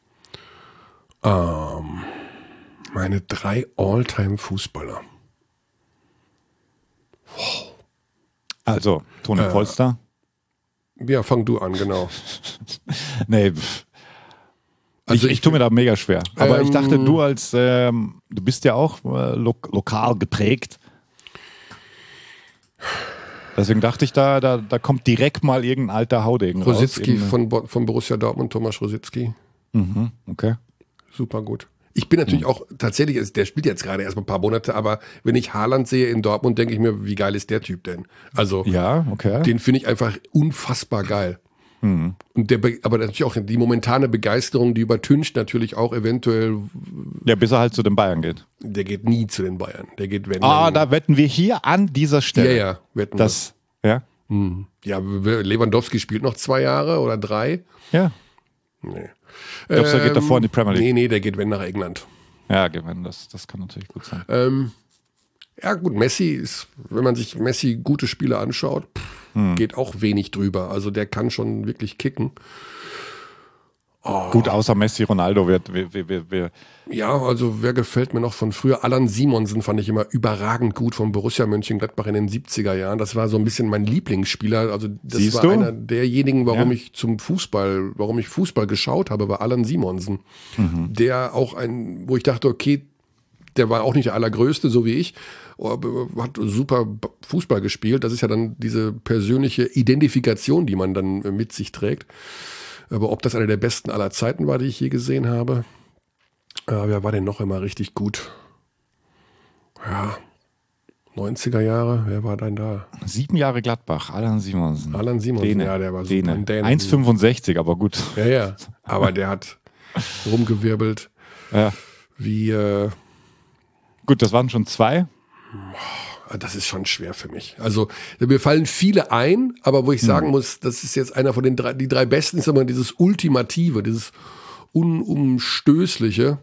Meine 3 All-Time-Fußballer. Wow. Also, Toni Polster. Ja, fang du an, genau. Nee. Also ich tue mir da mega schwer. Aber ich dachte, du du bist ja auch lokal geprägt. Deswegen dachte ich, da kommt direkt mal irgendein alter Haudegen raus. Rositzky von Borussia Dortmund, Thomas Rositzky. Mhm, okay. Super gut. Ich bin natürlich auch tatsächlich, der spielt jetzt gerade erst mal ein paar Monate, aber wenn ich Haaland sehe in Dortmund, denke ich mir, wie geil ist der Typ denn? Also, ja, okay. Den finde ich einfach unfassbar geil. Mhm. Und aber natürlich auch die momentane Begeisterung, die übertüncht natürlich auch eventuell. Ja, bis er halt zu den Bayern geht. Der geht nie zu den Bayern. Der geht, wenn. Da wetten wir hier an dieser Stelle. Ja, wetten das. Ja? Ja, Lewandowski spielt noch 2 Jahre oder 3. Ja. Nee. Glaubst du, er geht davor in die Premier League? Nee, der geht wenn nach England. Ja, gewinnen, das kann natürlich gut sein. Ja gut, Messi ist, wenn man sich Messi gute Spiele anschaut, geht auch wenig drüber. Also der kann schon wirklich kicken. Gut, außer Messi, Ronaldo wird. Ja, also wer gefällt mir noch von früher? Alan Simonsen fand ich immer überragend gut von Borussia Mönchengladbach in den 70er Jahren. Das war so ein bisschen mein Lieblingsspieler. Also das war einer derjenigen, warum ich Fußball geschaut habe, war Alan Simonsen. Der auch wo ich dachte, okay, der war auch nicht der Allergrößte, so wie ich, aber hat super Fußball gespielt. Das ist ja dann diese persönliche Identifikation, die man dann mit sich trägt. Aber ob das einer der besten aller Zeiten war, die ich je gesehen habe, wer war denn noch immer richtig gut? Ja, 90er Jahre, wer war denn da? 7 Jahre Gladbach, Alan Simonsen. Alan Simonsen, ja, der war super. 1,65, aber gut. Ja, aber der hat rumgewirbelt. Ja. Wie... Gut, das waren schon 2. Das ist schon schwer für mich. Also mir fallen viele ein, aber wo ich sagen muss, das ist jetzt einer von den 3, die 3 besten, ist immer dieses Ultimative, dieses Unumstößliche.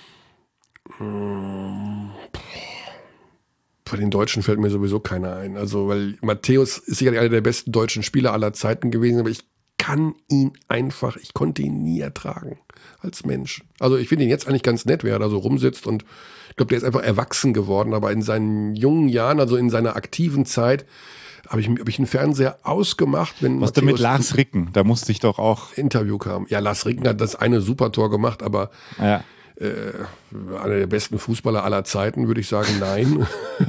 Von den Deutschen fällt mir sowieso keiner ein. Also, weil Matthäus ist sicherlich einer der besten deutschen Spieler aller Zeiten gewesen, aber ich konnte ihn nie ertragen als Mensch. Also ich finde ihn jetzt eigentlich ganz nett, wer da so rumsitzt, und ich glaube, der ist einfach erwachsen geworden, aber in seinen jungen Jahren, also in seiner aktiven Zeit, habe ich einen Fernseher ausgemacht, wenn was denn mit Lars Ricken? Da musste ich doch auch... Interview kam. Ja, Lars Ricken hat das eine super Tor gemacht, aber einer der besten Fußballer aller Zeiten, würde ich sagen, nein.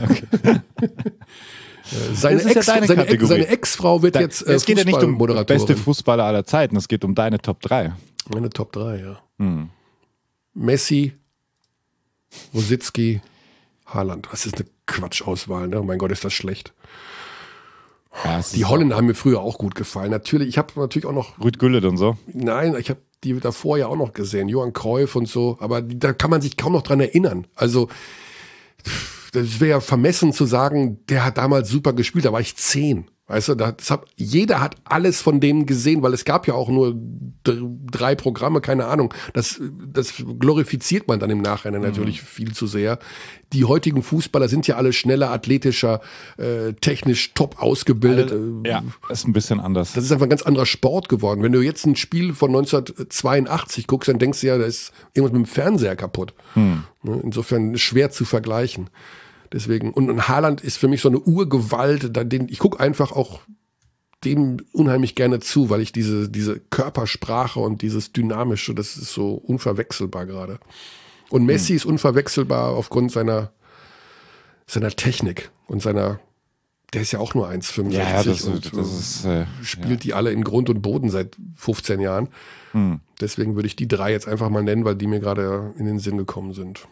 Seine Ex-Frau wird jetzt es geht ja nicht um Moderatorin. Beste Fußballer aller Zeiten, es geht um deine Top 3. Meine Top 3, ja. Messi, Rositzky, Haaland. Das ist eine Quatschauswahl, ne? Oh mein Gott, ist das schlecht. Ja, die Holländer haben mir früher auch gut gefallen. Natürlich, ich habe natürlich auch noch... Ruud Gullit und so? Nein, ich habe die davor ja auch noch gesehen. Johann Cruyff und so. Aber da kann man sich kaum noch dran erinnern. Also... Das wäre ja vermessen zu sagen, der hat damals super gespielt, da war ich 10. Weißt du, jeder hat alles von denen gesehen, weil es gab ja auch nur 3 Programme, keine Ahnung. Das glorifiziert man dann im Nachhinein natürlich viel zu sehr. Die heutigen Fußballer sind ja alle schneller, athletischer, technisch top ausgebildet. Ja, ist ein bisschen anders. Das ist einfach ein ganz anderer Sport geworden. Wenn du jetzt ein Spiel von 1982 guckst, dann denkst du ja, da ist irgendwas mit dem Fernseher kaputt. Insofern schwer zu vergleichen. Deswegen, und Haaland ist für mich so eine Urgewalt, ich gucke einfach auch dem unheimlich gerne zu, weil ich diese Körpersprache und dieses Dynamische, das ist so unverwechselbar gerade. Und Messi ist unverwechselbar aufgrund seiner Technik und der ist ja auch nur 1,65 und spielt die alle in Grund und Boden seit 15 Jahren. Deswegen würde ich die 3 jetzt einfach mal nennen, weil die mir gerade in den Sinn gekommen sind.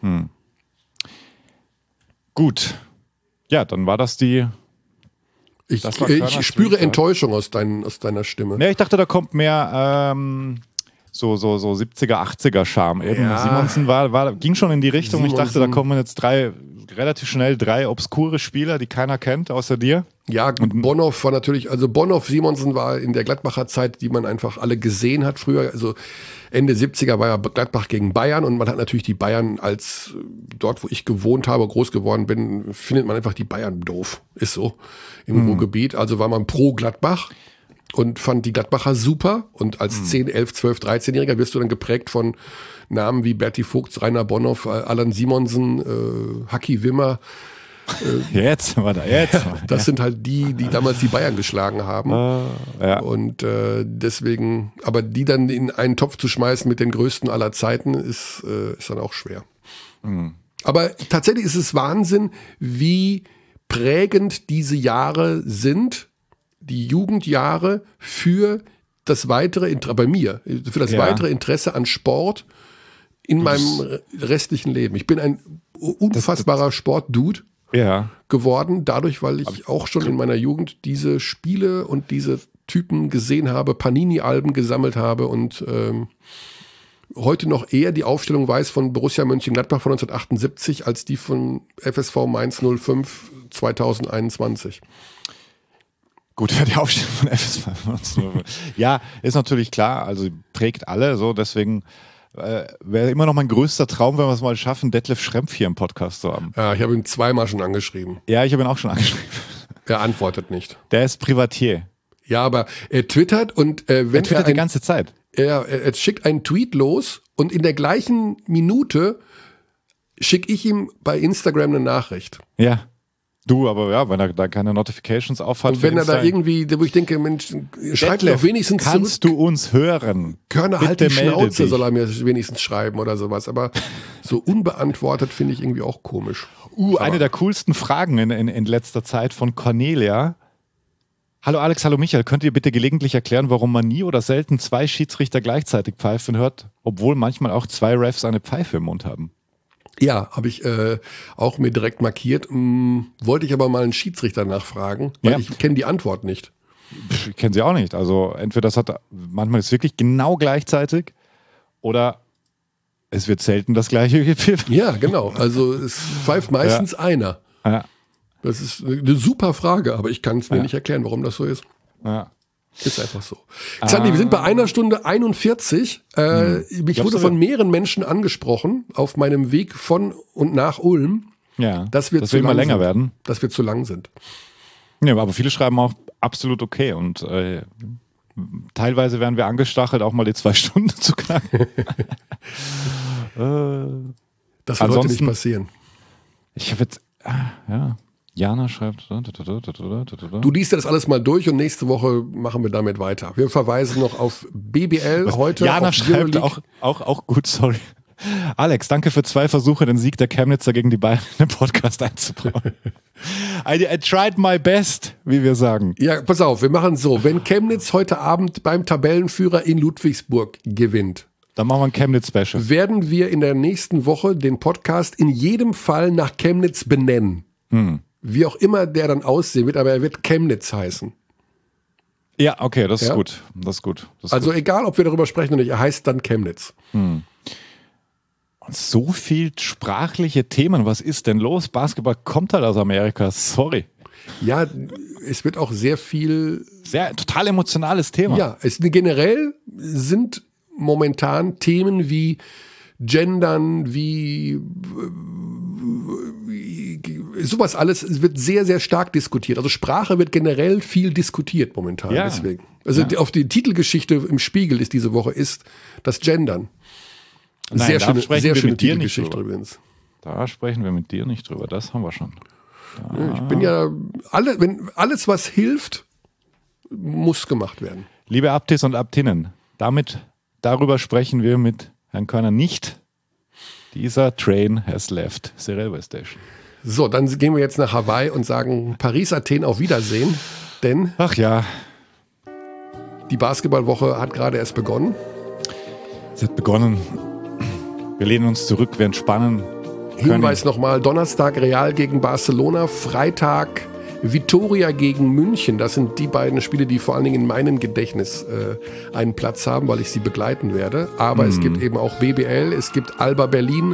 Gut. Ja, dann war das die... Ich spüre Enttäuschung aus deiner Stimme. Ja, ich dachte, da kommt mehr so 70er, 80er Charme. Eben. Ja. Simonsen ging schon in die Richtung. Ich dachte, da kommen jetzt relativ schnell 3 obskure Spieler, die keiner kennt, außer dir. Ja, Bonhoff war natürlich, also Simonsen war in der Gladbacher Zeit, die man einfach alle gesehen hat früher. Also Ende 70er war ja Gladbach gegen Bayern, und man hat natürlich die Bayern als dort, wo ich gewohnt habe, groß geworden bin, findet man einfach die Bayern doof. Ist so. Im Ruhrgebiet. Also war man pro Gladbach und fand die Gladbacher super. Und als 10, 11, 12, 13-Jähriger wirst du dann geprägt von Namen wie Berti Vogts, Rainer Bonhoff, Alan Simonsen, Haki Wimmer. Jetzt. Das sind halt die damals die Bayern geschlagen haben. Ja. Und deswegen, aber die dann in einen Topf zu schmeißen mit den größten aller Zeiten, ist dann auch schwer. Mhm. Aber tatsächlich ist es Wahnsinn, wie prägend diese Jahre sind, die Jugendjahre für das weitere weitere Interesse an Sport in meinem restlichen Leben. Ich bin ein unfassbarer Sportdude geworden, dadurch, weil ich auch schon in meiner Jugend diese Spiele und diese Typen gesehen habe, Panini-Alben gesammelt habe und heute noch eher die Aufstellung weiß von Borussia Mönchengladbach von 1978 als die von FSV Mainz 05 2021. Gut, für die Aufstellung von FSV. Ja, ist natürlich klar, also prägt alle, so deswegen wäre immer noch mein größter Traum, wenn wir es mal schaffen, Detlef Schrempf hier im Podcast zu haben. Ja, ich habe ihn zweimal schon angeschrieben. Ja, ich habe ihn auch schon angeschrieben. Er antwortet nicht. Der ist Privatier. Ja, aber er twittert und wenn er twittert die ganze Zeit. Er schickt einen Tweet los und in der gleichen Minute schicke ich ihm bei Instagram eine Nachricht. Ja. Du, aber ja, wenn er da keine Notifications aufhat. Und wenn er da irgendwie, wo ich denke, Mensch, schreibt doch wenigstens kannst zurück. Du uns hören? Körner, halt die Schnauze, soll er mir wenigstens schreiben oder sowas. Aber so unbeantwortet finde ich irgendwie auch komisch. Eine der coolsten Fragen in letzter Zeit von Cornelia. Hallo Alex, hallo Michael, könnt ihr bitte gelegentlich erklären, warum man nie oder selten 2 Schiedsrichter gleichzeitig pfeifen hört, obwohl manchmal auch 2 Refs eine Pfeife im Mund haben? Ja, habe ich auch mir direkt markiert. Wollte ich aber mal einen Schiedsrichter nachfragen, weil ich kenne die Antwort nicht. Ich kenne sie auch nicht. Also entweder manchmal ist es wirklich genau gleichzeitig oder es wird selten das gleiche gepfiffen. Ja, genau. Also es pfeift meistens einer. Ja. Das ist eine super Frage, aber ich kann es mir nicht erklären, warum das so ist. Ja. Ist einfach so. Xandi, wir sind bei 1 Stunde 41. Mich wurde von mehreren Menschen angesprochen auf meinem Weg von und nach Ulm, dass wir immer länger werden. Dass wir zu lang sind. Ja, aber viele schreiben auch absolut okay und teilweise werden wir angestachelt, auch mal die 2 Stunden zu knacken. Das wird heute nicht passieren. Ich habe jetzt, Jana schreibt. Du liest das alles mal durch und nächste Woche machen wir damit weiter. Wir verweisen noch auf BBL heute. Jana schreibt auch gut, sorry. Alex, danke für 2 Versuche, den Sieg der Chemnitzer gegen die Bayern in den Podcast einzubauen. I tried my best, wie wir sagen. Ja, pass auf, wir machen so. Wenn Chemnitz heute Abend beim Tabellenführer in Ludwigsburg gewinnt, dann machen wir ein Chemnitz-Special. Werden wir in der nächsten Woche den Podcast in jedem Fall nach Chemnitz benennen. Wie auch immer der dann aussehen wird, aber er wird Chemnitz heißen. Ja, okay, das ist gut. Das ist gut. Also egal, ob wir darüber sprechen oder nicht, er heißt dann Chemnitz. Und so viel sprachliche Themen, was ist denn los? Basketball kommt halt aus Amerika, sorry. Ja, es wird auch sehr viel... total emotionales Thema. Ja, generell sind momentan Themen wie Gendern, wie sowas alles, es wird sehr, sehr stark diskutiert. Also Sprache wird generell viel diskutiert momentan. Ja. Deswegen. Also auf die Titelgeschichte im Spiegel ist diese Woche das Gendern. Nein, sehr schöne Titelgeschichte übrigens. Da sprechen wir mit dir nicht drüber, das haben wir schon. Ich bin ja, alles was hilft, muss gemacht werden. Liebe Abtis und Abtinnen, darüber sprechen wir mit Herrn Körner nicht. Dieser Train has left the railway station. So, dann gehen wir jetzt nach Hawaii und sagen Paris, Athen auf Wiedersehen, denn ach ja, die Basketballwoche hat gerade erst begonnen. Es hat begonnen. Wir lehnen uns zurück, wir entspannen. Hinweis nochmal, Donnerstag Real gegen Barcelona, Freitag Vitoria gegen München. Das sind die beiden Spiele, die vor allen Dingen in meinem Gedächtnis einen Platz haben, weil ich sie begleiten werde. Aber es gibt eben auch BBL, es gibt Alba Berlin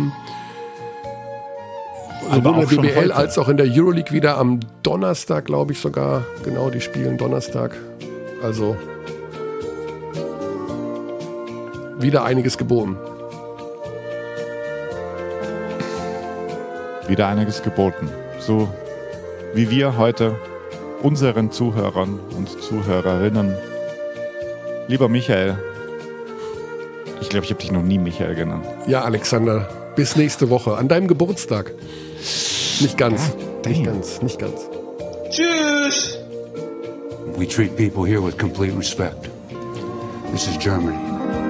sowohl in der BBL als auch in der Euroleague wieder am Donnerstag, glaube ich sogar. Genau, die spielen Donnerstag. Also wieder einiges geboten. Wieder einiges geboten. So wie wir heute unseren Zuhörern und Zuhörerinnen. Lieber Michael, ich glaube, ich habe dich noch nie Michael genannt. Ja, Alexander, bis nächste Woche. An deinem Geburtstag. Nicht ganz. Ja. Nicht ganz, nicht ganz. We treat people here with complete respect. This is Germany.